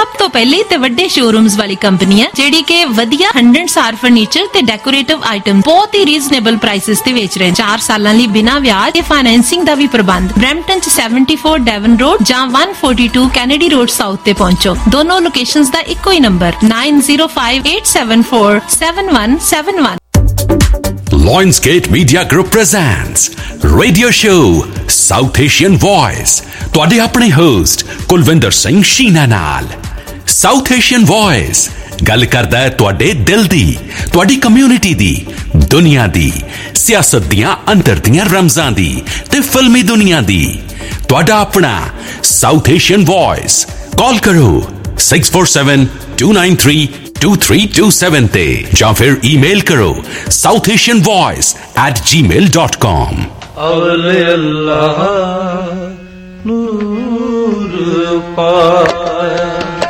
सब तो पहले ते वड्डे शोरूम्स वाली कंपनी है जेडी के वधिया 100 स्टार फर्नीचर ते डेकोरेटिव आइटम बहुत ही रीजनेबल प्राइसेस ते बेच रहे हैं। 4 सालां लई बिना ब्याज ते फाइनेंसिंग दा भी प्रबंध। ब्रैम्पटन च 74 डेवन रोड जां 142 कैनेडी रोड साउथ ते पहुंचो। दोनों लोकेशंस दा इक्को ही number 9058747171। Lionsgate Media Group presents Radio Show South Asian Voice। ਤੁਹਾਡੇ ਆਪਣੇ ਹੋਸਟ ਕੁਲਵਿੰਦਰ ਸਿੰਘ ਸ਼ੀਨਾ ਨਾਲ। South Asian Voice ਗੱਲ ਕਰਦਾ ਹੈ ਤੁਹਾਡੇ ਦਿਲ ਦੀ, ਤੁਹਾਡੀ ਕਮਿਊਨਿਟੀ ਦੀ, ਦੁਨੀਆ ਦੀ, ਸਿਆਸਤ ਦੀਆਂ ਅੰਦਰ ਦੀਆਂ ਰਮਜ਼ਾਂ ਦੀ ਤੇ ਫਿਲਮੀ ਦੁਨੀਆ ਦੀ। ਤੁਹਾਡਾ ਆਪਣਾ South Asian Voice। ਕਾਲ ਕਰੋ 6472932327 ਤੇ ਜਾਂ ਫਿਰ ਈਮੇਲ ਕਰੋ southasianvoice@gmail.com। अवले अल्लाह नूर पाया,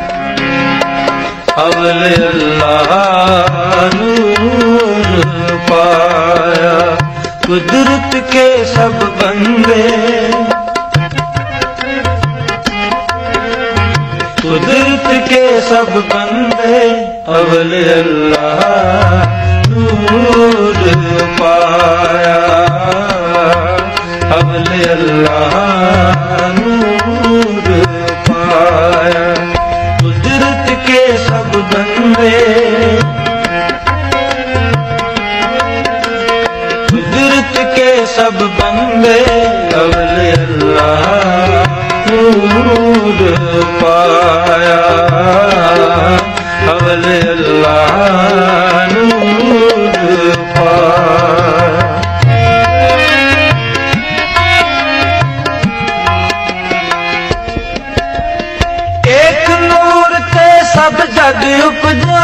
अवले अल्लाह नूर पाया। कुदरत के सब बंदे, कुदरत के सब बंदे, अवले अल्लाह नूर पाया, अवले अल्लाह नूर पाया। कुदरत के सब बंदे, कुदरत के सब बंदे, अवले अल्लाह नूर पाया, अवले अल्लाह नूर पाया। एक नूर ते सब जग उपजा,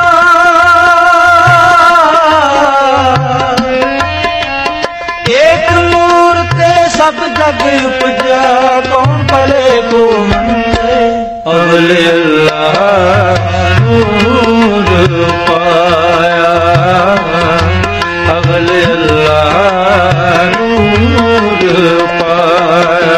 एक नूर ते सब जग उपजा। कौन पले को मंदे, अवले अल्लाह नूर पाया, अवले अल्लाह नूर पाया।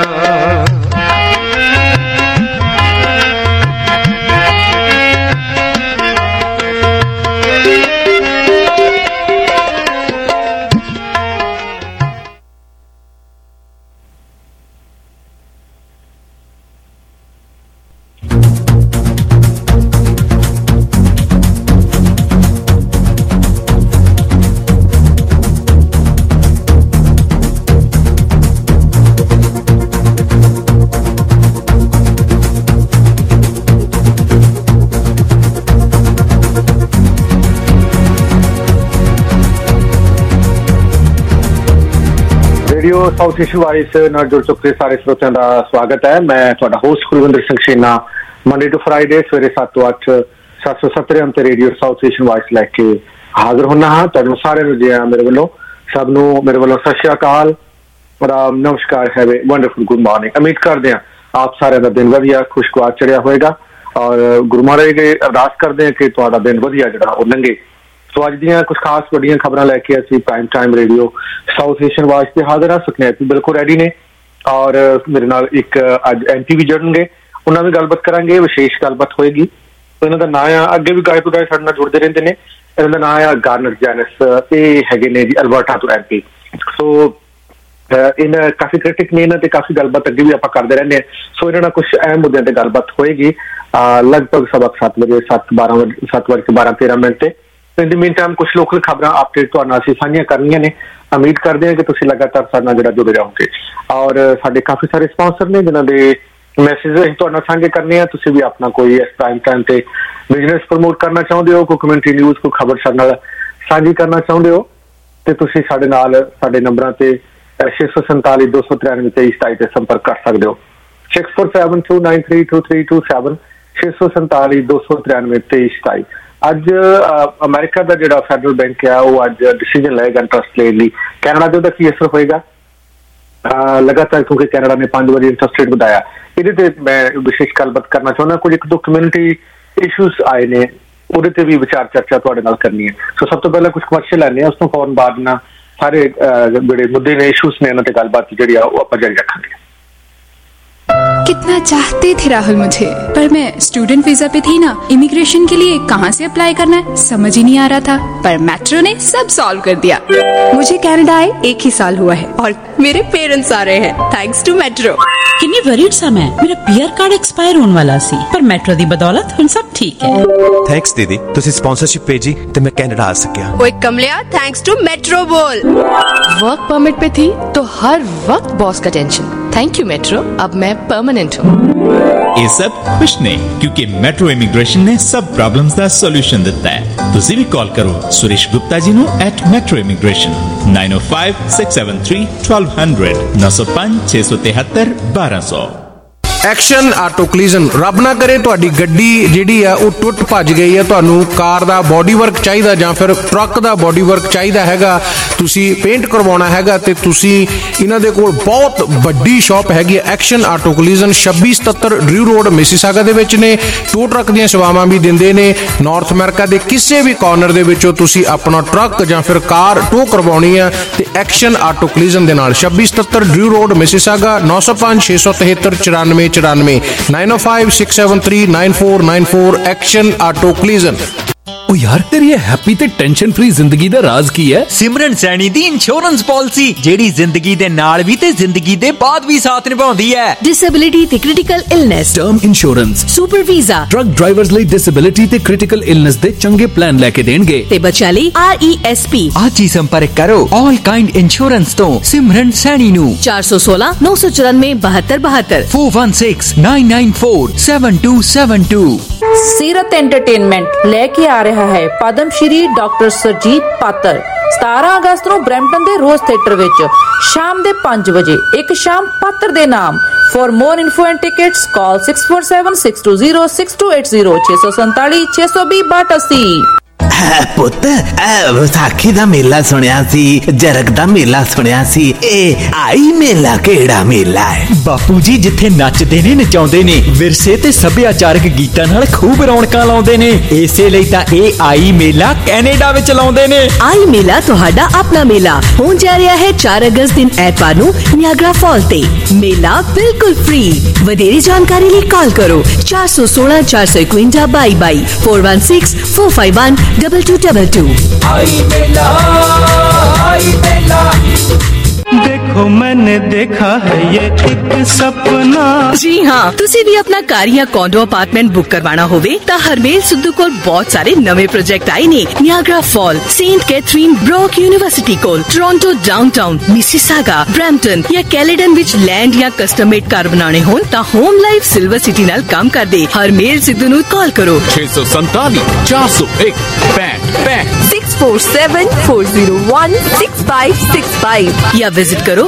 रेडियो साउथ एशियन वॉइस ਨਾਲ ਜੁੜ ਚੁੱਕੇ ਸਾਰੇ ਸਰੋਤਿਆਂ ਦਾ ਸਵਾਗਤ ਹੈ। ਮੈਂ ਤੁਹਾਡਾ host Kulwinder Singh Sheena. Monday to Friday ਸਵੇਰੇ 7 ਤੋਂ 8 770 ਤੇ ਰੇਡੀਓ ਸਾਊਥ ਏਸ਼ੀਅਨ ਵੌਇਸ ਲੈ ਕੇ ਹਾਜ਼ਰ ਹੁੰਦਾ ਹਾਂ। ਤੁਹਾਨੂੰ ਸਾਰਿਆਂ ਨੂੰ ਜੀ ਮੇਰੇ ਵੱਲੋਂ, ਸਭ ਨੂੰ ਮੇਰੇ ਵੱਲੋਂ ਸਤਿ ਸ਼੍ਰੀ ਅਕਾਲ, ਨਮਸਕਾਰ, have a wonderful good morning. ਉਮੀਦ ਕਰਦੇ ਹਾਂ ਆਪ ਸਾਰਿਆਂ ਦਾ ਦਿਨ ਵਧੀਆ ਖੁਸ਼ਗਵਾਰ ਚੜਿਆ ਹੋਏਗਾ ਔਰ ਗੁਰੂ ਮਹਾਰਾਜ ਅੱਗੇ ਅਰਦਾਸ ਕਰਦੇ ਹਾਂ ਕਿ ਤੁਹਾਡਾ ਦਿਨ ਵਧੀਆ ਜਿਹੜਾ ਉਹ ਲੰਘੇ। ਸੋ ਅੱਜ ਦੀਆਂ ਕੁਝ ਖਾਸ ਵੱਡੀਆਂ ਖਬਰਾਂ ਲੈ ਕੇ ਅਸੀਂ prime time radio south Asian voice ਤੇ ਹਾਜ਼ਰ ਹਾਂ। ਸੁਖਨੇਤ ਵੀ ਬਿਲਕੁਲ ਰੈਡੀ ਨੇ ਔਰ ਮੇਰੇ ਨਾਲ ਇੱਕ ਅੱਜ ਐਂਟੀ ਵੀ ਜੁੜਨਗੇ, ਉਹਨਾਂ ਨਾਲ ਗੱਲਬਾਤ ਕਰਾਂਗੇ। ਵਿਸ਼ੇਸ਼ ਗੱਲਬਾਤ ਹੋਏਗੀ। ਇਹਨਾਂ ਦਾ ਨਾਂ ਆ, ਅੱਗੇ ਵੀ ਗਾਇ ਤੋਂ ਗਾਇ ਸਾਡੇ ਨਾਲ ਜੁੜਦੇ ਰਹਿੰਦੇ ਨੇ। ਇਹਨਾਂ ਦਾ ਨਾਂ ਆ ਗਾਰਨਰ ਜੈਨਿਸ। ਇਹ ਹੈਗੇ ਨੇ ਜੀ ਅਲਬਰਟਾ ਤੋਂ MP। ਸੋ ਇਹਨਾਂ ਕਾਫੀ ਕ੍ਰਿਟਿਕ ਨੇ, ਇਹਨਾਂ ਤੇ ਕਾਫੀ ਗੱਲਬਾਤ ਅੱਗੇ ਵੀ ਆਪਾਂ ਕਰਦੇ ਰਹਿੰਦੇ ਹਾਂ। ਸੋ ਇਹਨਾਂ ਨਾਲ ਕੁਝ ਅਹਿਮ ਮੁੱਦਿਆਂ ਤੇ ਗੱਲਬਾਤ ਹੋਏਗੀ ਲਗਭਗ 7:15 ਵਜੇ 7:12 ਤੇ। ਇਨ ਦੀ ਮੀਨ ਟਾਈਮ ਕੁਝ ਲੋਕਲ ਖਬਰਾਂ ਅਪਡੇਟ ਤੁਹਾਡੇ ਨਾਲ ਅਸੀਂ ਸਾਂਝੀਆਂ ਕਰਨੀਆਂ ਨੇ। ਉਮੀਦ ਕਰਦੇ ਹਾਂ ਕਿ ਤੁਸੀਂ ਲਗਾਤਾਰ ਸਾਡੇ ਨਾਲ ਜਿਹੜਾ ਜੁੜੇ ਰਹੋਗੇ ਔਰ ਸਾਡੇ ਕਾਫੀ ਸਾਰੇ ਸਪਾਂਸਰ ਨੇ ਜਿਨ੍ਹਾਂ ਦੇ ਮੈਸੇਜ ਅਸੀਂ ਤੁਹਾਡੇ ਨਾਲ ਸਾਂਝੇ ਕਰਨੇ ਆ। ਤੁਸੀਂ ਵੀ ਆਪਣਾ ਕੋਈ ਇਸ ਪ੍ਰਾਈਮ ਟਾਈਮ ਤੇ ਬਿਜ਼ਨਸ ਪ੍ਰਮੋਟ ਕਰਨਾ ਚਾਹੁੰਦੇ ਹੋ, ਕੋਈ ਕਮਿਊਨਿਟੀ ਨਿਊਜ਼, ਕੋਈ ਖਬਰ ਸਾਡੇ ਨਾਲ ਸਾਂਝੀ ਕਰਨਾ ਚਾਹੁੰਦੇ ਹੋ ਤੇ ਤੁਸੀਂ ਸਾਡੇ ਨਾਲ ਸਾਡੇ ਨੰਬਰਾਂ ਤੇ 647 293 2327 ਤੇ ਸੰਪਰਕ ਕਰ ਸਕਦੇ ਹੋ। 6472932327 647 293 2327। ਅੱਜ ਅਮਰੀਕਾ ਦਾ ਜਿਹੜਾ ਫੈਡਰਲ ਬੈਂਕ ਆ ਉਹ ਅੱਜ ਡਿਸੀਜਨ ਲਏਗਾ ਇੰਟਰਸਟ ਲੈਣ ਲਈ। ਕੈਨੇਡਾ ਦੇ ਉਹਦਾ ਕੀ ਅਸਰ ਹੋਏਗਾ ਲਗਾਤਾਰ, ਕਿਉਂਕਿ ਕੈਨੇਡਾ ਨੇ 5 ਵਾਰੀ ਇੰਟਰਸਟ ਰੇਟ ਵਧਾਇਆ। ਇਹਦੇ ਤੇ ਮੈਂ ਵਿਸ਼ੇਸ਼ ਗੱਲਬਾਤ ਕਰਨਾ ਚਾਹੁੰਦਾ। ਕੁਝ ਇੱਕ ਦੋ ਕਮਿਊਨਿਟੀ ਇਸ਼ੂਜ਼ ਆਏ ਨੇ, ਉਹਦੇ ਤੇ ਵੀ ਵਿਚਾਰ ਚਰਚਾ ਤੁਹਾਡੇ ਨਾਲ ਕਰਨੀ ਹੈ। ਸੋ ਸਭ ਤੋਂ ਪਹਿਲਾਂ ਕੁਝ ਕਮਰਸ਼ੀਅਲ ਲੈਣੇ ਆ, ਉਸ ਤੋਂ ਫੌਰਨ ਬਾਅਦ ਨਾ ਸਾਰੇ ਜਿਹੜੇ ਮੁੱਦੇ ਨੇ, ਇਸ਼ੂਜ਼ ਨੇ, ਇਹਨਾਂ ਤੇ ਗੱਲਬਾਤ ਜਿਹੜੀ ਆ ਉਹ ਆਪਾਂ ਜਾਰੀ ਰੱਖਾਂਗੇ। कितना चाहते थे राहुल मुझे, पर मैं स्टूडेंट वीजा पे थी ना। इमिग्रेशन के लिए कहाँ से अप्लाई करना है समझ ही नहीं आ रहा था, पर मेट्रो ने सब सॉल्व कर दिया। मुझे कनाडा आए 1 ही साल हुआ है और मेरे पेरेंट्स आ रहे हैं थैंक्स टू मेट्रो। किन्नी वरीड सा मैं, मेरा पीआर कार्ड एक्सपायर होने वाला सी, पर मेट्रो दी बदौलत हुण सब ठीक है। थैंक्स दीदी, तुसी स्पॉन्सरशिप भेजी ते मैं कनाडा आ सकिया। ओए कमलिया, थैंक्स टू मेट्रो बोल। वर्क परमिट पे थी तो हर वक्त बॉस का टेंशन। थैंक यू मेट्रो, अब मैं परमानेंट हूँ। ये सब कुछ नहीं, क्योंकि मेट्रो इमिग्रेशन ने सब प्रॉब्लम्स का सॉल्यूशन दिता है। तुसी भी कॉल करो सुरेश गुप्ता जी नु @metro immigration 905 673 1200 905 673 1200। Action auto collision. रब ना करे तुहाडी गड्डी जिहड़ी आ ਉਹ ਟੁੱਟ ਭੱਜ ਗਈ ਹੈ, ਤੁਹਾਨੂੰ ਕਾਰ ਦਾ ਬੋਡੀ ਵਰਕ ਚਾਹੀਦਾ ਜਾਂ ਫਿਰ ਟਰੱਕ ਦਾ ਬੋਡੀ ਵਰਕ ਚਾਹੀਦਾ ਹੈਗਾ, ਤੁਸੀਂ ਪੇਂਟ ਕਰਵਾਉਣਾ ਹੈਗਾ ਤੇ ਤੁਸੀਂ ਇਹਨਾਂ ਦੇ ਕੋਲ ਬਹੁਤ ਵੱਡੀ ਸ਼ਾਪ ਹੈਗੀ ਹੈ action auto collision 2677 Drew road Mississauga ਦੇ ਵਿੱਚ ਨੇ। ਟੋ ਟਰੱਕ ਦੀਆਂ ਸੇਵਾਵਾਂ ਵੀ ਦਿੰਦੇ ਨੇ। ਨਾਰਥ ਅਮਰੀਕਾ ਦੇ ਕਿਸੇ ਵੀ ਕਾਰਨਰ ਦੇ ਵਿੱਚੋਂ ਤੁਸੀਂ ਆਪਣਾ ਟਰੱਕ ਜਾਂ ਫਿਰ ਕਾਰ ਟੋ ਕਰਵਾਉਣੀ ਆ ਤੇ ਐਕਸ਼ਨ ਆਟੋ ਕਲੀਜ਼ਨ ਦੇ ਨਾਲ 2677 Drew road Mississauga 905 673 94 905 673 9494 action auto collision. ओ यार तेरी ये हैप्पी ते टेंशन फ्री जिंदगी दा राज की है? सिमरन सैनी दी इंश्योरेंस पॉलिसी जेड़ी जिंदगी दे नाल भी ते जिंदगी दे बाद भी साथ निभाउंदी है। डिसेबिलिटी ते critical illness, term insurance, super visa, truck drivers ਲਈ डिसेबिलिटी ते क्रिटिकल इलनेस दे चंगे प्लान लेके देणगे ते बच्चों ਲਈ RESP। आज ही संपर्क करो ऑल काइंड इंश्योरेंस तो सिमरन सैनी नु 416 994 72 72 416 994 7272। सीरत एंटरटेनमेंट लेके आ रहा है पद्म श्री डॉक्टर सरजीत पात्र 17 अगस्त ਨੂੰ ਬਰੈਂਪਟਨ ਦੇ ਰੋਜ਼ ਥੀਏਟਰ ਵਿੱਚ ਸ਼ਾਮ ਦੇ 5 ਵਜੇ ਇੱਕ ਸ਼ਾਮ ਪਾਤਰ ਦੇ ਨਾਮ। For more info and tickets call 647 620 6280 647 620 6280। ਪੁੱਤ ਵਿਸਾਖੀ ਦਾ ਮੇਲਾ ਸੁਣਿਆ ਸੀ, ਜਰਗ ਦਾ ਮੇਲਾ ਸੁਣਿਆ ਸੀ, ਇਹ ਆਈ ਮੇਲਾ ਕਿਹੜਾ ਮੇਲਾ ਹੈ? ਬਾਪੂ ਜੀ ਜਿੱਥੇ ਨੱਚਦੇ ਨੇ ਨਚਾਉਂਦੇ ਨੇ, ਵਿਰਸੇ ਤੇ ਸੱਭਿਆਚਾਰਕ ਗੀਤਾਂ ਨਾਲ ਖੂਬ ਰੌਣਕਾਂ ਲਾਉਂਦੇ ਨੇ, ਇਸੇ ਲਈ ਤਾਂ ਇਹ ਆਈ ਮੇਲਾ ਕੈਨੇਡਾ ਵਿੱਚ ਲਾਉਂਦੇ ਨੇ। ਆਈ ਮੇਲਾ ਤੁਹਾਡਾ ਆਪਣਾ ਮੇਲਾ ਹੋਣ ਜਾ ਰਿਹਾ ਹੈ 4 ਅਗਸਤ ਦਿਨ ਐਤਵਾਰ ਨੂੰ ਨਿਆਗਰਾ ਫਾਲ ਤੇ। ਮੇਲਾ ਬਿਲਕੁਲ ਫ੍ਰੀ। ਵਧੇਰੇ ਜਾਣਕਾਰੀ ਲਈ ਕਾਲ ਕਰੋ 416 451 22 416 451 2222। आई मेला देखो मैंने देखा है ये एक सपना। जी हाँ, तुसी भी अपना कार या कॉन्डो अपार्टमेंट बुक करवाना होवे ता हरमेल सिद्धू कोल बहुत सारे नवे प्रोजेक्ट आए ने। Niagara fall, Saint Catherine Brock University कोल, टोरंटो डाउनटाउन, मिसिसागा, ब्रैम्पटन या कैलेडन विच लैंड या कस्टम मेड कार बनाने होन ता होम लाइफ सिल्वर सिटी नाल काम कर दे। हरमेल सिद्धू नु कॉल करो 647 401 65 647 401 6565 या विजिट करो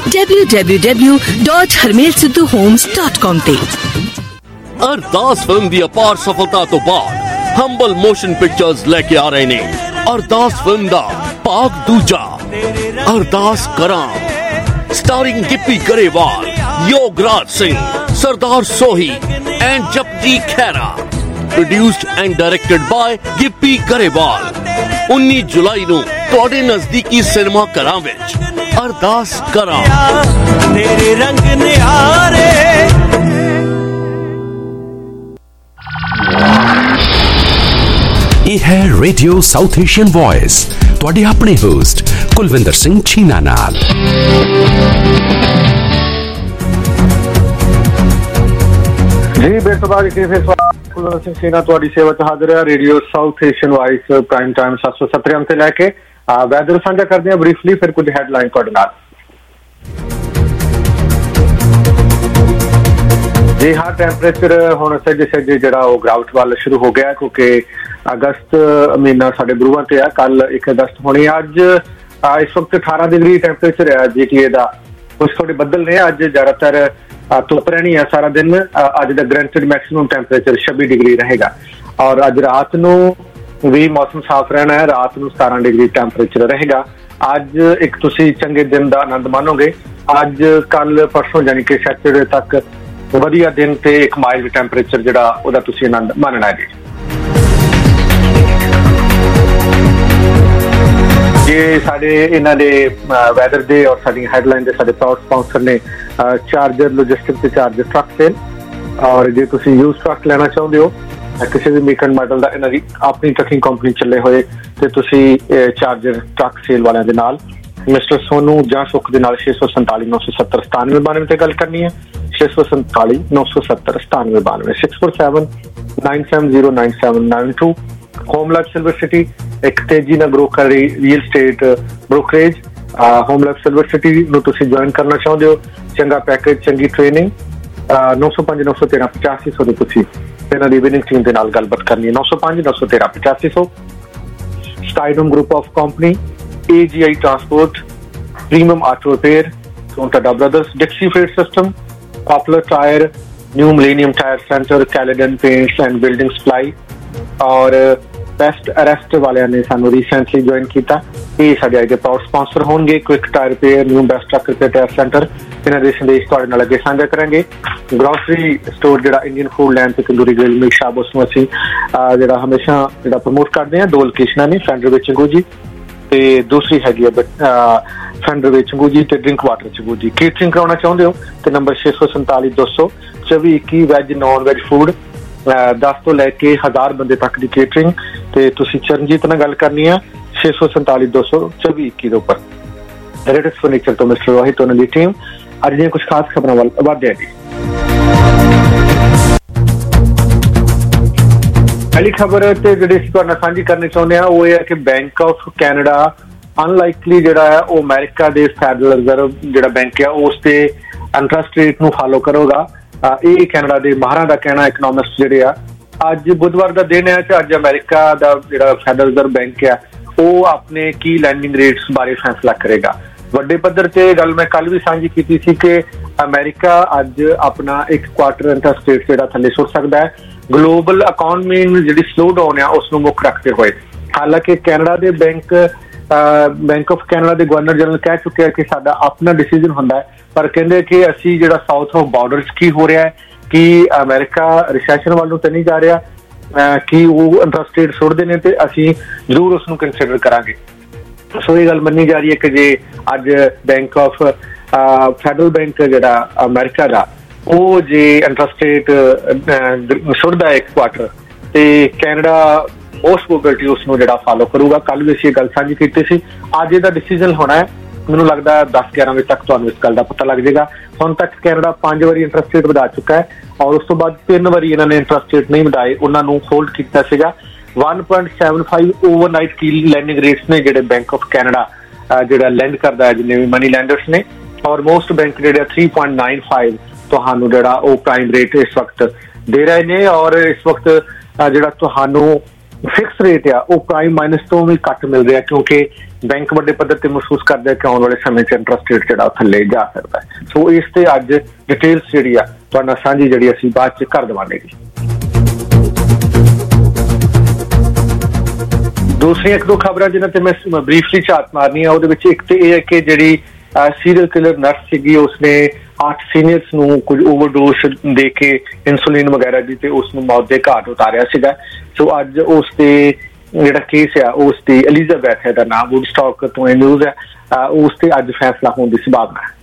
www.harmelsidhuhomes.com ਤੇ। ਅਰਦਾਸ ਫਿਲਮ ਦੀ ਅਪਾਰ ਸਫਲਤਾ ਤੋਂ ਬਾਅਦ ਹੰਬਲ ਮੋਸ਼ਨ ਪਿਕਚਰਜ਼ ਲੈ ਕੇ ਆ ਰਹੇ ਨੇ ਅਰਦਾਸ ਫਿਲਮ ਦਾ ਭਾਗ ਦੂਜਾ Ardaas Karaan, starring Gippy Grewal, Yograj Singh, Sardar Sohi and Japji Khaira. Produced and directed by Gippy Grewal. 19 ਜੁਲਾਈ ਨੂੰ ਤੁਹਾਡੇ ਨਜ਼ਦੀਕੀ ਸਿਨੇਮਾ ਘਰਾਂ ਵਿੱਚ ਅਰਦਾਸ ਕਰਾਂ। तेरे रंग निहारे। ਇਹ ਹੈ ਰੇਡੀਓ ਸਾਊਥ ਏਸ਼ੀਅਨ ਵੌਇਸ, ਤੁਹਾਡੇ ਆਪਣੇ ਹੋਸਟ ਕੁਲਵਿੰਦਰ ਸਿੰਘ ਛੀਨਾ ਨਾਲ। ਜੀ ਬੇਸਵਾਲ ਜੀ ਫਿਰ ਕੁਲਵਿੰਦਰ ਸਿੰਘ ਛੀਨਾ ਤੁਹਾਡੀ ਸੇਵਾ 'ਚ ਹਾਜ਼ਰ ਹੈ। Radio south Asian voice prime time 770 ਤੇ ਲੈ ਕੇ ਵੈਦਰ ਸਾਂਝਾ ਕਰਦੇ ਹਾਂ ਬਰੀਫਲੀ, ਫਿਰ ਕੁਝ ਹੈਡਲਾਈਨ ਤੁਹਾਡੇ ਨਾਲ। जी हाँ, टैंपरेचर हुण सजे ਜਿਹੜਾ ਉਹ ਗਿਰਾਵਟ ਵੱਲ ਸ਼ੁਰੂ ਹੋ ਗਿਆ ਕਿਉਂਕਿ ਅਗਸਤ ਮਹੀਨਾ ਸਾਡੇ ਬਰੂਹਾਂ ਤੇ ਆ। ਕੱਲ 1 ਅਗਸਤ ਹੋਣੀ, ਅੱਜ ਇਸ ਵਕਤ 18 ਡਿਗਰੀ ਟੈਂਪਰੇਚਰ ਹੈ GTA ਦਾ। ਕੁਝ ਥੋੜੇ ਬੱਦਲ ਨੇ, ਅੱਜ ਜ਼ਿਆਦਾਤਰ ਧੁੱਪ ਰਹਿਣੀ ਹੈ ਸਾਰਾ ਦਿਨ। ਅੱਜ ਦਾ ਗ੍ਰੈਂਟਡ ਮੈਕਸਿਮਮ ਟੈਂਪਰੇਚਰ 26 ਡਿਗਰੀ ਰਹੇਗਾ ਔਰ ਅੱਜ ਰਾਤ ਨੂੰ ਵੀ ਮੌਸਮ ਸਾਫ਼ ਰਹਿਣਾ ਹੈ। ਰਾਤ ਨੂੰ 17 ਡਿਗਰੀ ਟੈਂਪਰੇਚਰ ਰਹੇਗਾ। ਅੱਜ ਇੱਕ ਤੁਸੀਂ ਚੰਗੇ ਦਿਨ ਦਾ ਆਨੰਦ ਮਾਣੋਗੇ। ਅੱਜ ਕੱਲ ਪਰਸੋਂ ਯਾਨੀ ਕਿ ਸੈਟਰਡੇ ਤੱਕ ਵਧੀਆ ਦਿਨ ਤੇ ਇੱਕ ਮਾਈਲਡ ਟੈਂਪਰੇਚਰ ਜਿਹੜਾ ਉਹਦਾ ਤੁਸੀਂ ਆਨੰਦ ਮਾਣਨਾ ਹੈ। ਇਹ ਸਾਡੇ ਇਹਨਾਂ ਦੇ ਵੈਦਰ ਦੇ ਔਰ ਸਾਡੀਆਂ ਹੈਡਲਾਈਨ ਦੇ ਸਾਡੇ ਪ੍ਰਾਊਡ ਸਪਾਂਸਰ ਨੇ ਚਾਰਜਰ ਲੌਜਿਸਟਿਕ ਤੇ ਚਾਰਜਰ ਟਰੱਕ ਸੇਲ। ਔਰ ਜੇ ਤੁਸੀਂ ਯੂਜ਼ ਟਰੱਕ ਲੈਣਾ ਚਾਹੁੰਦੇ ਹੋ ਕਿਸੇ ਵੀ ਮੇਕ ਐਂਡ ਮਾਡਲ ਦਾ, ਇਹਨਾਂ ਦੀ ਆਪਣੀ ਟਰੱਕਿੰਗ ਕੰਪਨੀ ਚੱਲੇ ਹੋਏ, ਤੇ ਤੁਸੀਂ ਚਾਰਜਰ ਟਰੱਕ ਸੇਲ ਵਾਲਿਆਂ ਦੇ ਨਾਲ ਮਿਸਟਰ ਸੋਨੂ ਜਾਂ ਸੁਖ ਦੇ ਨਾਲ 647 970 9792 ਤੇ ਗੱਲ ਕਰਨੀ ਹੈ। 647 970 9792 647 970 9792। ਹੋਮ ਲਾਈਫ ਸਿਲਵਰ ਸਿਟੀ ਇੱਕ ਤੇਜ਼ੀ ਨਾਲ ਗਰੋ ਕਰ ਰਹੀ real estate brokerage. Home Life Silver City ਨੂੰ ਤੁਸੀਂ ਜੁਆਇਨ ਕਰਨਾ ਚਾਹੁੰਦੇ ਹੋ, ਚੰਗਾ ਪੈਕੇਜ, ਚੰਗੀ ਟ੍ਰੇਨਿੰਗ, 905 913 8500 ਦੇ ਤੁਸੀਂ ਇਹਨਾਂ ਦੀ ਵਿਨਿੰਗ ਟੀਮ ਦੇ ਨਾਲ ਗੱਲਬਾਤ ਕਰਨੀ ਹੈ। 905 913 8500। ਸਟਾਈਡਮ group of company, AGI transport, premium auto repair, Tota brothers, Dixie ਫreight system, popular tyre, new millennium tyre centre, Caledon paints and building supply और बेस्ट अरेस्ट वालियां ने सानू रिसेंटली ज्वाइन किया। ये साडे अज दे प्राउड स्पॉन्सर होंगे। Quick tyre repair, new best truck repair tyre centre, इन्हां दे संदेश तुहाडे नाल अगे साझा करांगे। ग्रोसरी स्टोर जिहड़ा इंडियन फूड लैंड ते तंदूरी ग्रिल मिल्क शॉप, उसनूं असीं जिहड़ा हमेशा जिहड़ा प्रमोट करदे हां। 2 लोकेशनां ने, फैंडर विच चंगू जी ते दूसरी हैगी फैंडर विच चंगू जी ते drink water Changu ji. Catering कराउणा चाहुंदे हो ते number 647 200 24 21 veg non veg food 10 तो लैके 1000 बंदे तक की केटरिंग। ते तुसीं चरणजीत नाल गल करनी है 647 200 24 21 के उपर। रेडिस फर्नीचर तो मिस्टर रोहित उन्हां दी टीम अज दी कुछ खास खबरां वल वधदे जी। पहली खबर ते जिहड़ी असीं तुहाडे नाल साझी करनी चाहुंदे हां वो है कि बैंक ऑफ कैनेडा अनलाइकली जिहड़ा है वो अमेरिका दे फैडरल रिजर्व जिहड़ा बैंक है उस ते इंटरस्ट रेट नूं फॉलो करेगा। ये कैनेडा दे माहरां दा कहना, इकनॉमिस्ट जिहड़े आ। अज बुधवार दा दिन है ते अज अमेरिका दा जिहड़ा फैडरल रिजर्व बैंक है वो अपने की लैंडिंग रेट्स बारे फैसला करेगा। वड्डे पद्धर ते गल मैं कल भी साझी कीती सी कि अमेरिका अज अपना एक क्वार्टर इंटरस्ट रेट जिहड़ा थल्ले सुट सकदा है ग्लोबल इकोनॉमी जिहड़ी स्लो डाउन है उसनूं मुख रखते हुए। हालांकि कैनेडा दे बैंक ऑफ कैनेडा के गवर्नर जनरल कह चुके हैं कि साडा अपना डिसीजन होंदा है, पर कहते कि असी जिहड़ा साउथ ऑफ बॉर्डर की हो रहा है कि अमेरिका रिसैशन वाल नूं ते नहीं जा रहा कि वो इंटरस्ट रेट सुटदे ने ते असी जरूर उसनूं कंसीडर करांगे। सो ये गल मन्नी जा रही है कि जे अज बैंक ऑफ फैडरल बैंक जिहड़ा अमेरिका दा वो जे इंटरस्ट रेट सुटदा है एक क्वार्टर ते कैनेडा मोस्ट प्रोबेबिलिटी उसनूं जिहड़ा फॉलो करूगा। कल भी असीं गल साझी कीती सी, अज इहदा डिसीजन होना है। मैनूं लगदा 10-11 बजे तक तुहानूं इस गल दा पता लग जाएगा। हुण तक कैनेडा 5 वारी इंटरस्ट रेट वधा चुका है और उस तो बाद 3 वारी इन्हां ने इंटरस्ट रेट नहीं वधाए, उन्हां नूं होल्ड कीता सीगा। 1.75 ओवरनाइट की लैंडिंग रेट्स ने जिहड़े बैंक ऑफ कैनेडा जिहड़ा लैंड करदा है जिन्ने भी मनी लैंडर्स ने, और मोस्ट बैंक जिहड़े 3.95 तुहानूं जिहड़ा वो प्राइम रेट इस वक्त दे रहे ने। और इस वक्त जिहड़ा तुहानूं फिक्स रेट आ वो प्राइम माइनस तो भी घट मिल रहा क्योंकि बैंक बड़े पद्धर ते महसूस करता है कि आने वाले समय इंटरस्ट रेट जिहड़ा थल्ले जा सकता है। सो इस ते अज डिटेल्स जिहड़ी आ तुहाडे नाल साझी जिहड़ी असीं बाद च कर देवांगे जी। दूसरी एक दो खबरां जिन्हां ते मैं ब्रीफली झात मारनी है। उहदे विच एक ते इह है कि जिहड़ी सीरियल किलर नर्स सीगी उसने 8 सीनियर्स नूं कुछ ओवरडोज दे के इंसुलिन वगैरह दी ते उसनूं मौत दे घाट उतारिया सीगा। सो अज उस ते जिहड़ा केस है उस दी एलिजाबैथ है दा नाम, वुडस्टॉक तो न्यूज़ है, उस ते अज फैसला होने की संभावना है।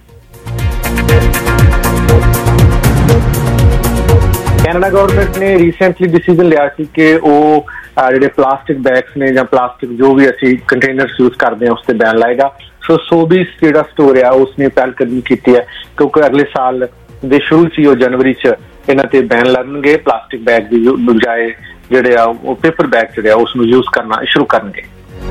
कैनेडा गवर्नमेंट ने रिसेंटली डिसीजन लिया सी कि वो जिहड़े प्लास्टिक बैग्स ने या प्लास्टिक जो भी असीं कंटेनर्स यूज करते हैं उस ते बैन लाएगा। सो सोबीस जिहड़ा स्टोर है उसने पहलकदमी की है क्योंकि अगले साल दे शुरू च जनवरी च इन्हां ते बैन लगणगे। प्लास्टिक बैग की बजाय जिहड़े आ वो पेपर बैग जिहड़े आ उसनूं यूज करना शुरू करनगे।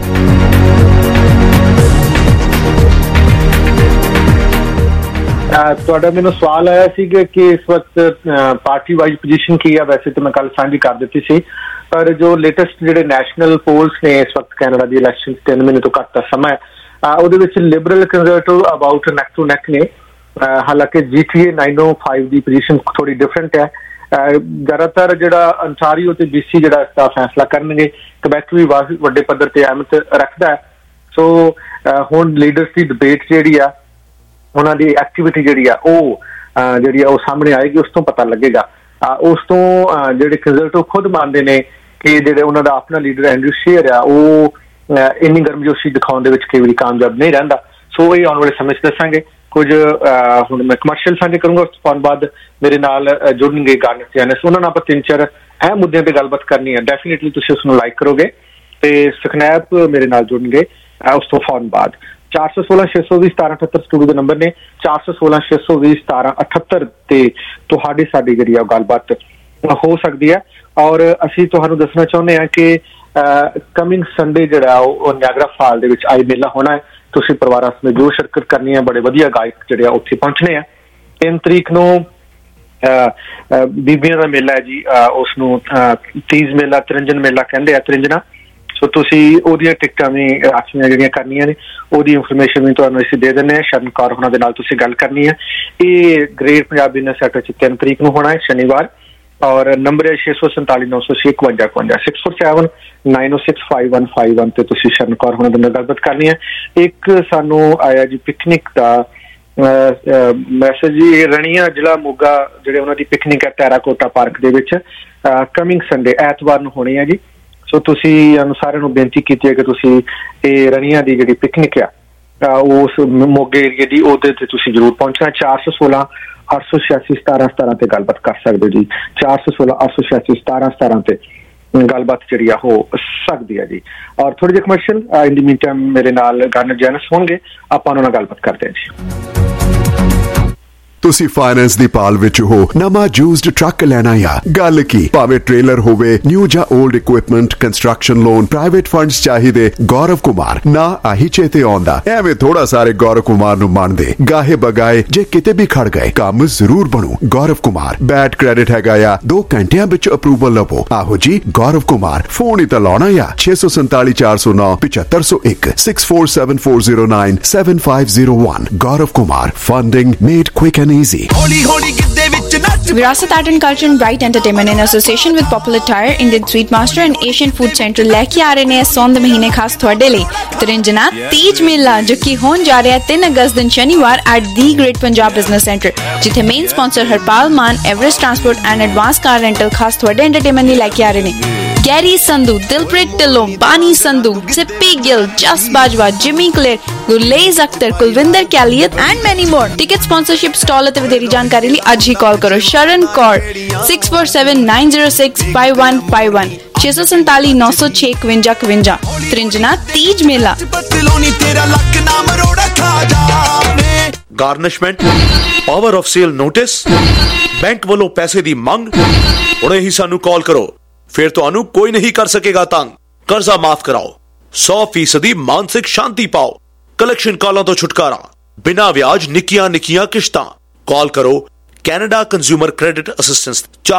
तुहाडा मैनूं सवाल आया सी कि इस वक्त पार्टी वाइज पोजीशन की है। वैसे तो मैं कल साझी कर दी सी, पर जो लेटेस्ट जिहड़े नैशनल पोल्स ने इस वक्त कैनेडा दी इलैक्शन 3 महीने तो घट दा समय ਉਹਦੇ ਵਿੱਚ liberal conservative about neck to neck ਨੇ। ਹਾਲਾਂਕਿ GTA 905 ਦੀ ਪੋਜੀਸ਼ਨ ਥੋੜੀ ਡਿਫਰੈਂਟ ਹੈ। ਜ਼ਿਆਦਾਤਰ ਜਿਹੜਾ ਅੰਟਾਰੀਓ ਤੇ BC ਜਿਹੜਾ ਇਸ ਦਾ ਫੈਸਲਾ ਕਰਨਗੇ। ਕਬੈਕ ਵੀ ਵੱਡੇ ਪੱਧਰ ਤੇ ਅਹਿਮੀਅਤ ਰੱਖਦਾ ਹੈ। ਸੋ ਹੁਣ ਲੀਡਰਸ ਦੀ ਡਿਬੇਟ ਜਿਹੜੀ ਆ ਉਹਨਾਂ ਦੀ ਐਕਟੀਵਿਟੀ ਜਿਹੜੀ ਆ ਉਹ ਸਾਹਮਣੇ ਆਏਗੀ, ਉਸ ਤੋਂ ਪਤਾ ਲੱਗੇਗਾ। ਉਸ ਤੋਂ ਜਿਹੜੇ ਕੰਜ਼ਰਵੇਟਿਵ ਖੁਦ ਮੰਨਦੇ ਨੇ ਕਿ ਜਿਹੜੇ ਉਹਨਾਂ ਦਾ ਆਪਣਾ ਲੀਡਰ ਐਂਡਰੂ ਸ਼ੇਅਰ ਆ ਉਹ ਇੰਨੀ ਗਰਮਜੋਸ਼ੀ ਦਿਖਾਉਣ ਦੇ ਵਿੱਚ ਕਈ ਵਾਰੀ ਕਾਮਯਾਬ ਨਹੀਂ ਰਹਿੰਦਾ। ਸੋ ਇਹ ਆਉਣ ਵਾਲੇ ਸਮੇਂ 'ਚ ਦੱਸਾਂਗੇ। ਕੁਝ ਹੁਣ ਮੈਂ ਕਮਰਸ਼ੀਅਲ ਸਾਂਝੇ ਕਰੂੰਗਾ। ਉਸ ਤੋਂ ਬਾਅਦ ਮੇਰੇ ਨਾਲ ਜੁੜਨਗੇ ਗਾਨਰ ਜੈਨਸ, ਉਹਨਾਂ ਨਾਲ ਆਪਾਂ 3-4 ਅਹਿਮ ਮੁੱਦਿਆਂ ਤੇ ਗੱਲਬਾਤ ਕਰਨੀ ਹੈ। ਡੈਫੀਨੇਟਲੀ ਤੁਸੀਂ ਉਸਨੂੰ ਲਾਈਕ ਕਰੋਗੇ। ਤੇ ਸੁਖਨੈਬ ਮੇਰੇ ਨਾਲ ਜੁੜਨਗੇ ਉਸ ਤੋਂ ਫੌਰਨ ਬਾਅਦ। 416-620-1778 ਸਟੂਡੀਓ ਦੇ ਨੰਬਰ ਨੇ। 416-620-1778 ਤੇ ਤੁਹਾਡੀ ਸਾਡੀ ਜਿਹੜੀ ਆ ਗੱਲਬਾਤ ਹੋ ਸਕਦੀ ਹੈ। ਔਰ ਅਸੀਂ ਤੁਹਾਨੂੰ ਦੱਸਣਾ ਚਾਹੁੰਦੇ ਹਾਂ ਕਿ ਕਮਿੰਗ ਸੰਡੇ ਜਿਹੜਾ ਉਹ ਨਿਆਗਰਾ ਫਾਲ ਦੇ ਵਿੱਚ ਆਈ ਮੇਲਾ ਹੋਣਾ ਹੈ। ਤੁਸੀਂ ਪਰਿਵਾਰਾਂ ਸਮੇਤ ਜ਼ਰੂਰ ਸ਼ਿਰਕਤ ਕਰਨੀ ਹੈ। ਬੜੇ ਵਧੀਆ ਗਾਇਕ ਜਿਹੜੇ ਆ ਉੱਥੇ ਪਹੁੰਚਣੇ ਆ। 3 ਤਰੀਕ ਨੂੰ ਬੀਬੀਆਂ ਦਾ ਮੇਲਾ ਹੈ ਜੀ, ਉਸਨੂੰ ਤੀਜ ਮੇਲਾ, ਤ੍ਰਿੰਜਨ ਮੇਲਾ ਕਹਿੰਦੇ ਆ, ਤ੍ਰਿੰਜਨਾ। ਸੋ ਤੁਸੀਂ ਉਹਦੀਆਂ ਟਿਕਟਾਂ ਵੀ ਰਾਖਵੀਆਂ ਜਿਹੜੀਆਂ ਕਰਨੀਆਂ ਨੇ, ਉਹਦੀ ਇਨਫੋਰਮੇਸ਼ਨ ਵੀ ਤੁਹਾਨੂੰ ਅਸੀਂ ਦੇ ਦਿੰਦੇ ਹਾਂ। ਸ਼ਰਨ ਕੌਰ ਉਹਨਾਂ ਦੇ ਨਾਲ ਤੁਸੀਂ ਗੱਲ ਕਰਨੀ ਹੈ। ਇਹ ਗ੍ਰੇਟ ਪੰਜਾਬ ਬਿਜ਼ਨਸ ਸੈਕਟਰ 'ਚ 3 ਤਰੀਕ ਨੂੰ ਹੋਣਾ ਹੈ, ਸ਼ਨੀਵਾਰ। ਔਰ ਨੰਬਰ ਹੈ 647-906-5151 647-906-5151 ਤੇ ਤੁਸੀਂ ਸ਼ਰਨ ਕੌਰ ਉਹਨਾਂ ਦੇ ਨਾਲ ਗੱਲਬਾਤ ਕਰਨੀ ਹੈ। ਇੱਕ ਸਾਨੂੰ ਆਇਆ ਜੀ ਪਿਕਨਿਕ ਦਾ ਮੈਸੇਜ ਜੀ, ਰਣੀਆਂ ਜ਼ਿਲ੍ਹਾ ਮੋਗਾ ਜਿਹੜੇ ਉਹਨਾਂ ਦੀ ਪਿਕਨਿਕ ਹੈ ਟੈਰਾਕੋਟਾ ਪਾਰਕ ਦੇ ਵਿੱਚ ਕਮਿੰਗ ਸੰਡੇ ਐਤਵਾਰ ਨੂੰ ਹੋਣੀ ਹੈ ਜੀ। ਸੋ ਤੁਸੀਂ ਸਾਰਿਆਂ ਨੂੰ ਬੇਨਤੀ ਕੀਤੀ ਹੈ ਕਿ ਤੁਸੀਂ ਇਹ ਰਣੀਆਂ ਦੀ ਜਿਹੜੀ ਪਿਕਨਿਕ ਆ ਉਸ ਮੋਗੇ ਏਰੀਏ ਦੀ, ਉਹਦੇ ਤੇ ਤੁਸੀਂ ਜ਼ਰੂਰ ਪਹੁੰਚਣਾ। 416-886-1717 ਤੇ ਗੱਲਬਾਤ ਕਰ ਸਕਦੇ ਹੋ ਜੀ। 416-886-1717 ਤੇ ਗੱਲਬਾਤ ਜਿਹੜੀ ਆ ਹੋ ਸਕਦੀ ਹੈ ਜੀ। ਔਰ ਥੋੜੇ ਜਿਹੇ commercial in the mean time ਮੇਰੇ ਨਾਲ ਗਾਨਰ ਜੈਨਸ ਹੋਣਗੇ, ਆਪਾਂ ਉਹਨਾਂ ਨਾਲ ਗੱਲਬਾਤ ਕਰਦੇ ਹਾਂ ਜੀ। ਤੁਸੀਂ ਫਾਈਨੈਂਸ ਦੀ ਪਾਲ ਵਿੱਚ ਹੋ, ਨਵਾਂ ਯੂਜ਼ਡ ਟਰੱਕ ਲੈਣਾ ਆ, ਗੱਲ ਕੀ, ਭਾਵੇਂ ਟ੍ਰੇਲਰ ਹੋਵੇ, ਨਿਊ ਜਾਂ old equipment, construction loan, private funds ਚਾਹੀਦੇ, ਗੌਰਵ ਕੁਮਾਰ ਨਾ ਆਹੀ ਚੇਤੇ ਆਉਂਦਾ। ਐਵੇਂ ਥੋੜਾ ਸਾਰੇ ਗੌਰਵ ਕੁਮਾਰ ਨੂੰ ਮੰਨਦੇ, ਗਾਹੇ ਬਗਾਏ ਜੇ ਕਿਤੇ ਵੀ ਖੜ ਗਏ ਕੰਮ ਜ਼ਰੂਰ ਬਣੂ। ਗੌਰਵ ਕੁਮਾਰ ਬੈਡ ਕ੍ਰੈਡਿਟ ਹੈਗਾ ਆ, 2 ਘੰਟਿਆਂ ਵਿੱਚ ਅਪਰੂਵਲ ਲਵੋ। ਆਹੋ ਜੀ ਗੌਰਵ ਕੁਮਾਰ, ਫੋਨ ਹੀ ਤਾਂ ਲਾਉਣਾ ਆ 647-409-7501 6474097501। Gaurav Kumar, funding made quick Virasat art and culture and bright entertainment in association with popular tyre, Indian sweet master and Asian food centre लेके आ रहे हैं सौन दे महीने खास थोड़े लिए त्रिंजना तीज मेला, जो कि होने जा रहा है 3 अगस्त दिन शनिवार at the great Punjab business centre, जिथे main sponsor Harpal Maan, Everest transport and advance car rental खास थोड़े एंटरटेनमेंट लेके आ रहे हैं। गैरी संधू, दिलप्रीत टिल्लो, बानी Sandhu, Sippy Gill, Jas Bajwa, Jimmy Kaler, Gurlez Akhtar, Kulwinder Kaliyat and many more. Ticket sponsorship stall ਅਤੇ ਵਧੇਰੀ ਜਾਣਕਾਰੀ ਲਈ ਅੱਜ ਹੀ ਕਾਲ ਕਰੋ ਸ਼ਰਨ Kaur 6479065151 647-906-5151। Trinjana Teej Mela. Garnishment, power of sale notice, bank ਵੱਲੋਂ ਪੈਸੇ ਦੀ ਮੰਗ, ਹੁਣੇ ਹੀ ਸਾਨੂੰ ਕਾਲ ਕਰੋ, ਫਿਰ ਤੁਹਾਨੂੰ ਕੋਈ ਨਹੀਂ ਕਰ ਸਕੇਗਾ ਤੰਗ। ਕਰਜ਼ਾ ਮਾਫ ਕਰਾਓ, 100% ਮਾਨਸਿਕ ਸ਼ਾਂਤੀ ਪਾਓ, ਕਲੈਕਸ਼ਨ ਕਾਲਾਂ ਤੋਂ ਛੁਟਕਾਰਾ, ਬਿਨਾਂ ਵਿਆਜ ਨਿੱਕੀਆਂ ਨਿੱਕੀਆਂ ਕਿਸ਼ਤਾਂ। ਕਾਲ ਕਰੋ ਕੈਨੇਡਾ ਕੰਜ਼ਿਊਮਰ ਕ੍ਰੈਡਿਟ ਅਸਿਸਟੈਂਸ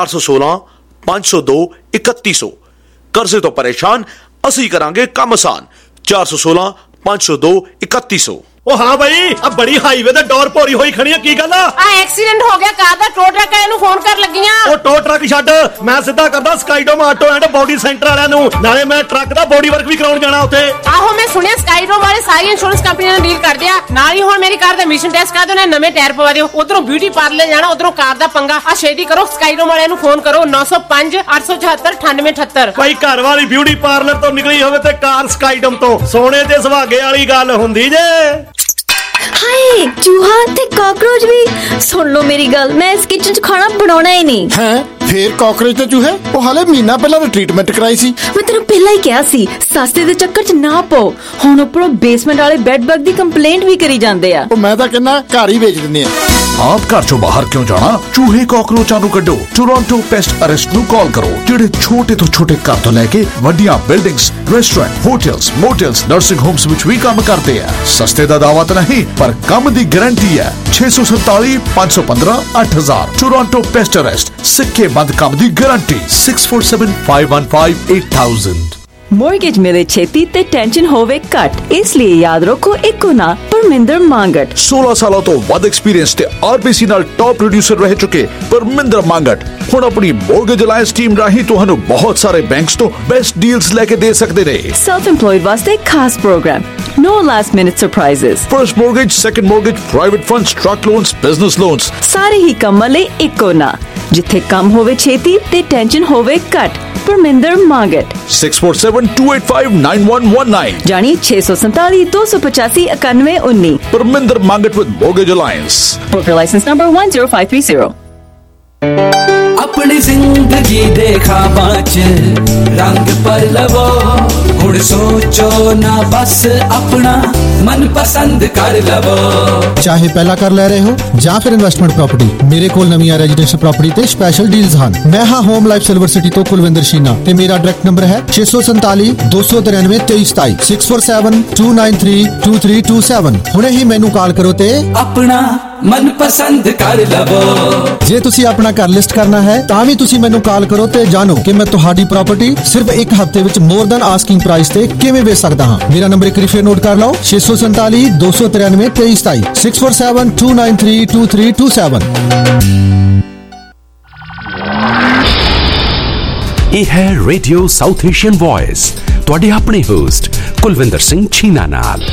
416-502-3100। ਕਰਜ਼ੇ ਤੋਂ ਪਰੇਸ਼ਾਨ, ਅਸੀਂ ਕਰਾਂਗੇ ਕੰਮ ਆਸਾਨ। 416-502-3100। ਉਹ ਹਾਂ ਬਾਈ, ਆ ਬੜੀ ਹਾਈਵੇ ਤੇ ਡੋਰ ਭੋਰੀ ਹੋਈ ਖੜੀ ਆ, ਕੀ ਗੱਲ ਆ? ਐਕਸੀਡੈਂਟ ਹੋ ਗਿਆ ਕਾਰ ਦਾ, ਟੋ ਟਰੱਕ ਵਾਲਿਆਂ ਨੂੰ ਫੋਨ ਕਰ ਲੱਗੀਆਂ। ਉਹ ਟੋ ਟਰੱਕ ਛੱਡ, ਮੈਂ ਸਿੱਧਾ ਕਰਦਾ Skydome auto and body centre ਵਾਲਿਆਂ ਨੂੰ, ਨਾਲੇ ਮੈਂ ਟਰੱਕ ਦਾ ਬੋਡੀ ਵਰਕ ਵੀ ਕਰਾਉਣ ਜਾਣਾ ਉੱਥੇ। ਆਹੋ ਮੈਂ ਸੁਣਿਆ ਸਕਾਈਡੋਮ ਵਾਲੇ ਸਾਰੀ ਇੰਸ਼ੋਰੈਂਸ ਕੰਪਨੀਆਂ ਨਾਲ ਡੀਲ ਕਰਦੇ ਆ। ਨਾਲ ਹੀ ਹੁਣ ਮੇਰੀ ਕਾਰ ਦਾ ਐਮਿਸ਼ਨ ਟੈਸਟ ਕਰਾ ਦਿਓ, ਨਵੇਂ ਟਾਇਰ ਪਵਾ ਦਿਓ। ਉਧਰੋਂ ਬਿਊਟੀ ਪਾਰਲਰ ਜਾਣਾ, ਉਧਰੋਂ ਕਾਰ ਦਾ ਪੰਗਾ। ਆ ਛੇਤੀ ਕਰੋ, ਸਕਾਈਡੋਮ ਵਾਲਿਆਂ ਨੂੰ ਫੋਨ ਕਰੋ 905-874-9878। ਭਾਈ ਘਰ ਵਾਲੀ ਬਿਊਟੀ ਪਾਰਲਰ ਤੋਂ ਨਿਕਲੀ ਹੋਵੇ ਤੇ ਕਾਰ ਸਕਾਈਡੋਮ ਤੋਂ, ਸੋਨੇ ਤੇ ਸੁਹਾਗੇ ਵਾਲੀ ਗੱਲ ਹੁੰਦੀ ਜੇ। ਹਾਏ ਚੂਹਾ ਤੇ ਕਾਕਰੋਚ ਵੀ। ਸੁਣ ਲਓ ਮੇਰੀ ਗੱਲ, ਮੈਂ ਇਸ ਕਿਚਨ 'ਚ ਖਾਣਾ ਬਣਾਉਣਾ ਹੀ ਨਹੀਂ ਹੈ। ਫੇਰ ਕਾਕਰੋਚ ਤੇ ਚੂਹੇ, ਉਹ ਹਾਲੇ ਮਹੀਨਾ ਪਹਿਲਾਂ ਟ੍ਰੀਟਮੈਂਟ ਕਰਾਈ ਸੀ। ਮੈਂ ਤੈਨੂੰ ਪਹਿਲਾਂ ਹੀ ਕਿਹਾ ਸੀ ਸਸਤੇ ਦੇ ਚੱਕਰ 'ਚ ਨਾ ਪਾਓ। ਹੁਣ ਉੱਪਰੋਂ ਬੇਸਮੈਂਟ ਵਾਲੇ ਬੈੱਡ ਬਗ ਦੀ ਕੰਪਲੇਂਟ ਵੀ ਕਰੀ ਜਾਂਦੇ ਆ। ਉਹ ਮੈਂ ਤਾਂ ਕਹਿੰਦਾ ਘਰ ਹੀ ਵੇਚ ਦਿੰਦੇ ਆ। ਆਪ ਘਰ ਚੋਂ ਬਾਹਰ ਕਿਉਂ ਜਾਣਾ, ਚੂਹੇ ਕਾਕਰੋਚਾਂ ਨੂੰ ਕੱਢੋ। ਟੋਰਾਂਟੋ ਪੈਸਟ ਅਰੈਸਟ ਨੂੰ ਕਾਲ ਕਰੋ, ਜਿਹੜੇ ਛੋਟੇ ਤੋਂ ਛੋਟੇ ਘਰ ਤੋਂ ਲੈ ਕੇ ਵੱਡੀਆਂ buildings, restaurant, hotels, motels, nursing homes ਵਿੱਚ ਵੀ ਕੰਮ ਕਰਦੇ ਆ। ਸਸਤੇ ਦਾ ਦਾਅਵਾ ਤਾਂ ਨਹੀਂ, ਪਰ ਕੰਮ ਦੀ ਗਾਰੰਟੀ ਹੈ। 647-515-8000। ਟੋਰਾਂਟੋ ਪੈਸਟ ਅਰੈਸਟ, ਸਿੱਕੇ ਬੰਦ ਕੰਮ ਦੀ ਗਾਰੰਟੀ। 6475158000। ਮੋਰਗੇਜ ਮਿਲੇ ਛੇਤੀ ਤੇ ਟੈਨਸ਼ਨ ਹੋਵੇ ਘੱਟ, ਇਸ ਲਈ ਯਾਦ ਰੱਖੋ ਇੱਕੋ ਨਾ ਪਰਮਿੰਦਰ ਮੰਗਟ। 16 ਸਾਲਾਂ ਤੋਂ ਵੱਧ ਐਕਸਪੀਰੀਅੰਸ ਤੇ ਆਰਬੀਸੀ ਨਾਲ ਟੌਪ ਪ੍ਰੋਡਿਊਸਰ ਰਹਿ ਚੁੱਕੇ ਪਰਮਿੰਦਰ ਮੰਗਟ ਹੁਣ ਆਪਣੀ ਮੋਰਗੇਜ ਅਲਾਇੰਸ ਟੀਮ ਰਾਹੀਂ ਤੁਹਾਨੂੰ ਬਹੁਤ ਸਾਰੇ ਬੈਂਕਸ ਤੋਂ ਬੈਸਟ ਡੀਲਸ ਲੈ ਕੇ ਦੇ ਸਕਦੇ ਨੇ। ਸੈਲਫ ਇੰਪਲੋਇਡ ਵਾਸਤੇ ਖਾਸ programme, no last minute surprises, first mortgage, second mortgage, private funds, truck loans, business loans, ਸਾਰੇ ਹੀ ਕੰਮਾਂ ਲਈ ਇੱਕੋ ਨਾ, ਜਿੱਥੇ ਕੰਮ ਹੋਵੇ ਛੇਤੀ ਤੇ ਟੈਨਸ਼ਨ ਹੋਵੇ ਘੱਟ। परमिंदर मांगट 647-285-9119 जानिए 647-285-9119 Parminder Mangat with Mortgage Alliance. Broker license number 10530. अपनी जिंदगी देखा बाच रंग पर लवो हुण सोचो ना बस अपना मन पसंद कर लवो चाहे पहला कर ले रहे हो ਜਾਂ ਫਿਰ ਇਨਵੈਸਟਮੈਂਟ ਪ੍ਰਾਪਰਟੀ ਮੇਰੇ ਕੋਲ ਨਵੀਆਂ ਰੈਜ਼ੀਡੈਂਸ਼ੀਅਲ ਪ੍ਰਾਪਰਟੀ ਤੇ ਸਪੈਸ਼ਲ ਡੀਲਸ ਹਨ ਮੈਂ ਹਾਂ ਹੋਮ ਲਾਈਫ ਸਿਲਵਰ ਸਿਟੀ ਤੋਂ ਕੁਲਵਿੰਦਰ ਸ਼ੀਨਾ ਤੇ ਮੇਰਾ ਡਾਇਰੈਕਟ ਨੰਬਰ ਹੈ 647-293-2327 647-293-2327 ਹੁਣੇ ਹੀ ਮੈਨੂੰ ਕਾਲ ਕਰੋ ਤੇ ਆਪਣਾ ਮਨ ਪਸੰਦ ਕਰ ਲਵੋ ਜੇ ਤੁਸੀਂ ਆਪਣਾ ਘਰ ਲਿਸਟ ਕਰਨਾ ਹੈ ਤਾਂ ਵੀ ਤੁਸੀਂ ਮੈਨੂੰ ਕਾਲ ਕਰੋ ਤੇ ਜਾਣੋ ਕਿ ਮੈਂ ਤੁਹਾਡੀ ਪ੍ਰਾਪਰਟੀ ਸਿਰਫ ਇੱਕ ਹਫ਼ਤੇ ਵਿੱਚ ਮੋਰ ਦੈਨ ਆਸਕਿੰਗ ਪ੍ਰਾਈਸ ਤੇ ਕਿਵੇਂ ਵੇਚ ਸਕਦਾ ਹਾਂ ਮੇਰਾ ਨੰਬਰ ਇੱਕ ਵਾਰੀ ਫੇਰ ਨੋਟ ਕਰ ਲਓ 647-293-2327 647-293-2327 ਇਹ ਹੈ ਰੇਡੀਓ ਸਾਊਥ ਏਸ਼ੀਅਨ ਵੌਇਸ ਤੁਹਾਡੇ ਆਪਣੇ ਹੋਸਟ ਕੁਲਵਿੰਦਰ ਸਿੰਘ ਛੀਨਾ ਨਾਲ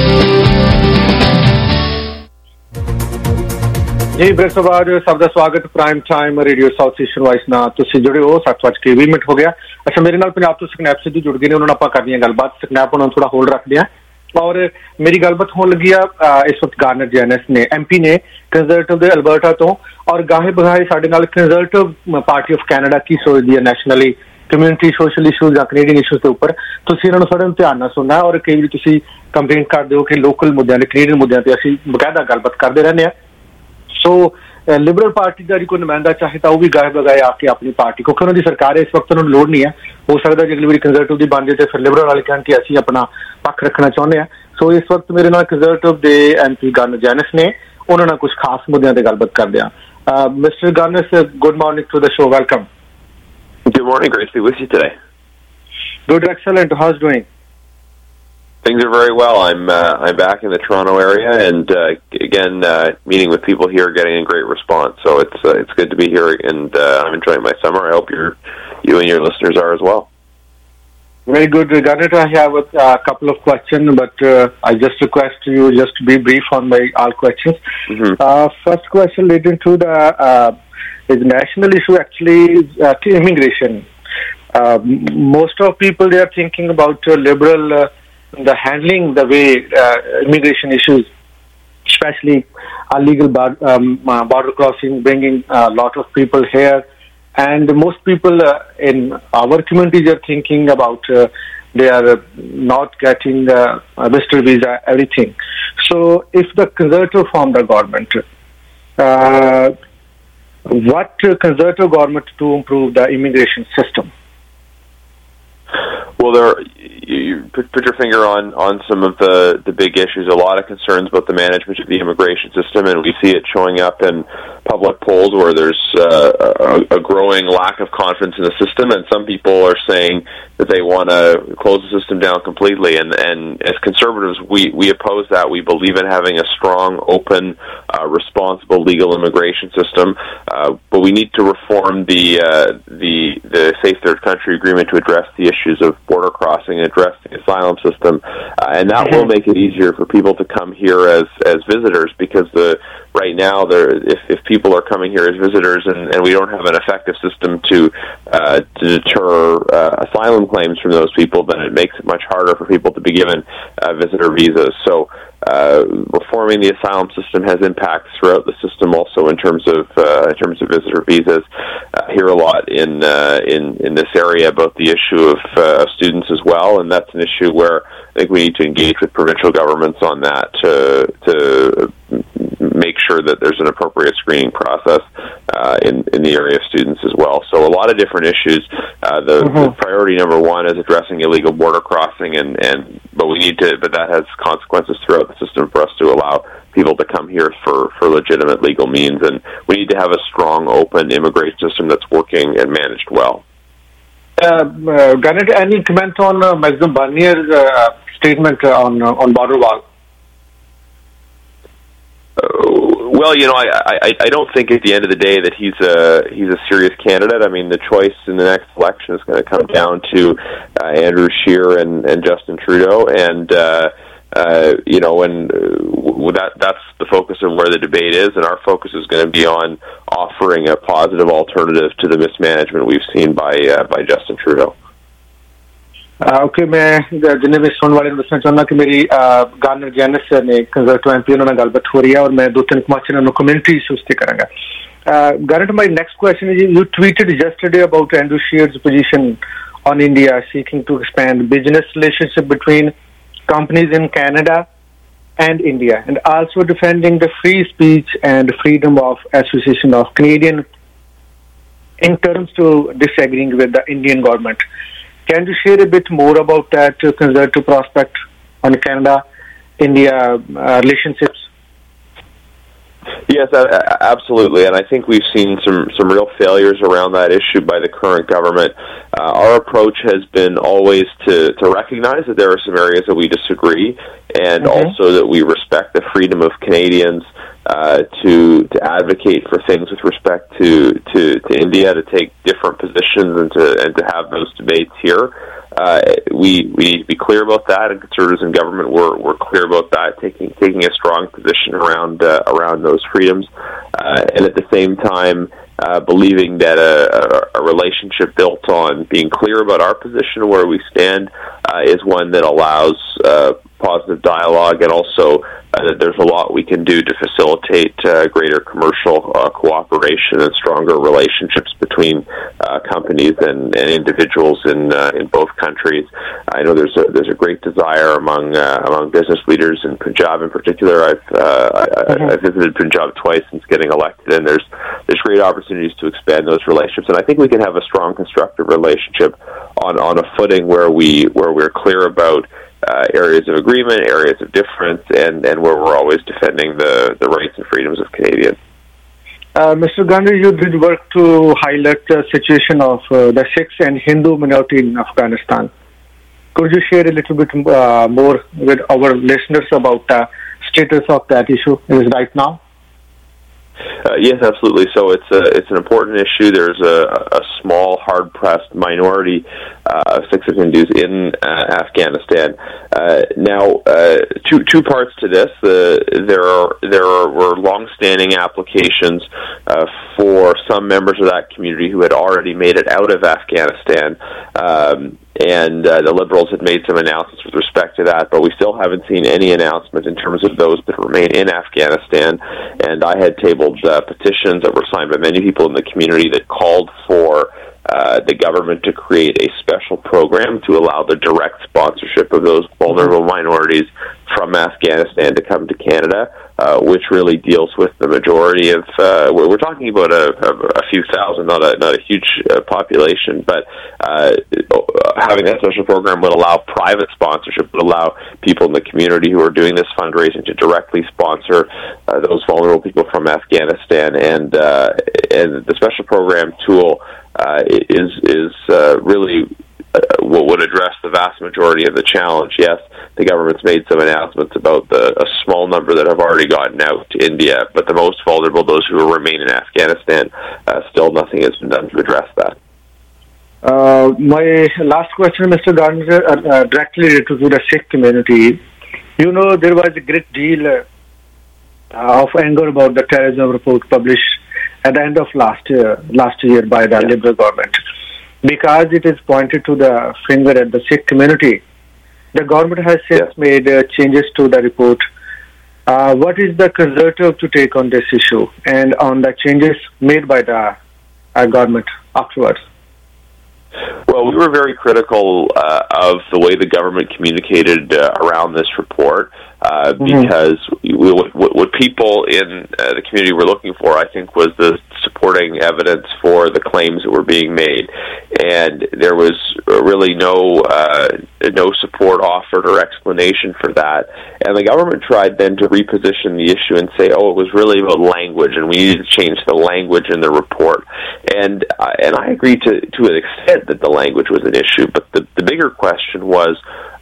जी ब्रेक तो बाद सब का स्वागत prime time radio south eastern voice ना तुसी जुड़े हो 7:20 हो गया अच्छा मेरे नाल पंजाब तो स्नैप सिद्धू जुड़ गए ने उन्होंने आपां करनी है गलबात स्नैप उन्होंने थोड़ा होल्ड रख दिया और मेरी गलबात होने लगी इस वक्त गार्नर जैनस ने MP ने कंजरवेटिव दे अल्बर्टा तो और गाहे बगाहे साडे नाल कंजरवेटिव पार्टी ऑफ कैनेडा की सोचदी है नैशनली कम्युनिटी सोशल इशूज या कनेडियन इशूज के ऊपर तुसी इन्हां नूं थोड़ा ध्यान नाल सुनना और कई वारी तुसी कंप्लेंट करदे हो कि लोकल मुद्दों ते कनेडियन मुद्दों ते असीं बकायदा गलबात करदे रहंदे आ सो लिबरल पार्टी का कोई नुमाइंदा चाहे तो भी गाहे बगाए आके अपनी पार्टी क्योंकि उन्होंने सरकार है इस वक्त उन्होंने लोड़ नहीं है हो सकता है अगली बार कंजरवेटिव की बन जाए तो फिर लिबरल वाले कहन कि असीं अपना पक्ष रखना चाहते हैं सो इस वक्त मेरे नाल कंजरवेटिव के MP गार्नर जैनस ने उन्होंने कुछ खास मुद्दों पर गलबात करदे आ mister Garnett good morning to the show welcome Good morning, great to be with you today. Good, excellent. How's doing? Things are very well. I'm back in the Toronto area, and again meeting with people here, getting a great response. So it's good to be here, and I'm enjoying my summer. I hope you and your listeners are as well. Very good. Regarding I have a couple of questions, but I just request you just to be brief on my all questions. Mm-hmm. First question relating to the is national issue actually immigration. Most of people they are thinking about liberal. The handling the way immigration issues, especially illegal border crossing, bringing a lot of people here, and most people in our communities are thinking about they are not getting a visitor visa, everything. So, if the Conservative form the government, what Conservative government to improve the immigration system? Well, you put your finger on some of the big issues. A lot of concerns about the management of the immigration system, and we see it showing up in public polls where there's a growing lack of confidence in the system, and some people are saying that they want to close the system down completely. And as conservatives, we oppose that. We believe in having a strong, open, responsible legal immigration system, but we need to reform the Safe Third Country Agreement to address the issues of border crossing and address the asylum system, and that will make it easier for people to come here as visitors, because right now if people are coming here as visitors and we don't have an effective system to deter asylum claims from those people, then it makes it much harder for people to be given visitor visas. So reforming the asylum system has impacts throughout the system also in terms of visitor visas. I hear a lot in this area about the issue of students as well, and that's an issue where I think we need to engage with provincial governments on that to make sure that there's an appropriate screening process in the area of students as well. So a lot of different issues. The priority number one is addressing illegal border crossing, but that has consequences throughout the system for us to allow people to come here for legitimate legal means, and we need to have a strong, open immigration system that's working and managed well. Garnet, any comment on Maxim Barnier's statement on border wall? Well, I don't think at the end of the day that he's a serious candidate. I mean, the choice in the next election is going to come down to Andrew Scheer and Justin Trudeau, and that's the focus of where the debate is, and our focus is going to be on offering a positive alternative to the mismanagement we've seen by Justin Trudeau. Okay, मैं जिन्हें भी सुनने वाले दसना चाहना कि मेरी Garnett Genuis ने कंजर्वेटिव एमपी उन्होंने गलबात हो रही है और मैं 2-3 क्वेश्चन उन्होंने कमेंट्री इश्यूज ते करूंगा. Garnet, my next question is, you tweeted yesterday about Andrew Scheer's position on India seeking to expand business relationship between companies in Canada and India, and also defending the free speech and freedom of association of Canadian in terms to disagreeing with the Indian government. Can you share a bit more about that conservative prospect on Canada-India relationships? Yes, absolutely, and I think we've seen some real failures around that issue by the current government. Our approach has been always to recognize that there are some areas that we disagree, and also that we respect the freedom of Canadians to advocate for things with respect to India, to take different positions and to have those debates here. We need to be clear about that, and Conservatives in government we're clear about that, taking a strong position around those freedoms, and at the same time believing that a relationship built on being clear about our position, where we stand, is one that allows positive dialogue, and also that there's a lot we can do to facilitate greater commercial cooperation and stronger relationships between companies and individuals in both countries. I know there's a great desire among business leaders in Punjab in particular. I've visited Punjab twice since getting elected, and there's great opportunities to expand those relationships, and I think we can have a strong, constructive relationship on a footing where we're clear about areas of agreement, areas of difference, and where we're always defending the rights and freedoms of Canadians. Mr. Gandhi, you did work to highlight the situation of the Sikhs and Hindu minority in Afghanistan. Could you share a little bit more with our listeners about the status of that issue right now? Yes, absolutely. So it's an important issue. There's a small, hard-pressed minority of Sikhs and Hindus in Afghanistan. Now, two parts to this. There were long-standing applications for some members of that community who had already made it out of Afghanistan. And the Liberals had made some announcements with respect to that, but we still haven't seen any announcement in terms of those that remain in Afghanistan. And I had tabled petitions that were signed by many people in the community that called for the government to create a special program to allow the direct sponsorship of those vulnerable minorities from Afghanistan to come to Canada, which really deals with the majority of. We're talking about a few thousand, not a huge population, but having that special program would allow private sponsorship, would allow people in the community who are doing this fundraising to directly sponsor those vulnerable people from Afghanistan, and the special program tool is really what would address the vast majority of the challenge. Yes, the government's made some announcements about a small number that have already gotten out to India, but the most vulnerable, those who remain in Afghanistan, still nothing has been done to address that. My last question, Mr. Gardner, directly related to the Sikh community. You know, there was a great deal of anger about the terrorism report published at the end of last year by the Liberal government. Because it is pointed to the finger at the Sikh community, the government has since made changes to the report. What is the Conservative to take on this issue and on the changes made by the government afterwards? Well, we were very critical of the way the government communicated around this report because what people in the community were looking for, I think, was the supporting evidence for the claims that were being made. And there was really no support offered or explanation for that. And the government tried then to reposition the issue and say, oh, it was really about language, and we needed to change the language in the report. And I agree to an extent that the language was an issue, but the bigger question was,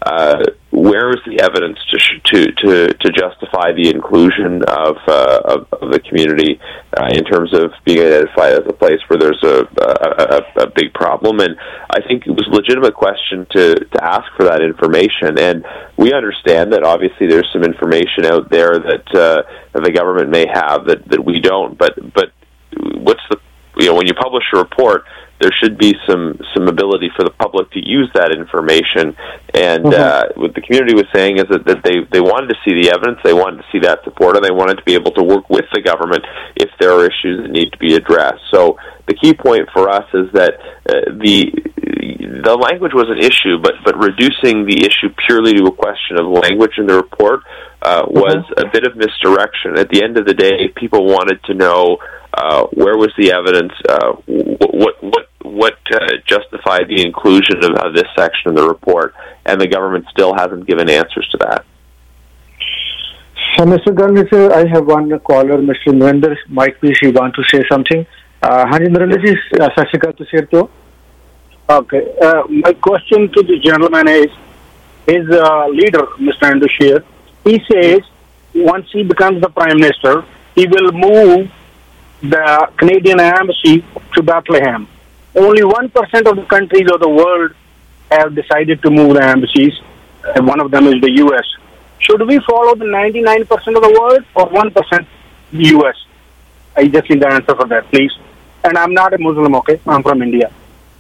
where is the evidence to justify the inclusion of the community in terms of being identified as a place where there's a big problem? And I think it was a legitimate question to ask for that information. And we understand that obviously there's some information out there that the government may have that we don't. But what's the, when you publish a report, there should be some ability for the public to use that information. And what the community was saying is that they wanted to see the evidence, they wanted to see that support, and they wanted to be able to work with the government if there are issues that need to be addressed. So the key point for us is that the language was an issue, but reducing the issue purely to a question of language in the report was a bit of misdirection. At the end of the day, people wanted to know where was the evidence, what justified the inclusion of this section of the report, and the government still hasn't given answers to that. So, Mr. Garnet, I have one caller, Mr. Narinder, might be she want to say something. Hanji Narinder ji, sat shri akal, tusi here. Okay. My question to the gentleman is, his leader, Mr. Andrew Scheer, he says once he becomes the Prime Minister, he will move the Canadian embassy to Bethlehem. Only 1% of the countries of the world have decided to move the embassies, and one of them is the U.S. Should we follow the 99% of the world or 1% the U.S.? I just need the answer for that, please. And I'm not a Muslim, okay? I'm from India.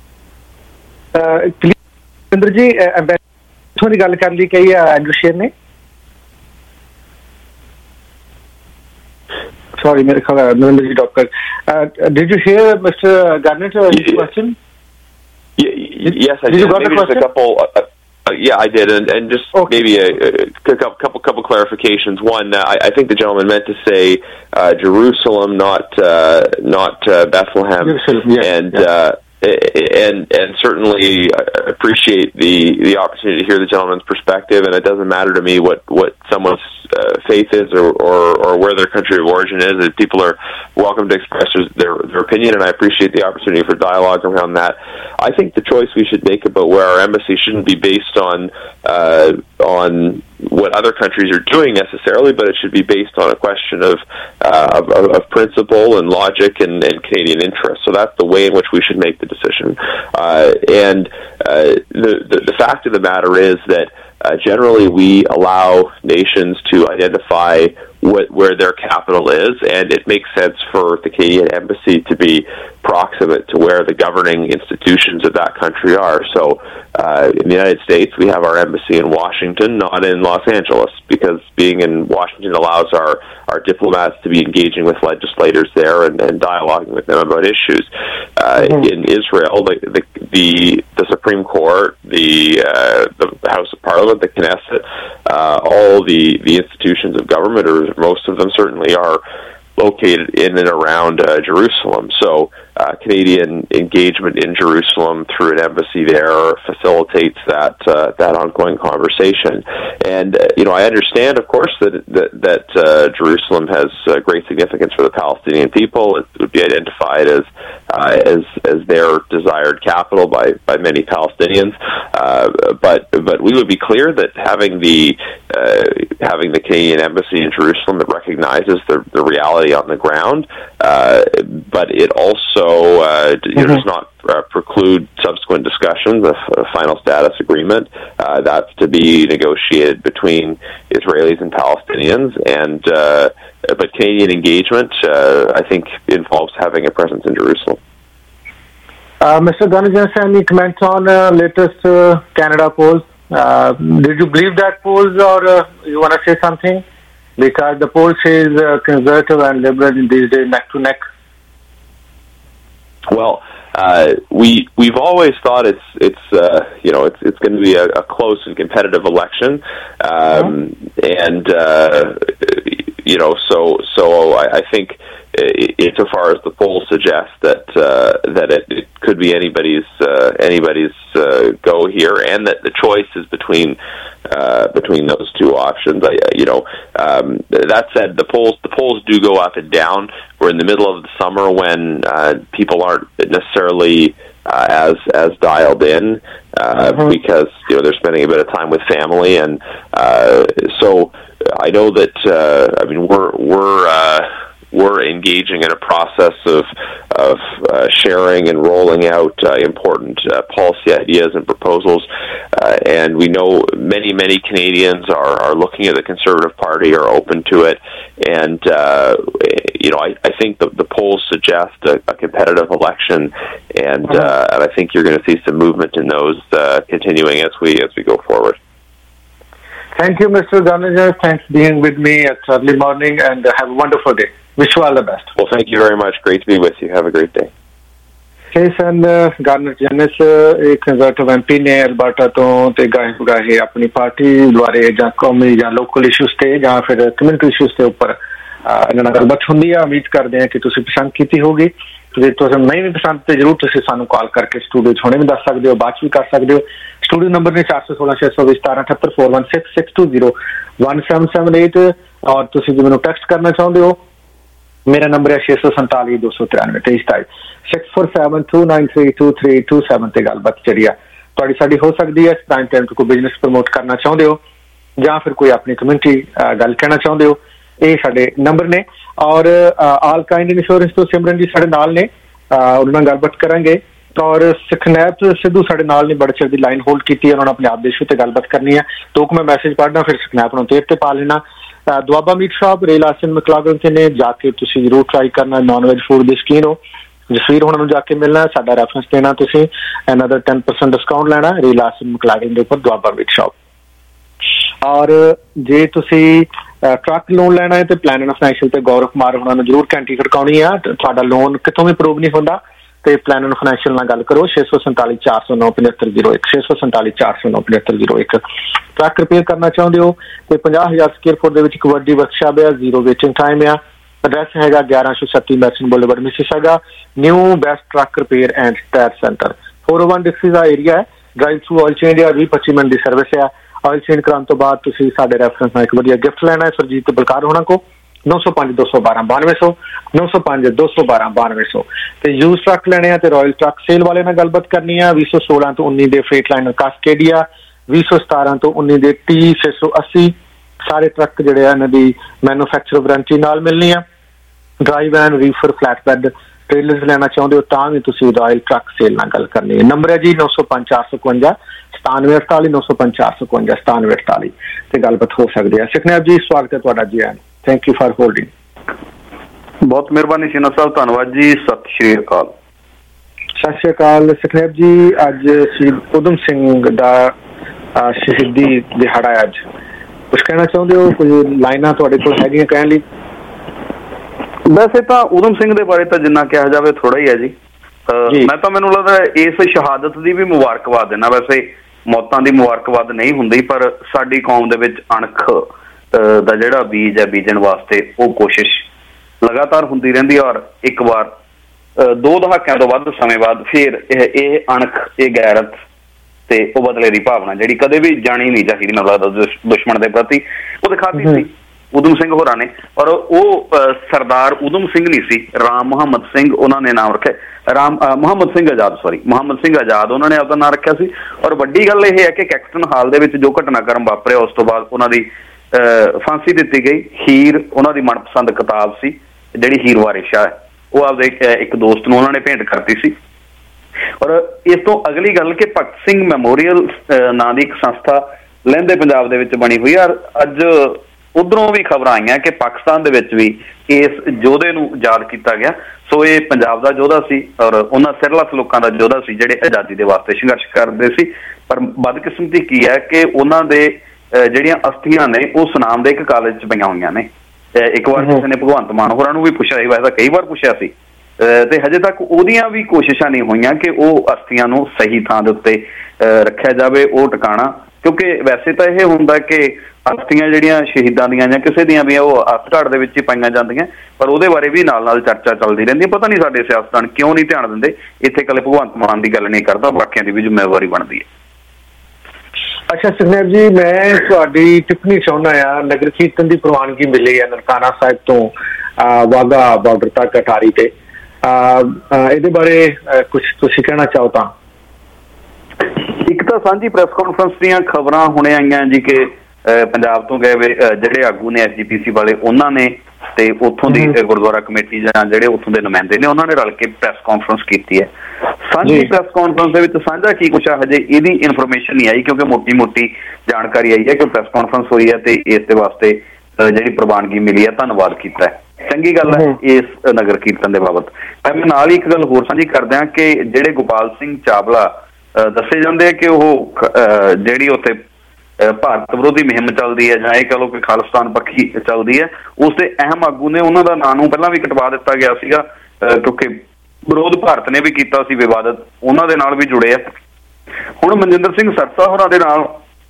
Narinder ji, थोड़ी गल कर ली कही Andrew शेर ने. Sorry, मेरे ख्याल Narinder ji doctor. Did you hear Mr. Garnet his question? Yes, I did. Maybe just a couple. Yeah, I did, and just maybe a couple clarifications. One, I think the gentleman meant to say Jerusalem, not Bethlehem, Jerusalem, and certainly appreciate the opportunity to hear the gentleman's perspective. And it doesn't matter to me what someone's faith is or where their country of origin is. People are welcome to express their opinion, and I appreciate the opportunity for dialogue around that. I think the choice we should make about where our embassy shouldn't be based on what other countries are doing necessarily, but it should be based on a question of principle and logic and Canadian interest. So that's the way in which we should make the decision. The fact of the matter is that generally we allow nations to identify where their capital is, and it makes sense for the Canadian embassy to be proximate to where the governing institutions of that country are. So in the United States, we have our embassy in Washington, not in Los Angeles, because being in Washington allows our diplomats to be engaging with legislators there and dialoguing with them about issues. In Israel, the Supreme Court, the House of Parliament, the Knesset, all the institutions of government, or most of them certainly, are located in and around Jerusalem. So Canadian engagement in Jerusalem through an embassy there facilitates that ongoing conversation. And I understand, of course, that Jerusalem has great significance for the Palestinian people. It would be identified as their desired capital by many Palestinians. But we would be clear that having the Canadian embassy in Jerusalem that recognizes the reality on the ground, but it also does not preclude subsequent discussions of a final status agreement. That's to be negotiated between Israelis and Palestinians, but Canadian engagement, I think, involves having a presence in Jerusalem. Mr. Garnet, any comment on latest Canada polls? Did you believe that polls, or you want to say something? Because the poll says conservative and liberal in these days neck to neck. Well, we've always thought it's going to be a close and competitive election, so I think insofar as the polls suggest that it could be anybody's go here, and that the choice is between those two options. That said, the polls do go up and down. We're in the middle of the summer when people aren't necessarily as dialed in because they're spending a bit of time with family, and so I know that we're engaging in a process of sharing and rolling out important policy ideas and proposals, and we know many Canadians are looking at the Conservative Party, are open to it, and I think the polls suggest a competitive election, and I think you're going to see some movement in those continuing as we go forward. Thank you, Mr. Garner. Thanks for being with me at early morning, and have a wonderful day. Wish you all the best. Well, thank you very much. Great to be with you. Have a great day. ਸਨ Garnett Genuis ਇੱਕ conservative MP ਨੇ Alberta ਤੋਂ ਤੇ ਗਾਹੇ ਗੁਰਾਹੇ ਆਪਣੀ party ਬਾਰੇ ਜਾਂ ਕੌਮੀ ਜਾਂ ਲੋਕਲ ਇਸ਼ੂਜ਼ ਤੇ ਜਾਂ ਫਿਰ ਕਮਿਊਨਿਟੀ ਇਸ਼ੂਜ਼ ਦੇ ਉੱਪਰ ਇਹਨਾਂ ਨਾਲ ਗੱਲਬਾਤ ਹੁੰਦੀ ਆ। ਉਮੀਦ ਕਰਦੇ ਹਾਂ ਕਿ ਤੁਸੀਂ ਪਸੰਦ ਕੀਤੀ ਹੋਗੀ। ਜੇ ਤੁਸੀਂ ਨਹੀਂ ਵੀ ਪਸੰਦ ਤੇ ਜ਼ਰੂਰ ਤੁਸੀਂ ਸਾਨੂੰ ਕਾਲ ਕਰਕੇ ਸਟੂਡੀਓ 'ਚ ਹੁਣੇ ਵੀ ਦੱਸ ਸਕਦੇ ਹੋ, ਬਾਅਦ 'ਚ ਵੀ ਕਰ ਸਕਦੇ ਹੋ। ਸਟੂਡੀਓ ਨੰਬਰ ਨੇ 416-620-1778 ਔਰ ਤੁਸੀਂ ਜੇ ਮੈਨੂੰ ਟੈਕਸਟ ਕਰਨਾ ਚਾਹੁੰਦੇ ਹੋ ਮੇਰਾ ਨੰਬਰ ਹੈ 647 293 2327 6472932327 ਤੇ ਗੱਲਬਾਤ ਜਿਹੜੀ ਆ ਤੁਹਾਡੀ ਸਾਡੀ ਹੋ ਸਕਦੀ ਹੈ। ਪ੍ਰਾਈਮ ਟਾਈਮ ਤੋਂ ਕੋਈ ਬਿਜ਼ਨਸ ਪ੍ਰਮੋਟ ਕਰਨਾ ਚਾਹੁੰਦੇ ਹੋ ਜਾਂ ਫਿਰ ਕੋਈ ਆਪਣੀ ਕਮਿਊਨਿਟੀ ਗੱਲ ਕਹਿਣਾ ਚਾਹੁੰਦੇ ਹੋ, ਇਹ ਸਾਡੇ ਨੰਬਰ ਨੇ। ਔਰ ਆਲ ਕਾਇੰਡ ਇੰਸ਼ੋਰੈਂਸ ਤੋਂ ਸਿਮਰਨ ਜੀ ਸਾਡੇ ਨਾਲ ਨੇ, ਉਹਨਾਂ ਨਾਲ ਗੱਲਬਾਤ ਕਰਾਂਗੇ। ਔਰ ਸੁਖਨੈਬ ਸਿੱਧੂ ਸਾਡੇ ਨਾਲ ਨੇ, ਬੜੇ ਚਿਰ ਦੀ ਲਾਈਨ ਹੋਲਡ ਕੀਤੀ ਹੈ, ਉਹਨਾਂ ਨੇ ਆਪਣੇ ਆਪ ਦੇ ਇਸ਼ੂ ਤੇ ਗੱਲਬਾਤ ਕਰਨੀ ਹੈ। ਤੋਂ ਮੈਂ ਮੈਸੇਜ ਪੜ੍ਹਨਾ ਫਿਰ ਸੁਖਨੈਬ ਨੂੰ ਤੇਜ਼ ਤੇ ਪਾ ਲੈਣਾ। ਦੁਆਬਾ ਮੀਟ ਸ਼ਾਪ ਰੇਲ ਆਸਨ ਮਕਲਾਗਨ ਤੇ ਨੇ, ਜਾ ਕੇ ਤੁਸੀਂ ਜ਼ਰੂਰ ਟਰਾਈ ਕਰਨਾ। ਨੌਨ ਵੈਜ ਫੂਡ ਦੇ ਸ਼ੌਕੀਨ ਹੋ, ਜਸਵੀਰ ਹੋਣਾ ਨੂੰ ਜਾ ਕੇ ਮਿਲਣਾ, ਸਾਡਾ ਰੈਫਰੈਂਸ ਦੇਣਾ, ਤੁਸੀਂ ਅਨਦਰ 10% ਡਿਸਕਾਊਂਟ ਲੈਣਾ ਰੇਲ ਆਸਨ ਮਕਲਾਗਨ ਦੇ ਉੱਪਰ ਦੁਆਬਾ ਮੀਟ ਸ਼ਾਪ। ਔਰ ਜੇ ਤੁਸੀਂ ਟਰੱਕ ਲੋਨ ਲੈਣਾ ਹੈ ਤੇ ਪਲਾਨ ਐਂਡ ਫਾਈਨੈਂਸ਼ੀਅਲ ਤੇ ਗੌਰਵ ਕੁਮਾਰ ਹੋਣਾ ਨੂੰ ਜ਼ਰੂਰ ਘੰਟੀ ਖੜਕਾਉਣੀ ਆ। ਤੁਹਾਡਾ ਲੋਨ ਕਿਤੋਂ ਵੀ ਅਪਰੂਵ ਨਹੀਂ ਹੁੰਦਾ ਤੇ ਪਲਾਨ ਐਂਡ ਫਾਈਨੈਂਸ਼ੀਅਲ ਨਾਲ ਗੱਲ ਕਰੋ 647 409 7501 647 409 7501। ਟਰੱਕ ਰਿਪੇਅਰ ਕਰਨਾ ਚਾਹੁੰਦੇ ਹੋ ਤੇ 50,000 ਸਕੁਅਰ ਫੁੱਟ ਦੇ ਵਿੱਚ ਇੱਕ ਵੱਡੀ ਵਰਕਸ਼ਾਪ ਆ, ਜ਼ੀਰੋ ਵੇਟਿੰਗ ਟਾਈਮ ਆ। ਐਡਰੈਸ ਹੈਗਾ 1136 Matheson boulevard Mississauga, new best truck repair and tyre centre. 401 district ਦਾ ਏਰੀਆ ਹੈ। ਡਰਾਈਵ ਥਰੂ ਆਇਲ ਚੇਂਜ ਆ, 20-25 ਮਿੰਟ ਦੀ ਸਰਵਿਸ ਆ। ਆਇਲ ਚੇਂਜ ਕਰਾਉਣ ਤੋਂ ਬਾਅਦ ਤੁਸੀਂ ਸਾਡੇ ਰੈਫਰੈਂਸ ਨਾਲ ਇੱਕ ਵਧੀਆ ਗਿਫਟ ਲੈਣਾ ਹੈ ਸਰਜੀਤ ਤੇ ਬਲਕਾਰ ਹੋਣਾ ਕੋ 905-212-9200 905-212-9200 ਤੇ ਯੂਜ਼ ਟਰੱਕ ਲੈਣੇ ਆ ਤੇ ਰਾਇਲ ਟਰੱਕ ਸੇਲ ਵਾਲੇ ਨਾਲ ਗੱਲਬਾਤ ਕਰਨੀ ਆ। 2016 ਤੋਂ 19 ਦੇ ਫੇਟ ਲਾਈਨਰ ਕਾਸਕੇਡੀਆ, 2017 ਤੋਂ 19 ਦੇ T680 ਸਾਰੇ ਟਰੱਕ ਜਿਹੜੇ ਆ ਇਹਨਾਂ ਦੀ ਮੈਨੂਫੈਕਚਰ ਵਾਰੰਟੀ ਨਾਲ ਮਿਲਣੀ ਆ। Drive and reefer flat bed trailers ਲੈਣਾ ਚਾਹੁੰਦੇ ਹੋ ਤਾਂ ਵੀ ਤੁਸੀਂ ਰਾਇਲ ਟਰੱਕ ਸੇਲ ਨਾਲ ਗੱਲ ਕਰਨੀ ਹੈ। ਨੰਬਰ ਹੈ ਜੀ 905-452 9748 905-452 9748 ਤੇ ਗੱਲਬਾਤ ਹੋ ਸਕਦੀ ਹੈ। ਸੁਖਨੈਬ ਜੀ ਸਵਾਗਤ ਹੈ ਤੁਹਾਡਾ ਜੀ ਆਇਆਂ। Thank you for holding. ਬਹੁਤ ਮਿਹਰਬਾਨੀ ਸ਼ੀਨਾ ਸਾਹਿਬ, ਧੰਨਵਾਦ ਜੀ। ਸਤਿ ਸ਼੍ਰੀ ਅਕਾਲ। ਸਤਿ ਸ਼੍ਰੀ ਅਕਾਲ ਸੁਖਨੈਬ ਜੀ। ਅੱਜ ਸ਼ਹੀਦ ਊਧਮ ਸਿੰਘ ਦਾ ਸ਼ਹੀਦੀ ਦਿਹਾੜਾ ਹੈ। ਅੱਜ ਕੁਛ ਕਹਿਣਾ ਚਾਹੁੰਦੇ ਹੋ? ਕੁਝ ਲਾਈਨਾਂ ਤੁਹਾਡੇ ਕੋਲ ਹੈਗੀਆਂ ਕਹਿਣ ਲਈ? ਵੈਸੇ ਤਾਂ ਊਧਮ ਸਿੰਘ ਦੇ ਬਾਰੇ ਤਾਂ ਜਿੰਨਾ ਕਿਹਾ ਜਾਵੇ ਥੋੜਾ ਹੀ ਹੈ ਜੀ। ਮੈਂ ਤਾਂ ਮੈਨੂੰ ਲੱਗਦਾ ਇਸ ਸ਼ਹਾਦਤ ਦੀ ਵੀ ਮੁਬਾਰਕਬਾਦ ਦੇਣਾ। ਵੈਸੇ ਮੌਤਾਂ ਦੀ ਮੁਬਾਰਕਬਾਦ ਨਹੀਂ ਹੁੰਦੀ, ਪਰ ਸਾਡੀ ਕੌਮ ਦੇ ਵਿੱਚ ਅਣਖ ਦਾ ਜਿਹੜਾ ਬੀਜ ਹੈ ਬੀਜਣ ਵਾਸਤੇ ਉਹ ਕੋਸ਼ਿਸ਼ ਲਗਾਤਾਰ ਹੁੰਦੀ ਰਹਿੰਦੀ। ਔਰ ਇੱਕ ਵਾਰ 2 ਦਹਾਕਿਆਂ ਤੋਂ ਵੱਧ ਸਮੇਂ ਬਾਅਦ ਫਿਰ ਇਹ ਅਣਖ, ਇਹ ਗੈਰਤ ਤੇ ਉਹ ਬਦਲੇ ਦੀ ਭਾਵਨਾ ਜਿਹੜੀ ਕਦੇ ਵੀ ਜਾਣੀ ਨਹੀਂ ਚਾਹੀਦੀ ਮੈਨੂੰ ਲੱਗਦਾ ਦੁਸ਼ਮਣ ਦੇ ਪ੍ਰਤੀ, ਉਹ ਦਿਖਾਤੀ ਸੀ ਊਧਮ ਸਿੰਘ ਹੋਰਾਂ ਨੇ। ਔਰ ਉਹ ਸਰਦਾਰ ਊਧਮ ਸਿੰਘ ਨਹੀਂ ਸੀ, ਰਾਮ ਮੁਹੰਮਦ ਸਿੰਘ ਉਹਨਾਂ ਨੇ ਨਾਮ ਰੱਖਿਆ। ਮੁਹੰਮਦ ਸਿੰਘ ਆਜ਼ਾਦ ਉਹਨਾਂ ਨੇ ਆਪਦਾ ਨਾਂ ਰੱਖਿਆ ਸੀ। ਔਰ ਵੱਡੀ ਗੱਲ ਇਹ ਹੈ ਕਿ ਕੈਕਸਟਨ ਹਾਲ ਦੇ ਵਿੱਚ ਜੋ ਘਟਨਾਕ੍ਰਮ ਵਾਪਰਿਆ ਉਸ ਤੋਂ ਬਾਅਦ ਉਹਨਾਂ ਦੀ ਫਾਂਸੀ ਦਿੱਤੀ ਗਈ। ਹੀਰ ਉਹਨਾਂ ਦੀ ਮਨਪਸੰਦ ਕਿਤਾਬ ਸੀ ਜਿਹੜੀ ਹੀਰ ਵਾਰਿਸ ਸ਼ਾਹ ਹੈ, ਉਹ ਆਪਦੇ ਇੱਕ ਦੋਸਤ ਨੂੰ ਉਹਨਾਂ ਨੇ ਭੇਂਟ ਕਰਤੀ ਸੀ। ਔਰ ਇਸ ਤੋਂ ਅਗਲੀ ਗੱਲ ਕਿ ਭਗਤ ਸਿੰਘ ਮੈਮੋਰੀਅਲ ਨਾਂ ਦੀ ਇੱਕ ਸੰਸਥਾ ਲਹਿੰਦੇ ਪੰਜਾਬ ਦੇ ਵਿੱਚ ਬਣੀ ਹੋਈ ਆ। ਅੱਜ ਉਧਰੋਂ ਵੀ ਖਬਰਾਂ ਆਈਆਂ ਕਿ ਪਾਕਿਸਤਾਨ ਦੇ ਵਿੱਚ ਵੀ ਇਸ ਯੋਧੇ ਨੂੰ ਯਾਦ ਕੀਤਾ ਗਿਆ। ਸੋ ਇਹ ਪੰਜਾਬ ਦਾ ਯੋਧਾ ਸੀ ਔਰ ਉਹਨਾਂ ਸਿਰਲੱਥ ਲੋਕਾਂ ਦਾ ਯੋਧਾ ਸੀ ਜਿਹੜੇ ਆਜ਼ਾਦੀ ਦੇ ਵਾਸਤੇ ਸੰਘਰਸ਼ ਕਰਦੇ ਸੀ। ਪਰ ਬਦਕਿਸਮਤੀ ਕੀ ਹੈ ਕਿ ਉਹਨਾਂ ਦੇ ਜਿਹੜੀਆਂ ਅਸਥੀਆਂ ਨੇ ਉਹ ਸੁਨਾਮ ਦੇ ਇੱਕ ਕਾਲਜ 'ਚ ਪਈਆਂ ਹੋਈਆਂ ਨੇ। ਇੱਕ ਵਾਰ ਕਿਸੇ ਨੇ ਭਗਵੰਤ ਮਾਨ ਹੋਰਾਂ ਨੂੰ ਵੀ ਪੁੱਛਿਆ ਸੀ, ਵੈਸੇ ਕਈ ਵਾਰ ਪੁੱਛਿਆ ਸੀ, ਤੇ ਹਜੇ ਤੱਕ ਉਹਦੀਆਂ ਵੀ ਕੋਸ਼ਿਸ਼ਾਂ ਨਹੀਂ ਹੋਈਆਂ ਕਿ ਉਹ ਅਸਥੀਆਂ ਨੂੰ ਸਹੀ ਥਾਂ ਦੇ ਉੱਤੇ ਰੱਖਿਆ ਜਾਵੇ, ਉਹ ਟਿਕਾਣਾ। ਕਿਉਂਕਿ ਵੈਸੇ ਤਾਂ ਇਹ ਹੁੰਦਾ ਕਿ ਅਸਥੀਆਂ ਜਿਹੜੀਆਂ ਸ਼ਹੀਦਾਂ ਦੀਆਂ ਜਾਂ ਕਿਸੇ ਦੀਆਂ ਵੀ ਉਹ ਅਸਥ-ਘਾਟ ਦੇ ਵਿੱਚ ਹੀ ਪਾਈਆਂ ਜਾਂਦੀਆਂ, ਪਰ ਉਹਦੇ ਬਾਰੇ ਵੀ ਨਾਲ ਨਾਲ ਚਰਚਾ ਚੱਲਦੀ ਰਹਿੰਦੀ ਹੈ। ਪਤਾ ਨਹੀਂ ਸਾਡੇ ਸਿਆਸਤਦਾਨ ਕਿਉਂ ਨਹੀਂ ਧਿਆਨ ਦਿੰਦੇ। ਇੱਥੇ ਇਕੱਲੇ ਭਗਵੰਤ ਮਾਨ ਦੀ ਗੱਲ ਨਹੀਂ ਕਰਦਾ, ਬਾਕੀਆਂ ਦੀ ਵੀ ਜ਼ਿੰਮੇਵਾਰੀ ਬਣਦੀ ਹੈ। ਅੱਛਾ ਸੁਖਨੈਬ ਜੀ, ਮੈਂ ਤੁਹਾਡੀ ਟਿੱਪਣੀ ਚਾਹੁੰਦਾ ਆ। ਨਗਰ ਕੀਰਤਨ ਦੀ ਪ੍ਰਵਾਨਗੀ ਮਿਲੀ ਹੈ ਨਨਕਾਣਾ ਸਾਹਿਬ ਤੋਂ ਵਾਘਾ ਬਾਰਡਰ ਤੱਕ ਅਟਾਰੀ ਤੇ, ਇਹਦੇ ਬਾਰੇ ਕੁਝ ਤੁਸੀਂ ਕਹਿਣਾ ਚਾਹੋ ਤਾਂ? ਇੱਕ ਤਾਂ ਸਾਂਝੀ ਪ੍ਰੈਸ ਕਾਨਫਰੰਸ ਦੀਆਂ ਖਬਰਾਂ ਹੁਣੇ ਆਈਆਂ ਜੀ ਕਿ ਪੰਜਾਬ ਤੋਂ ਗਏ ਜਿਹੜੇ ਆਗੂ ਨੇ SGPC ਵਾਲੇ, ਉਹਨਾਂ ਨੇ ਤੇ ਉੱਥੋਂ ਦੀ ਗੁਰਦੁਆਰਾ ਕਮੇਟੀ ਜਾਂ ਜਿਹੜੇ ਉੱਥੋਂ ਦੇ ਨੁਮਾਇੰਦੇ ਨੇ, ਉਹਨਾਂ ਨੇ ਰਲ ਕੇ ਪ੍ਰੈਸ ਕਾਨਫਰੰਸ ਕੀਤੀ ਹੈ। ਸਾਂਝੀ ਪ੍ਰੈਸ ਕਾਨਫਰੰਸ ਦੇ ਵਿੱਚ ਸਾਂਝਾ ਕੀ ਕੁਛ ਆ ਹਜੇ ਇਹਦੀ ਇਨਫੋਰਮੇਸ਼ਨ ਨਹੀਂ ਆਈ, ਕਿਉਂਕਿ ਮੋਟੀ ਜਾਣਕਾਰੀ ਆਈ ਹੈ ਕਿ ਪ੍ਰੈਸ ਕਾਨਫਰੰਸ ਹੋਈ ਹੈ ਤੇ ਇਸ ਦੇ ਵਾਸਤੇ ਜਿਹੜੀ ਪ੍ਰਵਾਨਗੀ ਮਿਲੀ ਹੈ, ਧੰਨਵਾਦ ਕੀਤਾ ਹੈ, ਚੰਗੀ ਗੱਲ ਹੈ ਇਸ ਨਗਰ ਕੀਰਤਨ ਦੇ ਬਾਬਤ। ਮੈਂ ਨਾਲ ਹੀ ਇੱਕ ਗੱਲ ਹੋਰ ਸਾਂਝੀ ਕਰਦੇ ਹਾਂ ਕਿ ਜਿਹੜੇ ਗੋਪਾਲ ਸਿੰਘ ਚਾਵਲਾ ਦੱਸੇ ਜਾਂਦੇ ਆ ਕਿ ਉਹ ਜਿਹੜੀ ਉੱਥੇ ਭਾਰਤ ਵਿਰੋਧੀ ਮੁਹਿੰਮ ਚੱਲਦੀ ਹੈ ਜਾਂ ਇਹ ਕਹ ਲਓ ਕਿ ਖਾਲਿਸਤਾਨ ਪੱਖੀ ਚੱਲਦੀ ਹੈ, ਉਸ ਦੇ ਅਹਿਮ ਆਗੂ ਨੇ, ਉਹਨਾਂ ਦਾ ਨਾਂ ਨੂੰ ਪਹਿਲਾਂ ਵੀ ਕਟਵਾ ਦਿੱਤਾ ਗਿਆ ਸੀਗਾ ਕਿਉਂਕਿ ਵਿਰੋਧ ਭਾਰਤ ਨੇ ਵੀ ਕੀਤਾ ਸੀ, ਵਿਵਾਦਤ ਉਹਨਾਂ ਦੇ ਨਾਲ ਵੀ ਜੁੜੇ ਆ। ਹੁਣ ਮਨਜਿੰਦਰ ਸਿੰਘ ਸਰਸਾ ਹੋਰਾਂ ਦੇ ਨਾਲ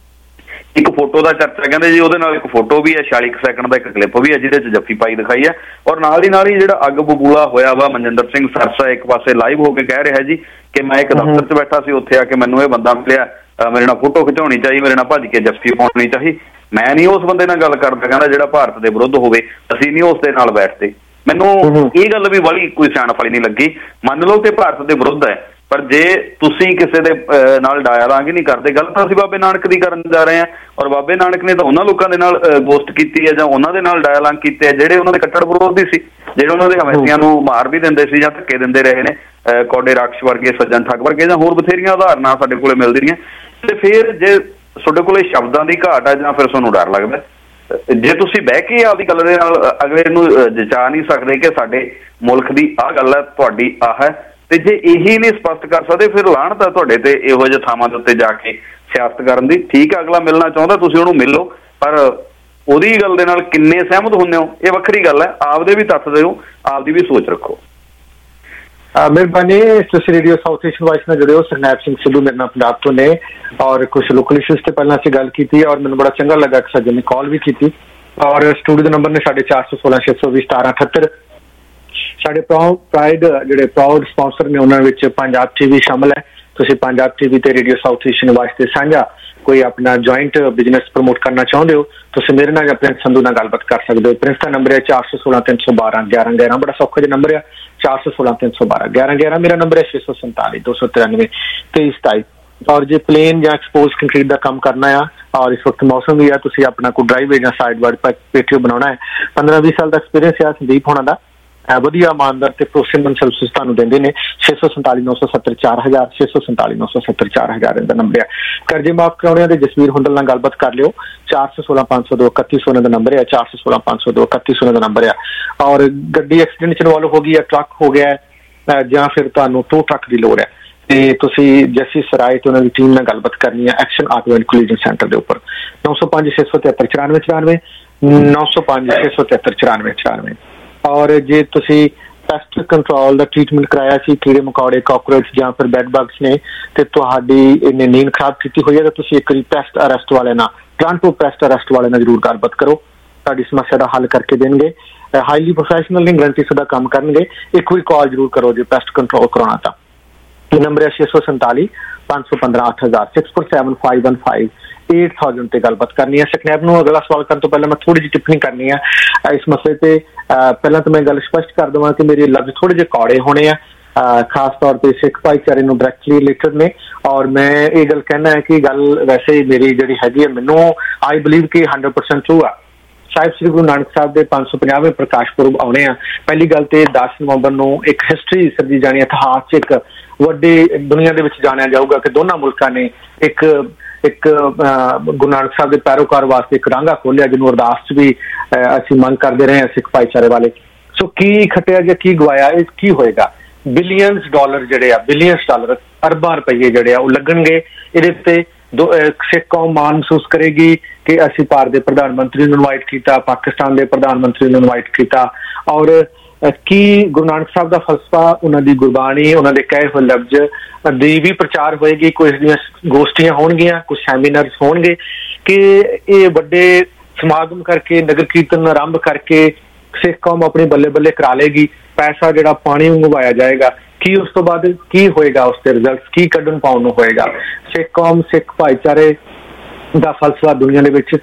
ਇੱਕ ਫੋਟੋ ਦਾ ਚਰਚਾ, ਕਹਿੰਦੇ ਜੀ ਉਹਦੇ ਨਾਲ ਇੱਕ ਫੋਟੋ ਵੀ ਹੈ, 46 ਸੈਕਿੰਡ ਦਾ ਇੱਕ ਕਲਿੱਪ ਵੀ ਹੈ ਜਿਹਦੇ ਚ ਜੱਫੀ ਪਾਈ ਦਿਖਾਈ ਹੈ, ਔਰ ਨਾਲ ਹੀ ਜਿਹੜਾ ਅੱਗ ਬਬੂਲਾ ਹੋਇਆ ਵਾ, ਮਨਜਿੰਦਰ ਸਿੰਘ ਸਰਸਾ ਇੱਕ ਪਾਸੇ ਲਾਈਵ ਹੋ ਕੇ ਕਹਿ ਰਿਹਾ ਜੀ ਕਿ ਮੈਂ ਇੱਕ ਦਫ਼ਤਰ 'ਚ ਬੈਠਾ ਸੀ, ਉੱਥੇ ਆ ਕੇ ਮੈਨੂੰ ਇਹ ਬੰਦਾ ਮਿਲਿਆ, ਮੇਰੇ ਨਾਲ ਫੋਟੋ ਖਿਚਾਉਣੀ ਚਾਹੀ, ਮੇਰੇ ਨਾਲ ਭੱਜ ਕੇ ਜੱਫੀ ਪਾਉਣੀ ਚਾਹੀ, ਮੈਂ ਨਹੀਂ ਉਸ ਬੰਦੇ ਨਾਲ ਗੱਲ ਕਰਦਾ, ਕਹਿੰਦਾ ਜਿਹੜਾ ਭਾਰਤ ਦੇ ਵਿਰੁੱਧ ਹੋਵੇ, ਅਸੀਂ ਨਹੀਂ ਉਸ ਦੇ ਨਾਲ ਬੈਠਦੇ। ਮੈਨੂੰ ਇਹ ਗੱਲ ਵੀ ਵਾਲੀ ਕੋਈ ਸਿਆਣਪ ਵਾਲੀ ਨਹੀਂ ਲੱਗੀ। ਮੰਨ ਲਓ ਕਿ ਭਾਰਤ ਦੇ ਵਿਰੁੱਧ ਹੈ, ਪਰ ਜੇ ਤੁਸੀਂ ਕਿਸੇ ਦੇ ਨਾਲ ਡਾਇਲਾਗ ਹੀ ਨਹੀਂ ਕਰਦੇ, ਗੱਲ ਤਾਂ ਅਸੀਂ ਬਾਬੇ ਨਾਨਕ ਦੀ ਕਰਨ ਜਾ ਰਹੇ ਹਾਂ, ਔਰ ਬਾਬੇ ਨਾਨਕ ਨੇ ਤਾਂ ਉਹਨਾਂ ਲੋਕਾਂ ਦੇ ਨਾਲ ਗੋਸ਼ਟ ਕੀਤੀ ਹੈ ਜਾਂ ਉਹਨਾਂ ਦੇ ਨਾਲ ਡਾਇਲਾਗ ਕੀਤੇ ਹੈ ਜਿਹੜੇ ਉਹਨਾਂ ਦੇ ਕੱਟੜ ਵਿਰੋਧੀ ਸੀ, ਜਿਹੜੇ ਉਹਨਾਂ ਦੇ ਹਮੈਤੀਆਂ ਨੂੰ ਮਾਰ ਵੀ ਦਿੰਦੇ ਸੀ ਜਾਂ ਧੱਕੇ ਦਿੰਦੇ ਰਹੇ ਨੇ, ਕੌਡੇ ਰਾਕਸ਼ ਵਰਗੇ, ਸੱਜਣ ਠੱਗ ਵਰਗੇ, ਜਾਂ ਹੋਰ ਬਥੇਰੀਆਂ ਉਦਾਹਰਨਾਂ ਸਾਡੇ ਕੋਲੇ ਮਿਲਦੀਆਂ। ਤੇ ਫਿਰ ਜੇ ਤੁਹਾਡੇ ਕੋਲੇ ਸ਼ਬਦਾਂ ਦੀ ਘਾਟ ਹੈ ਜਾਂ ਫਿਰ ਤੁਹਾਨੂੰ ਡਰ ਲੱਗਦਾ, ਜੇ ਤੁਸੀਂ ਬਹਿ ਕੇ ਆਪਦੀ ਗੱਲ ਦੇ ਨਾਲ ਅਗਲੇ ਨੂੰ ਜਚਾ ਨਹੀਂ ਸਕਦੇ ਕਿ ਸਾਡੇ ਮੁਲਕ ਦੀ ਆਹ ਗੱਲ ਹੈ, ਤੁਹਾਡੀ ਆਹ ਹੈ, ਤੇ ਜੇ ਇਹੀ ਨਹੀਂ ਸਪਸ਼ਟ ਕਰ ਸਕਦੇ, ਫਿਰ ਲਾਹਨਤ ਹੈ ਤੁਹਾਡੇ ਤੇ ਇਹੋ ਜਿਹੇ ਥਾਵਾਂ ਦੇ ਉੱਤੇ ਜਾ ਕੇ ਸਿਆਸਤ ਕਰਨ ਦੀ। ਠੀਕ ਹੈ, ਅਗਲਾ ਮਿਲਣਾ ਚਾਹੁੰਦਾ, ਤੁਸੀਂ ਉਹਨੂੰ ਮਿਲੋ, ਪਰ ਉਹਦੀ ਗੱਲ ਦੇ ਨਾਲ ਕਿੰਨੇ ਸਹਿਮਤ ਹੁੰਦੇ ਹੋ ਇਹ ਵੱਖਰੀ ਗੱਲ ਹੈ। ਆਪਦੇ ਵੀ ਤੱਥ ਦਿਓ, ਆਪਦੀ ਵੀ ਸੋਚ ਰੱਖੋ। ਮਿਹਰਬਾਨੀ। ਤੁਸੀਂ ਰੇਡੀਓ ਸਾਊਥ ਏਸ਼ੀਅਨ ਵਾਇਸ ਨਾਲ ਜੁੜੇ ਹੋ। ਸਰਨੈਪ ਸਿੰਘ ਸਿੱਧੂ ਮੇਰੇ ਨਾਲ ਪੰਜਾਬ ਤੋਂ ਨੇ, ਔਰ ਕੁਝ ਲੋਕਲ ਇਸ਼ੂਜ਼ ਤੇ ਪਹਿਲਾਂ ਅਸੀਂ ਗੱਲ ਕੀਤੀ ਔਰ ਮੈਨੂੰ ਬੜਾ ਚੰਗਾ ਲੱਗਾ ਕਿ ਸੱਜਣ ਨੇ ਕਾਲ ਵੀ ਕੀਤੀ, ਔਰ ਸਟੂਡੀਓ ਦੇ ਨੰਬਰ ਨੇ 416 620 1778। ਸਾਡੇ ਪ੍ਰਾਈਡ ਜਿਹੜੇ ਪ੍ਰਾਊਡ ਸਪਾਂਸਰ ਨੇ ਉਹਨਾਂ ਵਿੱਚ ਪੰਜਾਬ TV ਸ਼ਾਮਲ ਹੈ। ਤੁਸੀਂ ਪੰਜਾਬ TV ਤੇ ਰੇਡੀਓ ਸਾਊਥ ਏਸ਼ੀਅਨ ਵਾਇਸ ਤੇ ਸਾਂਝਾ ਕੋਈ ਆਪਣਾ ਜੁਆਇੰਟ ਬਿਜ਼ਨਸ ਪ੍ਰਮੋਟ ਕਰਨਾ ਚਾਹੁੰਦੇ ਹੋ, ਤੁਸੀਂ ਮੇਰੇ ਨਾਲ ਜਾਂ ਪ੍ਰਿੰਸ ਸੰਧੂ ਨਾਲ ਗੱਲਬਾਤ ਕਰ ਸਕਦੇ ਹੋ। ਪ੍ਰਿੰਸ ਦਾ ਨੰਬਰ ਹੈ 416 312 1111, ਬੜਾ ਸੌਖਾ ਜਿਹਾ ਨੰਬਰ ਹੈ 416 312 1111। ਮੇਰਾ ਨੰਬਰ ਹੈ 647 293 2327। ਔਰ ਜੇ ਪਲੇਨ ਜਾਂ ਐਕਸਪੋਜ਼ ਕੰਕਰੀਟ ਦਾ ਕੰਮ ਕਰਨਾ ਆ, ਔਰ ਇਸ ਵਕਤ ਮੌਸਮ ਵੀ ਆ, ਤੁਸੀਂ ਆਪਣਾ ਕੋਈ ਡਰਾਈਵੇ ਜਾਂ ਸਾਈਡ ਵਾਰਡ ਪੇਟੀਓ ਬਣਾਉਣਾ ਹੈ, 15-20 ਸਾਲ ਦਾ ਐਕਸਪੀਰੀਅੰਸ ਆ ਸੰਦੀਪ ਹੋਣਾ ਦਾ, ਵਧੀਆ ਇਮਾਨਦਾਰ ਤੇ ਭਰੋਸੇਮੰਦ ਸਰਵਿਸ ਤੁਹਾਨੂੰ ਦਿੰਦੇ ਨੇ। 647 970 4000 647 970 4000 ਦਾ ਨੰਬਰ ਹੈ। ਕਰਜ਼ੇ ਮਾਫ ਕਰਾਉਣੇ ਦੇ ਜਸਵੀਰ ਹੁੰਦਲ ਨਾਲ ਗੱਲਬਾਤ ਕਰ ਲਿਓ। 416 502 3100 ਦਾ ਨੰਬਰ ਹੈ, 416 502 3100 ਦਾ ਨੰਬਰ ਹੈ। ਔਰ ਗੱਡੀ ਐਕਸੀਡੈਂਟ ਚ ਇਨਵੋਲਵ ਹੋ ਗਈ ਹੈ, ਟਰੱਕ ਹੋ ਗਿਆ ਜਾਂ ਫਿਰ ਤੁਹਾਨੂੰ ਟੋ ਟਰੱਕ ਦੀ ਲੋੜ ਹੈ, ਤੇ ਤੁਸੀਂ ਜੱਸੀ ਸਰਾਏ ਤੇ ਉਹਨਾਂ ਦੀ ਟੀਮ ਨਾਲ ਗੱਲਬਾਤ ਕਰਨੀ ਹੈ action auto and collision centre ਦੇ ਉੱਪਰ। 905 673 94 94 905 673 94 94। ਔਰ ਜੇ ਤੁਸੀਂ ਪੈਸਟ ਕੰਟਰੋਲ ਦਾ ਟ੍ਰੀਟਮੈਂਟ ਕਰਾਇਆ ਸੀ, ਕੀੜੇ ਮਕੌੜੇ, ਕਾਕਰੋਚ ਜਾਂ ਫਿਰ ਬੈਡ ਬਗਸ ਨੇ, ਤੇ ਤੁਹਾਡੀ ਇਹਨੇ ਨੀਂਦ ਖਰਾਬ ਕੀਤੀ ਹੋਈ ਹੈ, ਤਾਂ ਤੁਸੀਂ ਇੱਕ ਵਾਰੀ ਪੈਸਟ ਅਰੈਸਟ ਵਾਲੇ ਨਾਲ, ਟੋਰਾਂਟੋ ਪੈਸਟ ਅਰੈਸਟ ਵਾਲੇ ਨਾਲ ਜ਼ਰੂਰ ਗੱਲਬਾਤ ਕਰੋ, ਤੁਹਾਡੀ ਸਮੱਸਿਆ ਦਾ ਹੱਲ ਕਰਕੇ ਦੇਣਗੇ। ਹਾਈਲੀ ਪ੍ਰੋਫੈਸ਼ਨਲ ਨੇ, ਗਰੰਟੀ ਦਾ ਕੰਮ ਕਰਨਗੇ। ਇੱਕ ਵਾਰੀ ਕਾਲ ਜ਼ਰੂਰ ਕਰੋ ਜੇ ਪੈਸਟ ਕੰਟਰੋਲ ਕਰਾਉਣਾ ਤਾਂ। ਇਹ ਨੰਬਰ ਹੈ 647 515 8000 647 515 8000 ਤੇ ਗੱਲਬਾਤ ਕਰਨੀ ਹੈ। ਸਕਨੈਪ ਨੂੰ ਅਗਲਾ ਸਵਾਲ ਕਰਨ ਤੋਂ ਪਹਿਲਾਂ ਮੈਂ ਥੋੜੀ ਜਿਹੀ ਟਿੱਪਣੀ ਕਰਨੀ ਹੈ ਇਸ ਮਸਲੇ ਤੇ। ਪਹਿਲਾਂ ਤਾਂ ਮੈਂ ਗੱਲ ਸਪਸ਼ਟ ਕਰ ਦੇਵਾਂ ਕਿ ਮੇਰੇ ਲਫ਼ਜ਼ ਥੋੜੇ ਜਿਹੇ ਕੌੜੇ ਹੋਣੇ ਆ, ਖਾਸ ਤੌਰ ਤੇ ਸਿੱਖ ਭਾਈਚਾਰੇ ਨੂੰ ਡਾਇਰੈਕਟਲੀ ਰਿਲੇਟਡ ਨੇ, ਔਰ ਮੈਂ ਇਹ ਗੱਲ ਕਹਿਣਾ ਹੈ ਕਿ ਗੱਲ ਵੈਸੇ ਮੇਰੀ ਜਿਹੜੀ ਹੈਗੀ ਹੈ, ਮੈਨੂੰ ਆਈ ਬਿਲੀਵ ਕਿ 100% ਟਰੂ ਆ। ਸਾਹਿਬ ਸ੍ਰੀ ਗੁਰੂ ਨਾਨਕ ਸਾਹਿਬ ਦੇ 550ਵੇਂ ਪ੍ਰਕਾਸ਼ ਪੁਰਬ ਆਉਣੇ ਆ। ਪਹਿਲੀ ਗੱਲ ਤੇ 10 ਨਵੰਬਰ ਨੂੰ ਇੱਕ ਹਿਸਟਰੀ ਸਿਰਜੀ ਜਾਣੀ, ਇਤਿਹਾਸ 'ਚ ਇੱਕ ਵੱਡੀ ਦੁਨੀਆ ਦੇ ਵਿੱਚ ਜਾਣਿਆ ਜਾਊਗਾ ਕਿ ਦੋਨਾਂ ਮੁਲਕਾਂ ਨੇ ਇੱਕ ਗੁਰੂ ਨਾਨਕ ਸਾਹਿਬ ਦੇ ਪੈਰੋਕਾਰ ਵਾਸਤੇ ਇੱਕ ਰਾਂਗਾ ਖੋਲਿਆ, ਜਿਹਨੂੰ ਅਰਦਾਸ 'ਚ ਵੀ ਅਸੀਂ ਮੰਗ ਕਰਦੇ ਰਹੇ ਹਾਂ ਸਿੱਖ ਭਾਈਚਾਰੇ ਵਾਲੇ। ਸੋ ਕੀ ਖੱਟਿਆ ਜਾਂ ਕੀ ਗਵਾਇਆ, ਇਹ ਕੀ ਹੋਏਗਾ? ਬਿਲੀਅਨਸ ਡਾਲਰ ਜਿਹੜੇ ਆ, ਬਿਲੀਅਨਸ ਡਾਲਰ, ਅਰਬਾਂ ਰੁਪਈਏ ਜਿਹੜੇ ਆ ਉਹ ਲੱਗਣਗੇ ਇਹਦੇ ਉੱਤੇ। ਸਿੱਖ ਕੌਮ ਮਾਣ ਮਹਿਸੂਸ ਕਰੇਗੀ ਕਿ ਅਸੀਂ ਭਾਰਤ ਦੇ ਪ੍ਰਧਾਨ ਮੰਤਰੀ ਨੂੰ ਇਨਵਾਈਟ ਕੀਤਾ, ਪਾਕਿਸਤਾਨ ਦੇ ਪ੍ਰਧਾਨ ਮੰਤਰੀ ਨੂੰ ਇਨਵਾਈਟ ਕੀਤਾ, ਔਰ ਕੀ ਗੁਰੂ ਨਾਨਕ ਸਾਹਿਬ ਦਾ ਫਲਸਫਾ, ਉਹਨਾਂ ਦੀ ਗੁਰਬਾਣੀ, ਉਹਨਾਂ ਦੇ ਕਹੇ ਹੋਏ ਲਫ਼ਜ਼ ਦੀ ਵੀ ਪ੍ਰਚਾਰ ਹੋਏਗੀ। ਕੋਈ ਦੀਆਂ ਗੋਸ਼ਟੀਆਂ ਹੋਣਗੀਆਂ, ਕੁਝ ਸੈਮੀਨਾਰਸ ਹੋਣਗੇ ਕਿ ਇਹ ਵੱਡੇ ਸਮਾਗਮ ਕਰਕੇ, ਨਗਰ ਕੀਰਤਨ ਆਰੰਭ ਕਰਕੇ ਸਿੱਖ ਕੌਮ ਆਪਣੀ ਬੱਲੇ ਬੱਲੇ ਕਰਾ ਲੇਗੀ। ਪੈਸਾ ਜਿਹੜਾ ਪਾਣੀ ਵਾਂਗੂ ਵਹਾਇਆ ਜਾਏਗਾ। ਕੀ ਉਸ ਤੋਂ ਬਾਅਦ ਕੀ ਹੋਏਗਾ, ਉਸ ਦੇ ਰਿਜ਼ਲਟ ਕੀ ਕੱਢਣ ਪਾਉਣ ਨੂੰ ਹੋਏਗਾ? ਸਿੱਖ ਕੌਮ, ਸਿੱਖ ਭਾਈਚਾਰੇ ਦਾ ਫਲਸਫਾ ਦੁਨੀਆ ਦੇ ਵਿੱਚ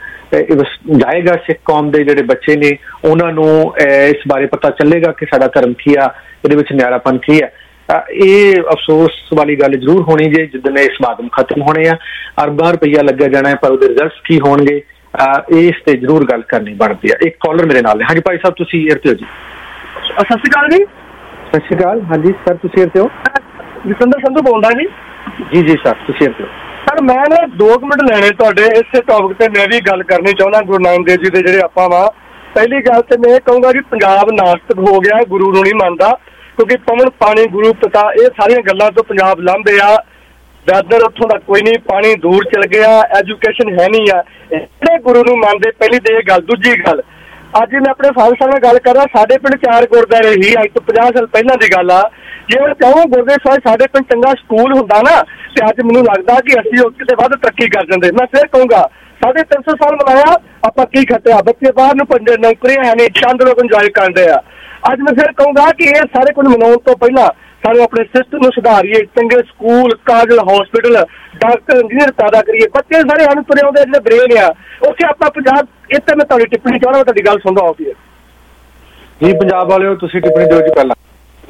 ਜਾਏਗਾ। ਸਿੱਖ ਕੌਮ ਦੇ ਜਿਹੜੇ ਬੱਚੇ ਨੇ ਉਹਨਾਂ ਨੂੰ ਇਸ ਬਾਰੇ ਪਤਾ ਚੱਲੇਗਾ ਕਿ ਸਾਡਾ ਧਰਮ ਕੀ ਆ, ਇਹਦੇ ਵਿੱਚ ਨਿਆਰਾਪਨ ਕੀ ਹੈ। ਇਹ ਅਫਸੋਸ ਵਾਲੀ ਗੱਲ ਜ਼ਰੂਰ ਹੋਣੀ ਜੇ ਜਿੱਦਣ ਇਹ ਸਮਾਗਮ ਖਤਮ ਹੋਣੇ ਆ, ਅਰਬਾਂ ਰੁਪਈਆ ਲੱਗਿਆ ਜਾਣਾ ਹੈ, ਪਰ ਉਹਦੇ ਰਿਜ਼ਲਟਸ ਕੀ ਹੋਣਗੇ ਇਸ ਤੇ ਜ਼ਰੂਰ ਗੱਲ ਕਰਨੀ ਬਣਦੀ ਹੈ। ਇੱਕ ਕਾਲਰ ਮੇਰੇ ਨਾਲ ਹੈ। ਹਾਂਜੀ ਭਾਈ ਸਾਹਿਬ, ਤੁਸੀਂ ਏਅਰ ਤੇ ਹੋ ਜੀ। ਸਤਿ ਸ਼੍ਰੀ ਅਕਾਲ ਜੀ। ਸਤਿ ਸ਼੍ਰੀ ਅਕਾਲ। ਹਾਂਜੀ ਸਰ, ਤੁਸੀਂ ਏਅਰ ਤੇ ਹੋ? ਜਸਵਿੰਦਰ ਸੰਧੂ ਬੋਲਦਾ ਜੀ। ਜੀ ਜੀ ਸਰ, ਤੁਸੀਂ ਏਅਰ ਤੇ ਹੋ। ਸਰ ਮੈਂ ਨਾ 2 ਮਿੰਟ ਲੈਣੇ ਤੁਹਾਡੇ ਇਸੇ ਟੌਪਿਕ ਤੇ। ਮੈਂ ਵੀ ਗੱਲ ਕਰਨੀ ਚਾਹੁੰਦਾ ਗੁਰੂ ਨਾਨਕ ਦੇਵ ਜੀ ਦੇ ਜਿਹੜੇ ਆਪਾਂ ਵਾ। ਪਹਿਲੀ ਗੱਲ ਤੇ ਮੈਂ ਇਹ ਕਹੂੰਗਾ ਜੀ, ਪੰਜਾਬ ਨਾਸਤਿਕ ਹੋ ਗਿਆ, ਗੁਰੂ ਨੂੰ ਨਹੀਂ ਮੰਨਦਾ, ਕਿਉਂਕਿ ਪਵਨ ਪਾਣੀ ਗੁਰੂ ਪਿਤਾ ਇਹ ਸਾਰੀਆਂ ਗੱਲਾਂ ਤੋਂ ਪੰਜਾਬ ਲਾਂਭੇ ਆ। ਵੈਦਰ ਉੱਥੋਂ ਦਾ ਕੋਈ ਨਹੀਂ, ਪਾਣੀ ਦੂਰ ਚਲ ਗਿਆ, ਐਜੂਕੇਸ਼ਨ ਹੈ ਨਹੀਂ ਆ, ਜਿਹੜੇ ਗੁਰੂ ਨੂੰ ਮੰਨਦੇ। ਪਹਿਲੀ ਤੇ ਇਹ ਗੱਲ। ਦੂਜੀ ਗੱਲ, ਅੱਜ ਮੈਂ ਆਪਣੇ ਫਾਦਰ ਸਾਹਿਬ ਨਾਲ ਗੱਲ ਕਰਦਾ, ਸਾਡੇ ਪਿੰਡ 4 ਗੁਰਦੁਆਰੇ ਹੀ, ਅੱਜ ਤੋਂ 50 ਸਾਲ ਪਹਿਲਾਂ ਦੀ ਗੱਲ ਆ। ਜੇ ਮੈਂ ਚਾਹੂੰ ਗੁਰਦੁਆਰੇ ਸਾਹਿਬ ਸਾਡੇ ਪਿੰਡ ਚੰਗਾ ਸਕੂਲ ਹੁੰਦਾ ਨਾ, ਤੇ ਅੱਜ ਮੈਨੂੰ ਲੱਗਦਾ ਕਿ ਅਸੀਂ ਉਹ ਕਿਤੇ ਵੱਧ ਤਰੱਕੀ ਕਰ ਜਾਂਦੇ। ਮੈਂ ਫਿਰ ਕਹੂੰਗਾ 350 ਸਾਲ ਮਨਾਇਆ, ਆਪਾਂ ਕੀ ਖੱਟਿਆ? ਬੱਚੇ ਬਾਹਰ ਨੂੰ ਭੱਜੇ, ਨੌਕਰੀਆਂ ਹੈ ਨਹੀਂ, ਚੰਦ ਲੋਕ ਇੰਜੋਏ ਕਰਦੇ ਆ। ਅੱਜ ਮੈਂ ਫਿਰ ਕਹੂੰਗਾ ਕਿ ਇਹ ਸਾਰੇ ਕੁਝ ਮਨਾਉਣ ਤੋਂ ਪਹਿਲਾਂ ਸਾਨੂੰ ਆਪਣੇ ਸਿਸਟਮ ਨੂੰ ਸੁਧਾਰੀਏ, ਚੰਗੇ school, college, hospital, doctor, engineer ਪੈਦਾ ਕਰੀਏ। ਬੱਚੇ ਸਾਰੇ ਸਾਨੂੰ ਤੁਰੇ ਆਉਂਦੇ ਜਿਹੜੇ ਬ੍ਰੇਨ ਆ, ਉੱਥੇ ਆਪਾਂ ਪੰਜਾਬ। ਇੱਥੇ ਮੈਂ ਤੁਹਾਡੀ ਟਿੱਪਣੀ ਚਾਹੁੰਦਾ, ਤੁਹਾਡੀ ਗੱਲ ਸੁਣਦਾ ਆਉਂਦੀ ਹੈ ਜੀ। ਪੰਜਾਬ ਵਾਲਿਓ, ਤੁਸੀਂ ਟਿੱਪਣੀ ਦਿਓ ਜੀ। ਪਹਿਲਾਂ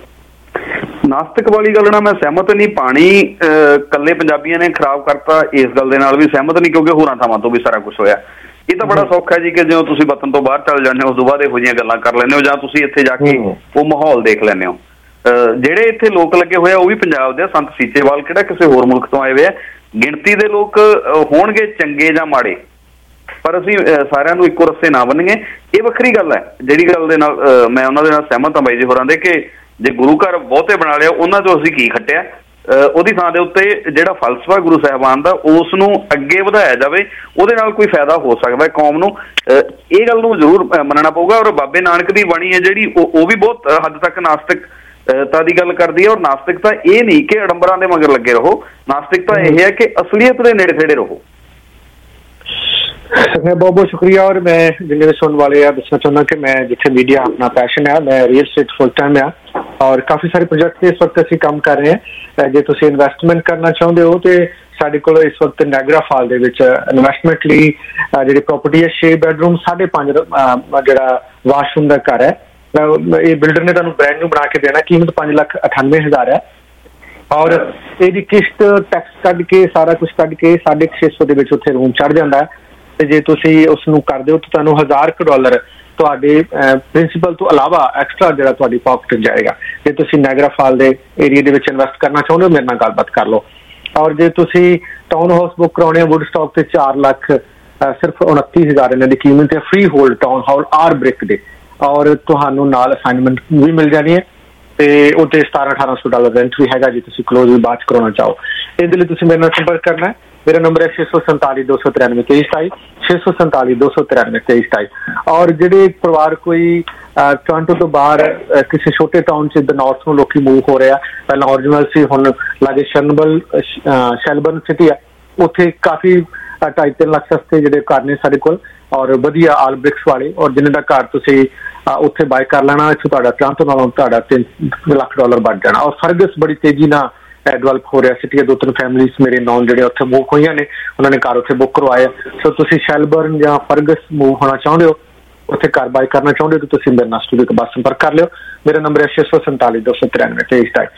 ਨਾਸਤਿਕ ਵਾਲੀ ਗੱਲ ਨਾਲ ਮੈਂ ਸਹਿਮਤ ਨਹੀਂ। ਪਾਣੀ ਕੱਲੇ ਪੰਜਾਬੀਆਂ ਨੇ ਖਰਾਬ ਕਰਤਾ, ਇਸ ਗੱਲ ਦੇ ਨਾਲ ਵੀ ਸਹਿਮਤ ਨਹੀਂ, ਕਿਉਂਕਿ ਹੋਰਾਂ ਥਾਵਾਂ ਤੋਂ ਵੀ ਸਾਰਾ ਕੁਛ ਹੋਇਆ। ਇਹ ਤਾਂ ਬੜਾ ਸੌਖਾ ਹੈ ਜੀ ਕਿ ਜਦੋਂ ਤੁਸੀਂ ਵਤਨ ਤੋਂ ਬਾਹਰ ਚੱਲ ਜਾਂਦੇ ਹੋ, ਉਸ ਤੋਂ ਬਾਅਦ ਇਹੋ ਜਿਹੀਆਂ ਗੱਲਾਂ ਕਰ ਲੈਂਦੇ ਹੋ, ਜਾਂ ਤੁਸੀਂ ਇੱਥੇ ਜਾ ਕੇ ਉਹ ਮਾਹੌਲ ਦੇਖ ਲੈਂਦੇ ਹੋ। ਜਿਹੜੇ ਇੱਥੇ ਲੋਕ ਲੱਗੇ ਹੋਏ ਆ ਉਹ ਵੀ ਪੰਜਾਬ ਦੇ। ਸੰਤ ਸੀਚੇਵਾਲ ਕਿਹੜਾ ਕਿਸੇ ਹੋਰ ਮੁਲਕ ਤੋਂ ਆਏ ਹੋਏ ਆ। ਗਿਣਤੀ ਦੇ ਲੋਕ ਹੋਣਗੇ ਚੰਗੇ ਜਾਂ ਮਾੜੇ, ਪਰ ਅਸੀਂ ਸਾਰਿਆਂ ਨੂੰ ਇੱਕੋ ਰੱਸੇ ਨਾ ਬੰਨੀਏ। ਇਹ ਵੱਖਰੀ ਗੱਲ ਹੈ। ਜਿਹੜੀ ਗੱਲ ਦੇ ਨਾਲ ਮੈਂ ਉਹਨਾਂ ਦੇ ਨਾਲ ਸਹਿਮਤ ਹਾਂ ਬਾਈ ਜੀ ਹੋਰਾਂ ਦੇ, ਕਿ ਜੇ ਗੁਰੂ ਘਰ ਬਹੁਤੇ ਬਣਾ ਲਿਆ, ਉਹਨਾਂ ਤੋਂ ਅਸੀਂ ਕੀ ਖੱਟਿਆ। ਉਹਦੀ ਥਾਂ ਦੇ ਉੱਤੇ ਜਿਹੜਾ ਫਲਸਫਾ ਗੁਰੂ ਸਾਹਿਬਾਨ ਦਾ, ਉਸ ਨੂੰ ਅੱਗੇ ਵਧਾਇਆ ਜਾਵੇ, ਉਹਦੇ ਨਾਲ ਕੋਈ ਫਾਇਦਾ ਹੋ ਸਕਦਾ ਹੈ ਕੌਮ ਨੂੰ। ਇਹ ਗੱਲ ਨੂੰ ਜ਼ਰੂਰ ਮੰਨਣਾ ਪਊਗਾ। ਔਰ ਬਾਬੇ ਨਾਨਕ ਦੀ ਬਾਣੀ ਹੈ ਜਿਹੜੀ, ਉਹ ਵੀ ਬਹੁਤ ਹੱਦ ਤੱਕ ਨਾਸਤਿਕਤਾ ਦੀ ਗੱਲ ਕਰਦੀ ਹੈ। ਔਰ ਨਾਸਤਿਕਤਾ ਇਹ ਨਹੀਂ ਕਿ ਅਡੰਬਰਾਂ ਦੇ ਮਗਰ ਲੱਗੇ ਰਹੋ, ਨਾਸਤਿਕਤਾ ਇਹ ਹੈ ਕਿ ਅਸਲੀਅਤ ਦੇ ਨੇੜੇ ਤੇੜੇ ਰਹੋ। ਬਹੁਤ ਬਹੁਤ ਸ਼ੁਕਰੀਆ। ਔਰ ਮੈਂ ਜਿੰਨੇ ਵੀ ਸੁਣਨ ਵਾਲੇ ਆ ਦੱਸਣਾ ਚਾਹੁੰਦਾ ਕਿ ਮੈਂ ਜਿੱਥੇ ਮੀਡੀਆ ਆਪਣਾ ਪੈਸ਼ਨ ਹੈ, ਮੈਂ ਰੀਅਲ ਸਟੇਟ ਫੁੱਲ ਟਾਈਮ ਆ, ਔਰ ਕਾਫੀ ਸਾਰੇ ਪ੍ਰੋਜੈਕਟ ਇਸ ਵਕਤ ਅਸੀਂ ਕੰਮ ਕਰ ਰਹੇ ਹਾਂ। ਜੇ ਤੁਸੀਂ ਇਨਵੈਸਟਮੈਂਟ ਕਰਨਾ ਚਾਹੁੰਦੇ ਹੋ ਤੇ ਸਾਡੇ ਕੋਲ ਇਸ ਵਕਤ ਨਾਇਗਰਾ ਫਾਲ ਦੇ ਵਿੱਚ ਇਨਵੈਸਟਮੈਂਟ ਲਈ ਜਿਹੜੀ ਪ੍ਰਾਪਰਟੀ ਹੈ 6 ਬੈਡਰੂਮ 5.5 ਜਿਹੜਾ ਵਾਸ਼ਰੂਮ ਦਾ ਘਰ ਹੈ। ਇਹ ਬਿਲਡਰ ਨੇ ਤੁਹਾਨੂੰ ਬ੍ਰੈਂਡ ਨਿਊ ਬਣਾ ਕੇ ਦੇਣਾ। ਕੀਮਤ 5,98,000 ਹੈ, ਔਰ ਇਹਦੀ ਕਿਸ਼ਤ ਟੈਕਸ ਕੱਢ ਕੇ ਸਾਰਾ ਕੁਝ ਕੱਢ ਕੇ $650 ਦੇ ਵਿੱਚ ਉੱਥੇ ਰੂਮ ਚੜ ਜਾਂਦਾ ਹੈ। ਤੇ ਜੇ ਤੁਸੀਂ ਉਸ ਨੂੰ ਕਰਦੇ ਹੋ ਤਾਂ ਤੁਹਾਨੂੰ $1,000 ਤੁਹਾਡੇ ਪ੍ਰਿੰਸੀਪਲ ਤੋਂ ਇਲਾਵਾ ਐਕਸਟਰਾ ਜਿਹੜਾ ਤੁਹਾਡੀ ਪਾਕਟ ਜਾਏਗਾ। ਜੇ ਤੁਸੀਂ ਨਾਇਗਰਾ ਫਾਲ ਦੇ ਏਰੀਆ ਦੇ ਵਿੱਚ ਇਨਵੈਸਟ ਕਰਨਾ ਚਾਹੁੰਦੇ ਹੋ, ਮੇਰੇ ਨਾਲ ਗੱਲਬਾਤ ਕਰ ਲਓ। ਔਰ ਜੇ ਤੁਸੀਂ ਟਾਊਨ ਹਾਊਸ ਬੁੱਕ ਕਰਾਉਣੇ ਆ ਵੁੱਡ ਸਟਾਕ ਤੇ 4 ਲੱਖ ਸਿਰਫ 29,000 ਇਹਨਾਂ ਦੀ ਕੀਮਤ ਹੈ। Freehold town hall or brick ਦੇ, ਔਰ ਤੁਹਾਨੂੰ ਨਾਲ ਅਸਾਈਨਮੈਂਟ ਵੀ ਮਿਲ ਜਾਣੀ ਹੈ ਤੇ ਉੱਤੇ $1,700-1800 ਰੈਂਟ ਵੀ ਹੈਗਾ ਜੇ ਤੁਸੀਂ ਕਲੋਜ਼ ਵੀ ਬਾਅਦ ਕਰਾਉਣਾ ਚਾਹੋ। ਇਹਦੇ ਲਈ ਤੁਸੀਂ ਮੇਰੇ ਨਾਲ ਸੰਪਰਕ ਕਰਨਾ ਹੈ। ਮੇਰਾ ਨੰਬਰ ਹੈ 647-293-2327 647-293-2327। ਔਰ ਜਿਹੜੇ ਪਰਿਵਾਰ ਕੋਈ ਟੋਰਾਂਟੋ ਤੋਂ ਬਾਹਰ ਕਿਸੇ ਛੋਟੇ ਟਾਊਨ 'ਚ ਨੌਰਥ ਨੂੰ ਲੋਕੀ ਮੂਵ ਹੋ ਰਿਹਾ, ਪਹਿਲਾਂ ਓਰੀਜਨਲ ਸੀ, ਹੁਣ ਲਾਗੇ ਸ਼ੈਲਬਰਨ ਸਿਟੀ ਆ, ਉੱਥੇ ਕਾਫੀ 2.5-3 ਲੱਖ ਸਸਤੇ ਜਿਹੜੇ ਘਰ ਨੇ ਸਾਡੇ ਕੋਲ, ਔਰ ਵਧੀਆ ਆਲ ਬ੍ਰਿਕਸ ਵਾਲੇ, ਔਰ ਜਿਨ੍ਹਾਂ ਦਾ ਘਰ ਤੁਸੀਂ ਉੱਥੇ ਬਾਏ ਕਰ ਲੈਣਾ, ਇੱਥੋਂ ਤੁਹਾਡਾ ਟੋਰਾਂਟੋ ਨਾਲੋਂ ਤੁਹਾਡਾ $3 ਲੱਖ ਵੱਧ ਜਾਣਾ। ਔਰ ਫਰਗਸ ਬੜੀ ਤੇਜ਼ੀ ਨਾਲ ਡਿਵੈਲਪ ਹੋ ਰਿਹਾ ਸਿਟੀ। 2-3 ਫੈਮਿਲੀਜ਼ ਮੇਰੇ ਨੌਨ ਜਿਹੜੇ ਉੱਥੇ ਮੂਵ ਹੋਈਆਂ ਨੇ, ਉਹਨਾਂ ਨੇ ਘਰ ਉੱਥੇ ਬੁੱਕ ਕਰਵਾਏ। ਸੋ ਤੁਸੀਂ ਸ਼ੈਲਬਰਨ ਜਾਂ ਫਰਗਸ ਮੂਵ ਹੋਣਾ ਚਾਹੁੰਦੇ ਹੋ, ਉੱਥੇ ਘਰ ਬਾਏ ਕਰਨਾ ਚਾਹੁੰਦੇ ਹੋ, ਤਾਂ ਤੁਸੀਂ ਮੇਰੇ ਨਾਲ ਸਟੂਡੀਓ ਤੋਂ ਬਾਅਦ ਸੰਪਰਕ ਕਰ ਲਿਓ। ਮੇਰਾ ਨੰਬਰ ਹੈ 647-293-2327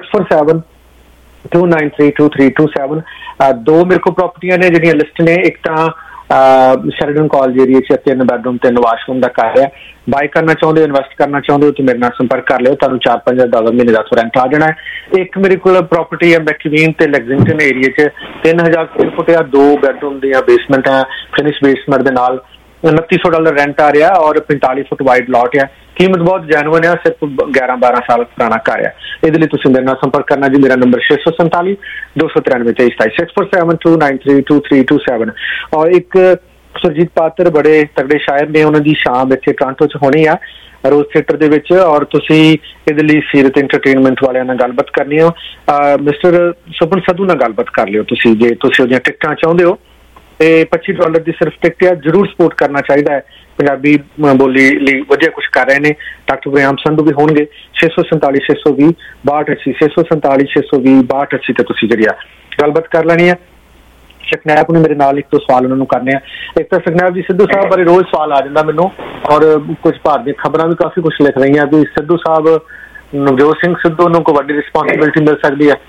647-293-2327। 2 ਮੇਰੇ ਕੋਲ ਪ੍ਰਾਪਰਟੀਆਂ ਨੇ ਜਿਹੜੀਆਂ ਲਿਸਟ ਨੇ। ਇੱਕ ਤਾਂ ਸ਼ੈਰਡਨ ਕਾਲਜ ਏਰੀਆ 'ਚ 3 ਬੈਡਰੂਮ 3 ਵਾਸ਼ਰੂਮ ਦਾ ਘਰ ਹੈ। ਬਾਈ ਕਰਨਾ ਚਾਹੁੰਦੇ ਹੋ, ਇਨਵੈਸਟ ਕਰਨਾ ਚਾਹੁੰਦੇ ਹੋ ਤਾਂ ਮੇਰੇ ਨਾਲ ਸੰਪਰਕ ਕਰ ਲਿਓ। ਤੁਹਾਨੂੰ $4-5 ਮਹੀਨੇ ਦਾ ਰੈਂਟ ਆ ਜਾਣਾ ਹੈ। ਇੱਕ ਮੇਰੇ ਕੋਲ ਪ੍ਰਾਪਰਟੀ ਹੈ ਮੈਕਵੀਨ ਤੇ ਲੈਗਜ਼ਿੰਗਟਨ ਏਰੀਆ 'ਚ 3,000 ਸਕੁਅਰ ਫੁੱਟ ਆ, 2 ਬੈਡਰੂਮ ਦੀਆਂ ਬੇਸਮੈਂਟ ਹੈ, ਫਿਨਿਸ਼ ਬੇਸਮੈਂਟ ਦੇ ਨਾਲ $2,900 ਰੈਂਟ ਆ ਰਿਹਾ, ਔਰ 45 ਫੁੱਟ ਵਾਈਡ ਲੋਟ ਹੈ। ਕੀਮਤ ਬਹੁਤ ਜੈਨੂਅਨ ਹੈ, ਸਿਰਫ 11-12 ਸਾਲ ਪੁਰਾਣਾ ਘਰ ਹੈ। ਇਹਦੇ ਲਈ ਤੁਸੀਂ ਮੇਰੇ ਨਾਲ ਸੰਪਰਕ ਕਰਨਾ ਜੀ। ਮੇਰਾ ਨੰਬਰ 647-293-2327 647-293-2327। ਔਰ ਇੱਕ ਸੁਰਜੀਤ ਪਾਤਰ ਬੜੇ ਤਗੜੇ ਸ਼ਾਇਰ ਨੇ, ਉਹਨਾਂ ਦੀ ਸ਼ਾਮ ਇੱਥੇ ਟੋਰਾਂਟੋ 'ਚ ਹੋਣੀ ਆ ਰੋਜ਼ ਥੀਏਟਰ ਦੇ ਵਿੱਚ, ਔਰ ਤੁਸੀਂ ਇਹਦੇ ਲਈ ਸੀਰਤ ਐਂਟਰਟੇਨਮੈਂਟ ਵਾਲਿਆਂ ਨਾਲ ਗੱਲਬਾਤ ਕਰਨੀ ਹੋ। ਮਿਸਟਰ ਸੁਪਨ ਸੱਧੂ ਨਾਲ ਗੱਲਬਾਤ ਕਰ ਲਿਓ ਤੁਸੀਂ, ਜੇ ਤੁਸੀਂ ਉਹਦੀਆਂ ਟਿਕਟਾਂ ਚਾਹੁੰਦੇ ਹੋ। ਤੇ $25 ਦੀ ਸਿਰਫ ਟਿਕਟ ਹੈ। ਜ਼ਰੂਰ ਸਪੋਰਟ ਕਰਨਾ ਚਾਹੀਦਾ ਹੈ, ਪੰਜਾਬੀ ਬੋਲੀ ਲਈ ਵਧੀਆ ਕੁਛ ਕਰ ਰਹੇ ਨੇ। ਡਾਕਟਰ ਬ੍ਰਿਆਮ ਸੰਧੂ ਵੀ ਹੋਣਗੇ। 647-620-6280 647-620-6280 ਤੇ ਤੁਸੀਂ ਜਿਹੜੀ ਆ ਗੱਲਬਾਤ ਕਰ ਲੈਣੀ ਹੈ। ਸਕਨੈਪ ਨੇ ਮੇਰੇ ਨਾਲ 1-2 ਸਵਾਲ ਉਹਨਾਂ ਨੂੰ ਕਰਨੇ ਆ। ਇੱਕ ਤਾਂ ਸਕਨੈਪ ਜੀ ਸਿੱਧੂ ਸਾਹਿਬ ਬਾਰੇ ਰੋਜ਼ ਸਵਾਲ ਆ ਜਾਂਦਾ ਮੈਨੂੰ, ਔਰ ਕੁਝ ਭਾਰਤ ਦੀਆਂ ਖਬਰਾਂ ਵੀ ਕਾਫੀ ਕੁਛ ਲਿਖ ਰਹੀਆਂ ਵੀ ਸਿੱਧੂ ਸਾਹਿਬ ਨਵਜੋਤ ਸਿੰਘ ਸਿੱਧੂ ਨੂੰ ਕੋਈ ਵੱਡੀ ਰਿਸਪੌਂਸਿਬਿਲਿਟੀ ਮਿਲ ਸਕਦੀ ਹੈ?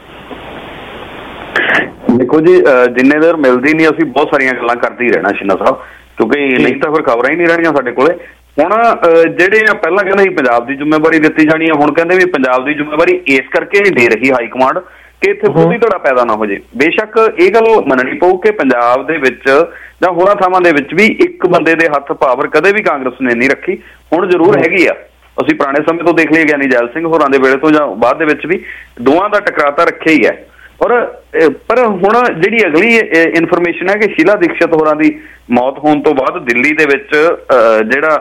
ਦੇਖੋ ਜੀ, ਜਿੰਨੇ ਦੇਰ ਮਿਲਦੀ ਨਹੀਂ ਅਸੀਂ ਬਹੁਤ ਸਾਰੀਆਂ ਗੱਲਾਂ ਕਰਦੇ ਹੀ ਰਹਿਣਾ ਸ਼ੀਨਾ ਸਾਹਿਬ, ਕਿਉਂਕਿ ਨਹੀਂ ਤਾਂ ਫਿਰ ਖਬਰਾਂ ਹੀ ਨਹੀਂ ਰਹਿਣੀਆਂ ਸਾਡੇ ਕੋਲੇ। ਹੁਣ ਜਿਹੜੇ ਆ ਪਹਿਲਾਂ ਕਹਿੰਦੇ ਸੀ ਪੰਜਾਬ ਦੀ ਜ਼ਿੰਮੇਵਾਰੀ ਦਿੱਤੀ ਜਾਣੀ ਹੈ, ਹੁਣ ਕਹਿੰਦੇ ਵੀ ਪੰਜਾਬ ਦੀ ਜ਼ਿੰਮੇਵਾਰੀ ਇਸ ਕਰਕੇ ਨਹੀਂ ਦੇ ਰਹੀ ਹਾਈ ਕਮਾਂਡ ਕਿ ਇੱਥੇ ਖੁਦ ਧੜਾ ਪੈਦਾ ਨਾ ਹੋ ਜੇ। ਬੇਸ਼ੱਕ ਇਹ ਗੱਲ ਮੰਨਣੀ ਪਊ ਕਿ ਪੰਜਾਬ ਦੇ ਵਿੱਚ ਜਾਂ ਹੋਰਾਂ ਥਾਵਾਂ ਦੇ ਵਿੱਚ ਵੀ ਇੱਕ ਬੰਦੇ ਦੇ ਹੱਥ ਪਾਵਰ ਕਦੇ ਵੀ ਕਾਂਗਰਸ ਨੇ ਨਹੀਂ ਰੱਖੀ, ਹੁਣ ਜ਼ਰੂਰ ਹੈਗੀ ਆ। ਅਸੀਂ ਪੁਰਾਣੇ ਸਮੇਂ ਤੋਂ ਦੇਖ ਲਈਏ, ਗਿਆਨੀ ਜੈਲ ਸਿੰਘ ਹੋਰਾਂ ਦੇ ਵੇਲੇ ਤੋਂ ਜਾਂ ਬਾਅਦ ਦੇ ਵਿੱਚ ਵੀ ਦੋਵਾਂ ਦਾ ਟਕਰਾਅ ਰੱਖਿਆ ਹੀ ਹੈ। ਪਰ ਹੁਣ ਜਿਹੜੀ ਅਗਲੀ ਇਨਫੋਰਮੇਸ਼ਨ ਹੈ ਕਿ ਸ਼ੀਲਾ ਦੀਕਸ਼ਤ ਹੋਰਾਂ ਦੀ ਮੌਤ ਹੋਣ ਤੋਂ ਬਾਅਦ ਦਿੱਲੀ ਦੇ ਵਿੱਚ ਜਿਹੜਾ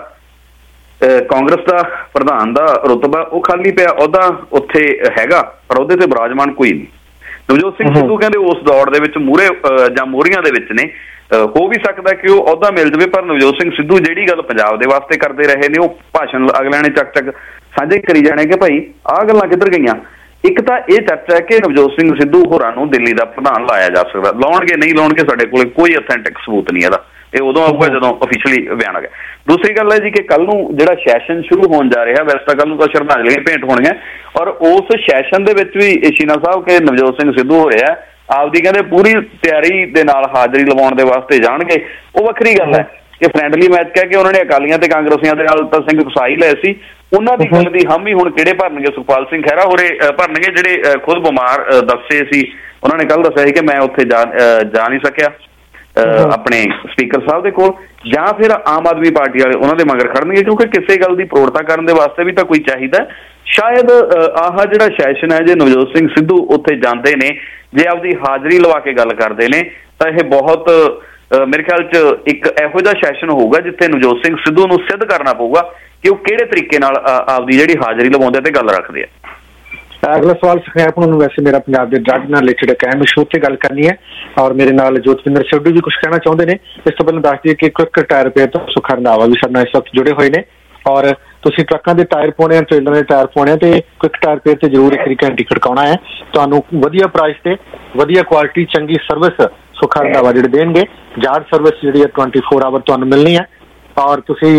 ਕਾਂਗਰਸ ਦਾ ਪ੍ਰਧਾਨ ਦਾ ਰੁਤਬਾ ਉਹ ਖਾਲੀ ਪਿਆ, ਅਹੁਦਾ ਉੱਥੇ ਹੈਗਾ ਪਰ ਉਹਦੇ ਤੇ ਬਿਰਾਜਮਾਨ ਕੋਈ ਨਹੀਂ। ਨਵਜੋਤ ਸਿੰਘ ਸਿੱਧੂ ਕਹਿੰਦੇ ਉਸ ਦੌੜ ਦੇ ਵਿੱਚ ਮੂਹਰੇ ਜਾਂ ਮੋਹਰੀਆਂ ਦੇ ਵਿੱਚ ਨੇ, ਹੋ ਵੀ ਸਕਦਾ ਕਿ ਉਹ ਅਹੁਦਾ ਮਿਲ ਜਾਵੇ, ਪਰ ਨਵਜੋਤ ਸਿੰਘ ਸਿੱਧੂ ਜਿਹੜੀ ਗੱਲ ਪੰਜਾਬ ਦੇ ਵਾਸਤੇ ਕਰਦੇ ਰਹੇ ਨੇ ਉਹ ਭਾਸ਼ਣ ਅਗਲਿਆਂ ਨੇ ਚੱਕ ਸਾਂਝੇ ਕਰੀ ਜਾਣੇ ਕਿ ਭਾਈ ਆਹ ਗੱਲਾਂ ਕਿੱਧਰ ਗਈਆਂ। ਇੱਕ ਤਾਂ ਇਹ ਚਰਚਾ ਹੈ ਕਿ ਨਵਜੋਤ ਸਿੰਘ ਸਿੱਧੂ ਹੋਰਾਂ ਨੂੰ ਦਿੱਲੀ ਦਾ ਪ੍ਰਧਾਨ ਲਾਇਆ ਜਾ ਸਕਦਾ, ਲਾਉਣਗੇ ਨਹੀਂ ਲਾਉਣਗੇ ਸਾਡੇ ਕੋਲ ਕੋਈ ਅਥੈਂਟਿਕ ਸਬੂਤ ਨਹੀਂ ਇਹਦਾ, ਇਹ ਉਦੋਂ ਆਊਗਾ ਜਦੋਂ ਅਫੀਸ਼ੀਅਲੀ ਬਿਆਨ ਆ ਗਿਆ। ਦੂਸਰੀ ਗੱਲ ਹੈ ਜੀ ਕਿ ਕੱਲ ਨੂੰ ਜਿਹੜਾ ਸੈਸ਼ਨ ਸ਼ੁਰੂ ਹੋਣ ਜਾ ਰਿਹਾ, ਵੈਸੇ ਤਾਂ ਕੱਲ ਨੂੰ ਤਾਂ ਸ਼ਰਧਾਂਜਲੀਆਂ ਭੇਂਟ ਹੋਣੀਆਂ, ਔਰ ਉਸ ਸੈਸ਼ਨ ਦੇ ਵਿੱਚ ਵੀ ਸ਼ੀਨਾ ਸਾਹਿਬ ਕਿ ਨਵਜੋਤ ਸਿੰਘ ਸਿੱਧੂ ਹੋ ਰਿਹਾ ਆਪਦੀ ਕਹਿੰਦੇ ਪੂਰੀ ਤਿਆਰੀ ਦੇ ਨਾਲ ਹਾਜ਼ਰੀ ਲਵਾਉਣ ਦੇ ਵਾਸਤੇ ਜਾਣਗੇ। ਉਹ ਵੱਖਰੀ ਗੱਲ ਹੈ ਕਿ ਫਰੈਂਡਲੀ ਮੈਚ ਕਹਿ ਕੇ ਉਹਨਾਂ ਨੇ ਅਕਾਲੀਆਂ ਤੇ ਕਾਂਗਰਸੀਆਂ ਦੇ ਨਾਲ ਤਾਂ ਸਿੰਘ ਫਸਾ ਹੀ ਲਏ ਸੀ, ਉਹਨਾਂ ਦੀ ਗੱਲ ਦੀ ਹਾਮੀ ਹੁਣ ਕਿਹੜੇ ਭਰਨਗੇ? ਸੁਖਪਾਲ ਸਿੰਘ ਖਹਿਰਾ ਹੋਰੇ ਭਰਨਗੇ ਜਿਹੜੇ ਖੁਦ ਬਿਮਾਰ ਦੱਸੇ ਸੀ। ਉਹਨਾਂ ਨੇ ਕੱਲ ਦੱਸਿਆ ਸੀ ਕਿ ਮੈਂ ਉੱਥੇ ਜਾ ਨਹੀਂ ਸਕਿਆ ਆਪਣੇ ਸਪੀਕਰ ਸਾਹਿਬ ਦੇ ਕੋਲ, ਜਾਂ ਫਿਰ ਆਮ ਆਦਮੀ ਪਾਰਟੀ ਵਾਲੇ ਉਹਨਾਂ ਦੇ ਮਗਰ ਖੜਨਗੇ, ਕਿਉਂਕਿ ਕਿਸੇ ਗੱਲ ਦੀ ਪ੍ਰੋੜਤਾ ਕਰਨ ਦੇ ਵਾਸਤੇ ਵੀ ਤਾਂ ਕੋਈ ਚਾਹੀਦਾ। ਸ਼ਾਇਦ ਆਹ ਜਿਹੜਾ ਸੈਸ਼ਨ ਹੈ, ਜੇ ਨਵਜੋਤ ਸਿੰਘ ਸਿੱਧੂ ਉੱਥੇ ਜਾਂਦੇ ਨੇ, ਜੇ ਆਪਦੀ ਹਾਜ਼ਰੀ ਲਵਾ ਕੇ ਗੱਲ ਕਰਦੇ ਨੇ, ਤਾਂ ਇਹ ਬਹੁਤ ਮੇਰੇ ਖਿਆਲ 'ਚ ਇੱਕ ਇਹੋ ਜਿਹਾ ਸੈਸ਼ਨ ਹੋਊਗਾ ਜਿੱਥੇ ਨਵਜੋਤ ਸਿੰਘ ਸਿੱਧੂ ਨੂੰ ਸਿੱਧ ਕਰਨਾ ਪਊਗਾ ਕਿ ਉਹ ਕਿਹੜੇ ਤਰੀਕੇ ਨਾਲ ਆਪਦੀ ਜਿਹੜੀ ਹਾਜ਼ਰੀ ਲਵਾਉਂਦੇ ਤੇ ਗੱਲ ਰੱਖਦੇ ਆ। ਅਗਲਾ ਸਵਾਲ ਸੁਖੈਪ ਨੂੰ ਵੈਸੇ ਮੇਰਾ ਪੰਜਾਬ ਦੇ ਡਰੱਗ ਨਾਲ ਰਿਲੇਟਡ ਇੱਕ ਅਹਿਮ ਇਸ਼ੂ ਤੇ ਗੱਲ ਕਰਨੀ ਹੈ, ਔਰ ਮੇਰੇ ਨਾਲ ਜੋਤਵਿੰਦਰ ਸਿੱਧੂ ਵੀ ਕੁਝ ਕਹਿਣਾ ਚਾਹੁੰਦੇ ਨੇ। ਇਸ ਤੋਂ ਪਹਿਲਾਂ ਦੱਸ ਦਈਏ ਕਿ ਕੁਇਕ ਟਾਇਰ ਰਿਪੇਅਰ ਤੋਂ ਸੁਖਾ ਰੰਧਾਵਾ ਵੀ ਸਾਡੇ ਨਾਲ ਇਸ ਵਕਤ ਜੁੜੇ ਹੋਏ ਨੇ, ਔਰ ਤੁਸੀਂ ਟਰੱਕਾਂ ਦੇ ਟਾਇਰ ਪਾਉਣੇ ਆ, ਟ੍ਰੇਲਰਾਂ ਦੇ ਟਾਇਰ ਪਾਉਣੇ ਆ, ਤੇ ਕੁਇਕ ਟਾਇਰ ਰਿਪੇਅਰ ਤੇ ਜ਼ਰੂਰ ਇੱਕ ਘੰਟੀ ਖੜਕਾਉਣਾ ਹੈ। ਤੁਹਾਨੂੰ ਵਧੀਆ ਪ੍ਰਾਈਸ ਤੇ ਵਧੀਆ ਕੁਆਲਿਟੀ ਚੰਗੀ ਸਰਵਿਸ ਸੁਖਾ ਰੰਧਾਵਾ ਜਿਹੜੇ ਦੇਣਗੇ। ਜਾੜ ਸਰਵਿਸ ਜਿਹੜੀ ਹੈ 24 ਆਵਰ ਤੁਹਾਨੂੰ ਮਿਲਣੀ ਹੈ, ਔਰ ਤੁਸੀਂ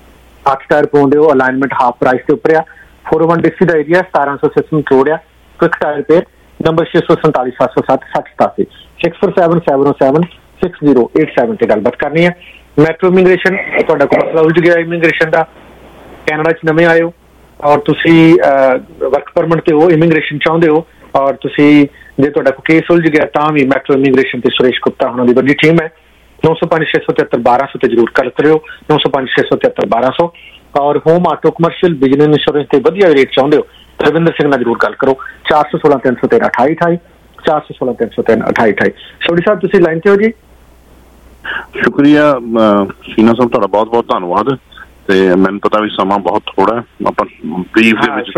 8 ਟਾਇਰ ਪਾਉਂਦੇ ਹੋ, ਅਲਾਈਨਮੈਂਟ ਹਾਫ ਪ੍ਰਾਈਸ ਦੇ ਉੱਪਰ ਆ। 401 DC ਦਾ ਏਰੀਆ 1706 ਕਰੋੜ ਆ। ਕੁਇਕ ਟਾਇਰ ਰਿਪੇਅਰ ਨੰਬਰ 647 707 6087 647 707 6087 ਤੇ ਗੱਲਬਾਤ ਕਰਨੀ ਹੈ। ਮੈਟਰੋ ਇਮੀਗ੍ਰੇਸ਼ਨ ਤੁਹਾਡਾ ਕੋਈ ਮਸਲਾ ਉਲਝ ਗਿਆ ਇਮੀਗ੍ਰੇਸ਼ਨ ਦਾ, ਕੈਨੇਡਾ 'ਚ ਨਵੇਂ ਆਏ ਹੋ ਔਰ ਤੁਸੀਂ ਵਰਕ ਪਰਮਿਟ ਤੇ ਹੋ, ਇਮੀਗ੍ਰੇਸ਼ਨ ਚਾਹੁੰਦੇ ਹੋ, ਔਰ ਤੁਸੀਂ ਜੇ ਤੁਹਾਡਾ ਕੋਈ ਕੇਸ ਉਲਝ ਗਿਆ ਤਾਂ ਵੀ ਮੈਟਰੋ ਇਮੀਗ੍ਰੇਸ਼ਨ ਤੇ ਸੁਰੇਸ਼ ਗੁਪਤਾ ਉਹਨਾਂ ਦੀ ਵੱਡੀ ਟੀਮ ਹੈ। 905 673 1200 ਤੇ ਜ਼ਰੂਰ ਕਰ ਲਿਓ, 905 673 1200। ਔਰ home auto commercial business insurance ਤੇ ਵਧੀਆ ਰੇਟ ਚਾਹੁੰਦੇ ਹੋ ਤਾਂ ਰਵਿੰਦਰ ਸਿੰਘ ਨਾਲ ਜ਼ਰੂਰ ਗੱਲ ਕਰੋ। 416 313 2828 416 313 2828। ਸੋਢੀ ਸਾਹਿਬ ਤੁਸੀਂ ਲਾਈਨ ਤੇ ਹੋ ਜੀ। ਸ਼ੁਕਰੀਆ ਸ਼ੀਨਾ ਸਾਹਿਬ, ਤੁਹਾਡਾ ਬਹੁਤ ਬਹੁਤ ਧੰਨਵਾਦ। ਤੇ ਮੈਨੂੰ ਪਤਾ ਵੀ ਸਮਾਂ ਬਹੁਤ ਥੋੜਾ, ਆਪਾਂ ਬਰੀਫ ਦੇ ਵਿੱਚ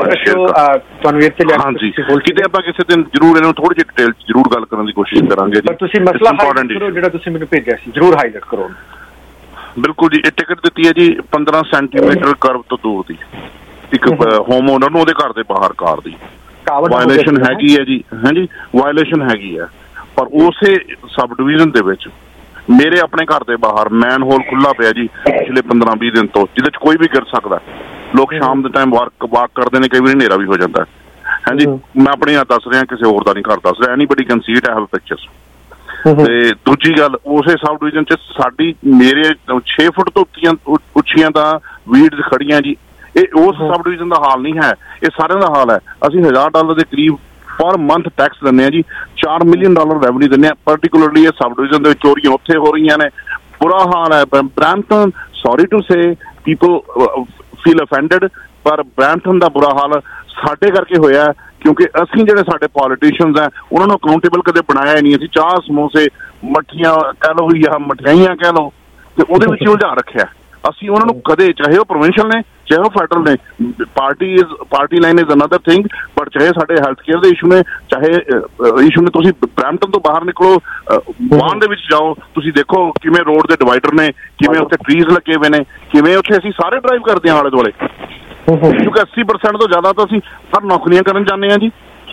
ਹਾਂਜੀ ਕਿਤੇ ਆਪਾਂ ਕਿਸੇ ਦਿਨ ਜ਼ਰੂਰ ਇਹਨੂੰ ਥੋੜੀ ਜਿਹੀ ਡਿਟੇਲ ਜ਼ਰੂਰ ਗੱਲ ਕਰਨ ਦੀ ਕੋਸ਼ਿਸ਼ ਕਰਾਂਗੇ ਜੀ। ਤੁਸੀਂ ਮਸਲਾ ਹਾਈਲਾਈਟ ਕਰੋ ਜਿਹੜਾ ਤੁਸੀਂ ਮੈਨੂੰ ਭੇਜਿਆ ਸੀ, ਜ਼ਰੂਰ ਹਾਈਲਾਈਟ ਕਰੋ। ਬਿਲਕੁਲ ਜੀ, ਇਹ ਟਿਕਟ ਦਿੱਤੀ ਹੈ ਜੀ 15 ਸੈਂਟੀਮੀਟਰ ਕਰਵ ਤੋਂ ਦੂਰ ਦੀ ਇੱਕ ਹੋਮ ਓਨਰ ਨੂੰ ਉਹਦੇ ਘਰ ਦੇ ਬਾਹਰ ਕਾਰ ਦੀ ਵਾਇਲੇਸ਼ਨ ਹੈਗੀ ਹੈ ਜੀ। ਹਾਂਜੀ ਵਾਇਲੇਸ਼ਨ ਹੈਗੀ ਹੈ, ਪਰ ਉਸੇ ਸਬ ਡਿਵੀਜ਼ਨ ਦੇ ਵਿੱਚ ਮੇਰੇ ਆਪਣੇ ਘਰ ਦੇ ਬਾਹਰ ਮੈਨ ਹੋਲ ਖੁੱਲਾ ਪਿਆ ਜੀ ਪਿਛਲੇ 15-20 ਦਿਨ ਤੋਂ, ਜਿਹਦੇ ਚ ਕੋਈ ਵੀ ਗਿਰ ਸਕਦਾ। ਲੋਕ ਸ਼ਾਮ ਦੇ ਟਾਈਮ ਵਾਕ ਕਰਦੇ ਨੇ, ਕਈ ਵਾਰੀ ਹਨੇਰਾ ਵੀ ਹੋ ਜਾਂਦਾ। ਹਾਂਜੀ ਮੈਂ ਆਪਣੀ ਦੱਸ ਰਿਹਾ, ਕਿਸੇ ਹੋਰ ਦਾ ਨਹੀਂ ਘਰ ਦੱਸ ਰਿਹਾ। Anybody can see it, I have pictures. ਤੇ ਦੂਜੀ ਗੱਲ, ਉਸੇ ਸਬ ਡਿਵੀਜ਼ਨ ਚ ਸਾਡੀ ਮੇਰੇ 6 ਫੁੱਟ ਤੋਂ ਉੱਚੀਆਂ ਤਾਂ ਵੀਡਸ ਖੜੀਆਂ ਜੀ। ਇਹ ਉਸ ਸਬ ਡਿਵੀਜ਼ਨ ਦਾ ਹਾਲ ਨਹੀਂ ਹੈ, ਇਹ ਸਾਰਿਆਂ ਦਾ ਹਾਲ ਹੈ। ਅਸੀਂ $1000 ਦੇ ਕਰੀਬ ਪਰ ਮੰਥ ਟੈਕਸ ਦਿੰਦੇ ਹਾਂ ਜੀ, $4 ਮਿਲੀਅਨ ਰੈਵਨਿਊ ਦਿੰਦੇ ਹਾਂ। ਪਰਟੀਕੁਲਰਲੀ ਇਹ ਸਬ ਡਿਵੀਜ਼ਨ ਦੇ ਵਿੱਚ ਚੋਰੀਆਂ ਉੱਥੇ ਹੋ ਰਹੀਆਂ ਨੇ, ਬੁਰਾ ਹਾਲ ਹੈ। Brampton, sorry to say people feel offended, ਪਰ ਬਰੈਂਪਟਨ ਦਾ ਬੁਰਾ ਹਾਲ ਸਾਡੇ ਕਰਕੇ ਹੋਇਆ ਕਿਉਂਕਿ ਅਸੀਂ ਜਿਹੜੇ ਸਾਡੇ ਪੋਲੀਟੀਸ਼ੀਅਨਸ ਹੈ ਉਹਨਾਂ ਨੂੰ ਅਕਾਊਂਟੇਬਲ ਕਦੇ ਬਣਾਇਆ ਹੀ ਨਹੀਂ। ਅਸੀਂ ਚਾਹ ਸਮੋਸੇ ਮੱਠੀਆਂ ਕਹਿ ਲਓ ਜਾਂ ਮਠਿਆਈਆਂ ਕਹਿ ਲਓ ਤੇ ਉਹਦੇ ਵਿੱਚ ਉਲਝਾ ਰੱਖਿਆ। ਅਸੀਂ ਉਹਨਾਂ ਨੂੰ ਕਦੇ, ਚਾਹੇ ਉਹ ਪ੍ਰੋਵਿੰਸ਼ੀਅਲ ਨੇ ਚਾਹੇ ਉਹ ਫੈਡਰਲ ਨੇ, party line is another thing, but ਚਾਹੇ ਸਾਡੇ ਹੈਲਥ ਕੇਅਰ ਦੇ ਇਸ਼ੂ ਨੇ, ਚਾਹੇ ਇਸ਼ੂ ਨੇ, ਤੁਸੀਂ ਬਰੈਂਪਟਨ ਤੋਂ ਬਾਹਰ ਨਿਕਲੋ, ਵਾਹਨ ਦੇ ਵਿੱਚ ਜਾਓ, ਤੁਸੀਂ ਦੇਖੋ ਕਿਵੇਂ ਰੋਡ ਦੇ ਡਿਵਾਈਡਰ ਨੇ, ਕਿਵੇਂ ਉੱਥੇ ਟਰੀਜ਼ ਲੱਗੇ ਹੋਏ ਨੇ, ਕਿਵੇਂ ਉੱਥੇ ਅਸੀਂ ਸਾਰੇ ਡਰਾਈਵ ਕਰਦੇ ਹਾਂ ਆਲੇ ਦੁਆਲੇ, ਕਿਉਂਕਿ 80% ਤੋਂ ਜ਼ਿਆਦਾ ਤਾਂ ਅਸੀਂ ਹਰ ਨੌਕਰੀਆਂ ਕਰਨ ਜਾਂਦੇ ਹਾਂ ਜੀ।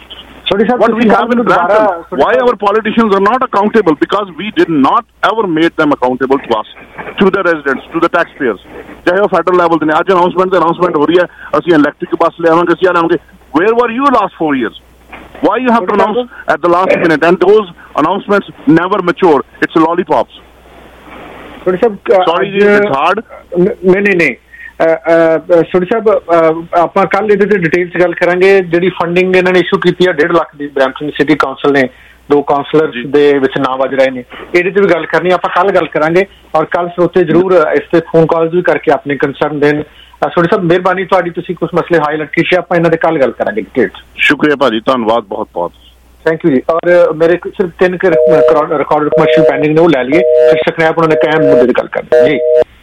What we have in Brampton, why our politicians are not accountable? Because we did not ever made them accountable to us, to the residents, to the taxpayers. चाहे वो फेडरल लेवल पे आज announcement हो रही है, ਅਸੀਂ इलेक्ट्रिक बस ले आवांगे, ਅਸੀਂ आवांगे. Where were you last 4 years? Why you have to announce at the last minute? And those announcements never mature. It's lollipops. Sorry, it's hard. नहीं. ਸੋਢੀ ਸਾਹਿਬ ਆਪਾਂ ਕੱਲ ਇਹਦੇ ਤੇ ਡਿਟੇਲ ਚ ਗੱਲ ਕਰਾਂਗੇ. ਜਿਹੜੀ ਫੰਡਿੰਗ ਇਹਨਾਂ ਨੇ ਇਸ਼ੂ ਕੀਤੀ ਹੈ 1.5 ਲੱਖ ਦੀ, ਬਰੈਂਪਟਨ ਸਿਟੀ ਕਾਉਂਸਲ ਨੇ 2 ਕਾਉਂਸਲਰਸ ਦੇ ਵਿੱਚ ਨਾਮ ਵੱਜ ਰਹੇ ਨੇ, ਇਹਦੇ ਤੇ ਵੀ ਗੱਲ ਕਰਨੀ ਆਪਾਂ ਕੱਲ ਗੱਲ ਕਰਾਂਗੇ. ਔਰ ਕੱਲ ਸਰੋਤੇ ਜ਼ਰੂਰ ਇਸ ਤੇ ਫੋਨ ਕਾਲਸ ਵੀ ਕਰਕੇ ਆਪਣੇ ਕੰਸਰਨ ਦੇਣ. ਸੋਢੀ ਸਾਹਿਬ ਮਿਹਰਬਾਨੀ ਤੁਹਾਡੀ, ਤੁਸੀਂ ਕੁਝ ਮਸਲੇ ਹਾਈਲਾਈਟ ਕੀਤੇ, ਆਪਾਂ ਇਹਨਾਂ ਦੇ ਕੱਲ ਗੱਲ ਕਰਾਂਗੇ ਡਿਟੇਲ ਚ. ਸ਼ੁਕਰੀਆ ਭਾਜੀ, ਧੰਨਵਾਦ ਬਹੁਤ ਬਹੁਤ. थैंक यू जी. और मेरे सिर्फ 3 रिकॉर्डेड कमर्शियल पेंडिंग ने वो ले लिए, फिर स्क्रैप उन्होंने कहा मुद्दे की गल करनी जी.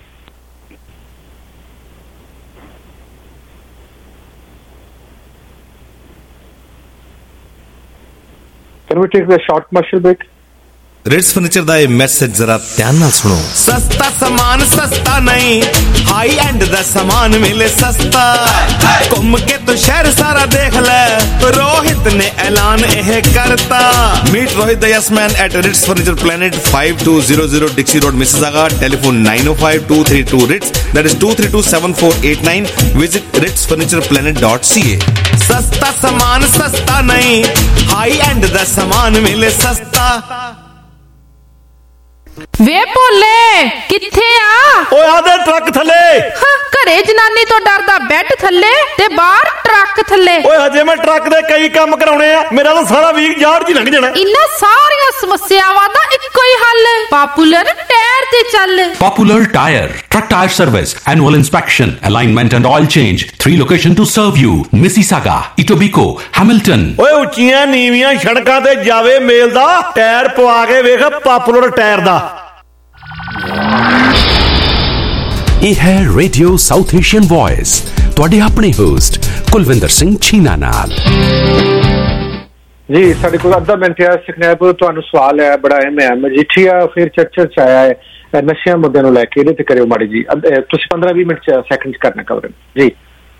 Can we take a short commercial break? Ritz Furniture ਦਾ ਇਹ ਮੈਸੇਜ ਜ਼ਰਾ ਧਿਆਨ ਨਾਲ ਸੁਣੋ. ਸਸਤਾ ਸਮਾਨ ਸਸਤਾ ਨਹੀਂ, ਹਾਈ ਐਂਡ ਦਾ ਸਮਾਨ ਮਿਲੇ ਸਸਤਾ. ਘੁੰਮ ਕੇ ਤੂੰ ਸ਼ਹਿਰ ਸਾਰਾ ਦੇਖ ਲੈ, ਰੋਹਿਤ ਨੇ ਐਲਾਨ ਇਹ ਕਰਤਾ. Meet Rohit the Yes Man at Ritz Furniture Planet, 5200 Dixie Road, Mississauga. Telephone 905-232 Ritz. That is 232-7489. Visit ritzfurnitureplanet.ca. ਸਸਤਾ ਸਮਾਨ ਸਸਤਾ ਨਹੀਂ, ਹਾਈ ਐਂਡ ਦਾ ਸਮਾਨ ਮਿਲੇ ਸਸਤਾ. ਵੇ ਭੋਲੇ ਕਿੱਥੇ ਆ? ਓਏ ਆਦੇ ਟਰੱਕ ਥੱਲੇ. ਘਰੇ ਜਨਾਨੀ ਤੋਂ ਡਰਦਾ ਬੈੱਡ ਥੱਲੇ ਤੇ ਬਾਹਰ ਟਰੱਕ ਥੱਲੇ. ਓਏ ਹਜੇ ਮੈਂ ਟਰੱਕ ਦੇ ਕਈ ਕੰਮ ਕਰਾਉਣੇ ਆ, ਮੇਰਾ ਤਾਂ ਸਾਰਾ ਵੀਕ ਯਾਰ ਜੀ ਲੰਘ ਜਾਣਾ. ਇਨ੍ਹਾਂ ਸਾਰੀਆਂ ਸਮੱਸਿਆਵਾਂ ਦਾ ਇੱਕੋ ਹੀ ਹੱਲ, ਪਾਪੂਲਰ ਟਾਇਰ ਤੇ ਚੱਲ. Popular Tire, truck tire service, annual inspection, alignment and oil change. 3 locations to serve you: Mississauga, Etobicoke, Hamilton. ਓਏ ਉੱਚੀਆਂ ਨੀਵੀਆਂ ਸੜਕਾਂ ਤੇ ਜਾਵੇ ਮੇਲ ਦਾ, ਟਾਇਰ ਪਵਾ ਕੇ ਵੇਖ ਪਾਪੂਲਰ ਟਾਇਰ ਦਾ. ਇਹ ਹੈ ਰੇਡੀਓ ਸਾਊਥ ਏਸ਼ੀਅਨ ਵੌਇਸ, ਤੁਹਾਡੇ ਆਪਣੇ ਹੋਸਟ ਕੁਲਵਿੰਦਰ ਸਿੰਘ ਛੀਨਾ ਨਾਲ. ਜੀ ਸਾਡੇ ਕੋਲ ਅੱਧਾ ਮਿੰਟ ਹੈ ਸਕਨੈਪ, ਤੁਹਾਨੂੰ ਸਵਾਲ ਹੈ ਬੜਾ ਅਹਿਮ ਹੈ. ਮਜੀਠੀਆ ਫਿਰ ਚਰਚਾ ਚ ਆਇਆ ਹੈ ਨਸ਼ਿਆਂ ਮੁੱਦਿਆਂ ਨੂੰ ਲੈ ਕੇ, ਇਹਦੇ ਤੇ ਕਰਿਓ ਮਾੜੀ ਜੀ, ਤੁਸੀਂ 15-20 ਮਿੰਟ ਸੈਕਿੰਡ ਚ ਕਰਨਾ ਕਵਰ ਜੀ.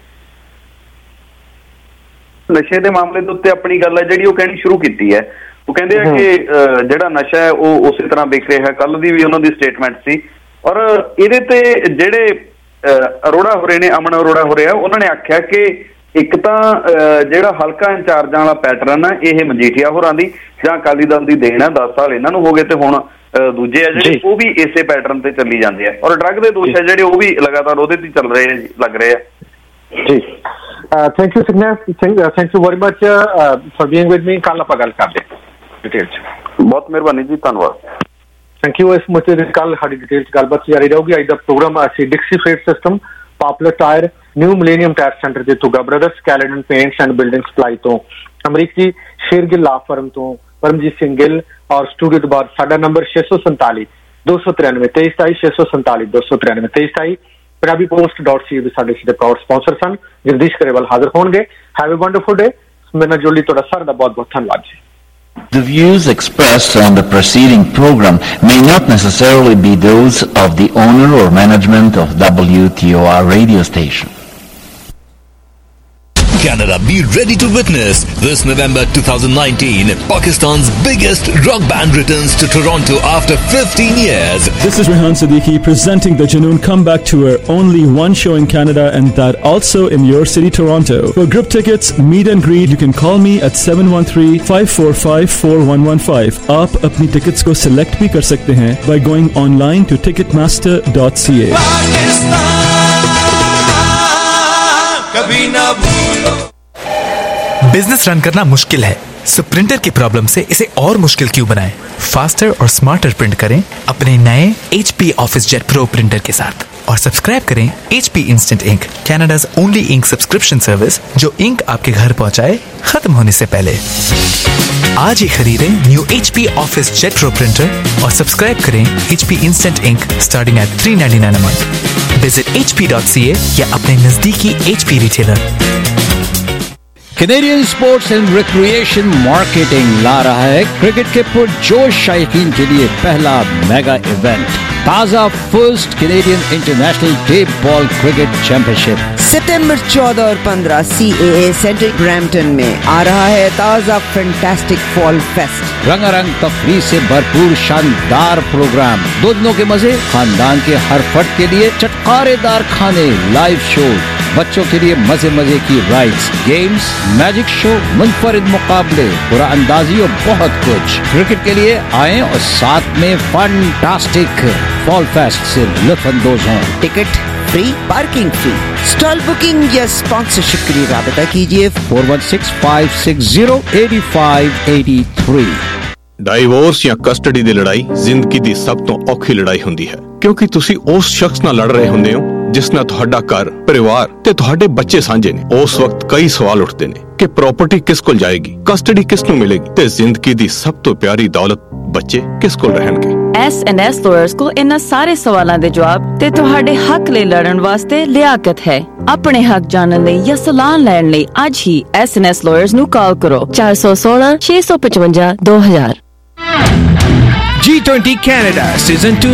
ਨਸ਼ੇ ਦੇ ਮਾਮਲੇ ਦੇ ਉੱਤੇ ਆਪਣੀ ਗੱਲ ਹੈ ਜਿਹੜੀ ਉਹ ਕਹਿਣੀ ਸ਼ੁਰੂ ਕੀਤੀ ਹੈ. ਉਹ ਕਹਿੰਦੇ ਆ ਕਿ ਜਿਹੜਾ ਨਸ਼ਾ ਹੈ ਉਹ ਉਸੇ ਤਰ੍ਹਾਂ ਵਿਕ ਰਿਹਾ. ਕੱਲ ਦੀ ਵੀ ਉਹਨਾਂ ਦੀ ਸਟੇਟਮੈਂਟ ਸੀ. ਔਰ ਇਹਦੇ ਤੇ ਜਿਹੜੇ ਅਰੋੜਾ ਹੋ ਰਹੇ ਨੇ, ਅਮਨ ਅਰੋੜਾ ਹੋ ਰਿਹਾ, ਉਹਨਾਂ ਨੇ ਆਖਿਆ ਕਿ ਇੱਕ ਤਾਂ ਜਿਹੜਾ ਹਲਕਾ ਇੰਚਾਰਜਾਂ ਵਾਲਾ ਪੈਟਰਨ ਆ ਇਹ ਮਜੀਠੀਆ ਹੋਰਾਂ ਦੀ ਜਾਂ ਅਕਾਲੀ ਦਲ ਦੀ ਦੇਣ ਆ. 10 ਸਾਲ ਇਹਨਾਂ ਨੂੰ ਹੋ ਗਏ ਤੇ ਹੁਣ ਦੂਜੇ ਆ ਜਿਹੜੇ ਉਹ ਵੀ ਇਸੇ ਪੈਟਰਨ ਤੇ ਚੱਲੀ ਜਾਂਦੇ ਆ. ਔਰ ਡਰੱਗ ਦੇ ਦੋਸ਼ ਆ ਜਿਹੜੇ ਉਹ ਵੀ ਲਗਾਤਾਰ ਉਹਦੇ ਤੇ ਚੱਲ ਰਹੇ ਲੱਗ ਰਹੇ ਆ ਜੀ. Thank you thank you very much for being with me. ਕੱਲ ਆਪਾਂ ਗੱਲ ਕਰਦੇ ਡਿਟੇਲ ਚ. ਬਹੁਤ ਮਿਹਰਬਾਨੀ ਜੀ, ਧੰਨਵਾਦ. Thank you. ਇਸ ਮੁੱਦੇ ਤੇ ਕੱਲ ਸਾਡੀ ਡਿਟੇਲ ਚ ਗੱਲਬਾਤ ਜਾਰੀ ਰਹੂਗੀ. ਅੱਜ ਦਾ ਪ੍ਰੋਗਰਾਮ ਅਸੀਂ Dixie freight system, popular tyre, new millennium tyre centre ਦੇ Tuga brothers, Caledon paints and building supply ਤੋਂ, ਅਮਰੀਕੀ ਸ਼ੇਰਗਿੱਲ ਲਾ ਫਰਮ ਤੋਂ ਪਰਮਜੀਤ ਸਿੰਘ ਗਿੱਲ, ਔਰ ਸਟੂਡੀਓ ਤੋਂ ਬਾਅਦ ਸਾਡਾ ਨੰਬਰ 647 293 2327 647 293 2327. ਪੰਜਾਬੀ post.ca ਵੀ ਸਾਡੇ ਸਿੱਧੇ ਪ੍ਰਾਊਡ ਸਪਾਂਸਰ ਸਨ. ਜਗਦੀਸ਼ ਕਰੇਵਾਲ ਹਾਜ਼ਰ ਹੋਣਗੇ. Have a wonderful day. ਮੇਰੇ ਨਾਲ ਜੁੜੀ ਤੁਹਾਡਾ ਸਾਰਿਆਂ ਦਾ ਬਹੁਤ ਬਹੁਤ ਧੰਨਵਾਦ ਜੀ. The views expressed on the preceding program may not necessarily be those of the owner or management of WTOR radio station. Canada, be ready to witness this November 2019 Pakistan's biggest rock band returns to Toronto after 15 years. This is Rehan Siddiqui presenting the Junoon Comeback Tour. Only one show in Canada and that also in your city, Toronto. For group tickets, meet and greet, you can call me at 713-545-4115. आप अपनी tickets को select भी कर सकते हैं by going online to ticketmaster.ca. Business run करना मुश्किल है, सो प्रिंटर की प्रॉब्लम से इसे और मुश्किल क्यों बनाएं? फास्टर और स्मार्टर प्रिंट करें अपने नए HP OfficeJet Pro printer के साथ और सब्सक्राइब करें HP Instant Ink, Canada's only ink subscription service जो इंक आपके घर पहुंचाए खत्म होने से पहले. आज ही खरीदें new HP OfficeJet Pro printer और सब्सक्राइब करें HP Instant Ink starting at $3.99 a month. Visit hp.ca या अपने नजदीकी HP retailer. Canadian sports and recreation marketing ला रहा है क्रिकेट के पुरजोश शायकीन के लिए पहला मेगा इवेंट, ताजा first Canadian international day ball cricket championship सितंबर 14 और 15 CAA सेंटर ब्रैम्पटन में आ रहा है ताजा फैंटास्टिक फॉल फेस्ट। रंगारंग तफरीह से भरपूर शानदार प्रोग्राम, 2 दिनों के मजे, खानदान के हर फर्द के लिए चटकारेदार खाने, लाइव शो, बच्चों के लिए मजे मजे की राइड्स, गेम्स, मैजिक शो, मुनफरिद मुकाबले, पूरा अंदाजी और बहुत कुछ। क्रिकेट के लिए आएं और साथ में फैंटास्टिक फॉल फेस्ट से लुत्फ अंदोज हों। Ticket free, parking free. Stall booking या स्पॉन्सरशिप के लिए राबता कीजिए 4165608583। डाइवोर्स या कस्टडी ਦੀ ਲੜਾਈ ਜ਼ਿੰਦਗੀ ਦੀ ਸਭ ਤੋਂ ਔਖੀ ਲੜਾਈ ਹੁੰਦੀ ਹੈ, ਕਿਉਂਕਿ ਤੁਸੀਂ ਉਸ ਸ਼ਖਸ ਨਾਲ ਲੜ ਰਹੇ ਹੁੰਦੇ ਹੋ ਜਿਸ ਨਾਲ ਤੁਹਾਡਾ ਘਰ, ਪਰਿਵਾਰ ਤੇ ਤੁਹਾਡੇ ਬੱਚੇ ਸਾਂਝੇ ਨੇ। ਉਸ ਵਕਤ ਕਈ ਸਵਾਲ ਉੱਠਦੇ ਨੇ ਕਿ ਪ੍ਰਾਪਰਟੀ ਕਿਸ ਕੋਲ ਜਾਏਗੀ, ਕਸਟਡੀ ਕਿਸ ਨੂੰ ਮਿਲੇਗੀ ਤੇ ਜ਼ਿੰਦਗੀ ਦੀ ਸਭ ਤੋਂ ਪਿਆਰੀ ਦੌਲਤ ਬੱਚੇ ਕਿਸ ਕੋਲ ਰਹਿਣਗੇ। S&S Lawyers ਕੋਲ ਇਹਨਾਂ ਸਾਰੇ ਸਵਾਲਾਂ ਦੇ ਜਵਾਬ ਤੇ ਤੁਹਾਡੇ ਹੱਕ ਲਈ ਲੜਨ ਵਾਸਤੇ ਲਿਆਕਤ ਹੈ। ਆਪਣੇ ਹੱਕ ਜਾਣਨ ਲਈ ਜਾਂ ਸਲਾਹ ਲੈਣ ਲਈ ਅੱਜ ਹੀ S&S Lawyers ਨੂੰ ਕਾਲ ਕਰੋ 416 655 2000। G20 Canada Season 2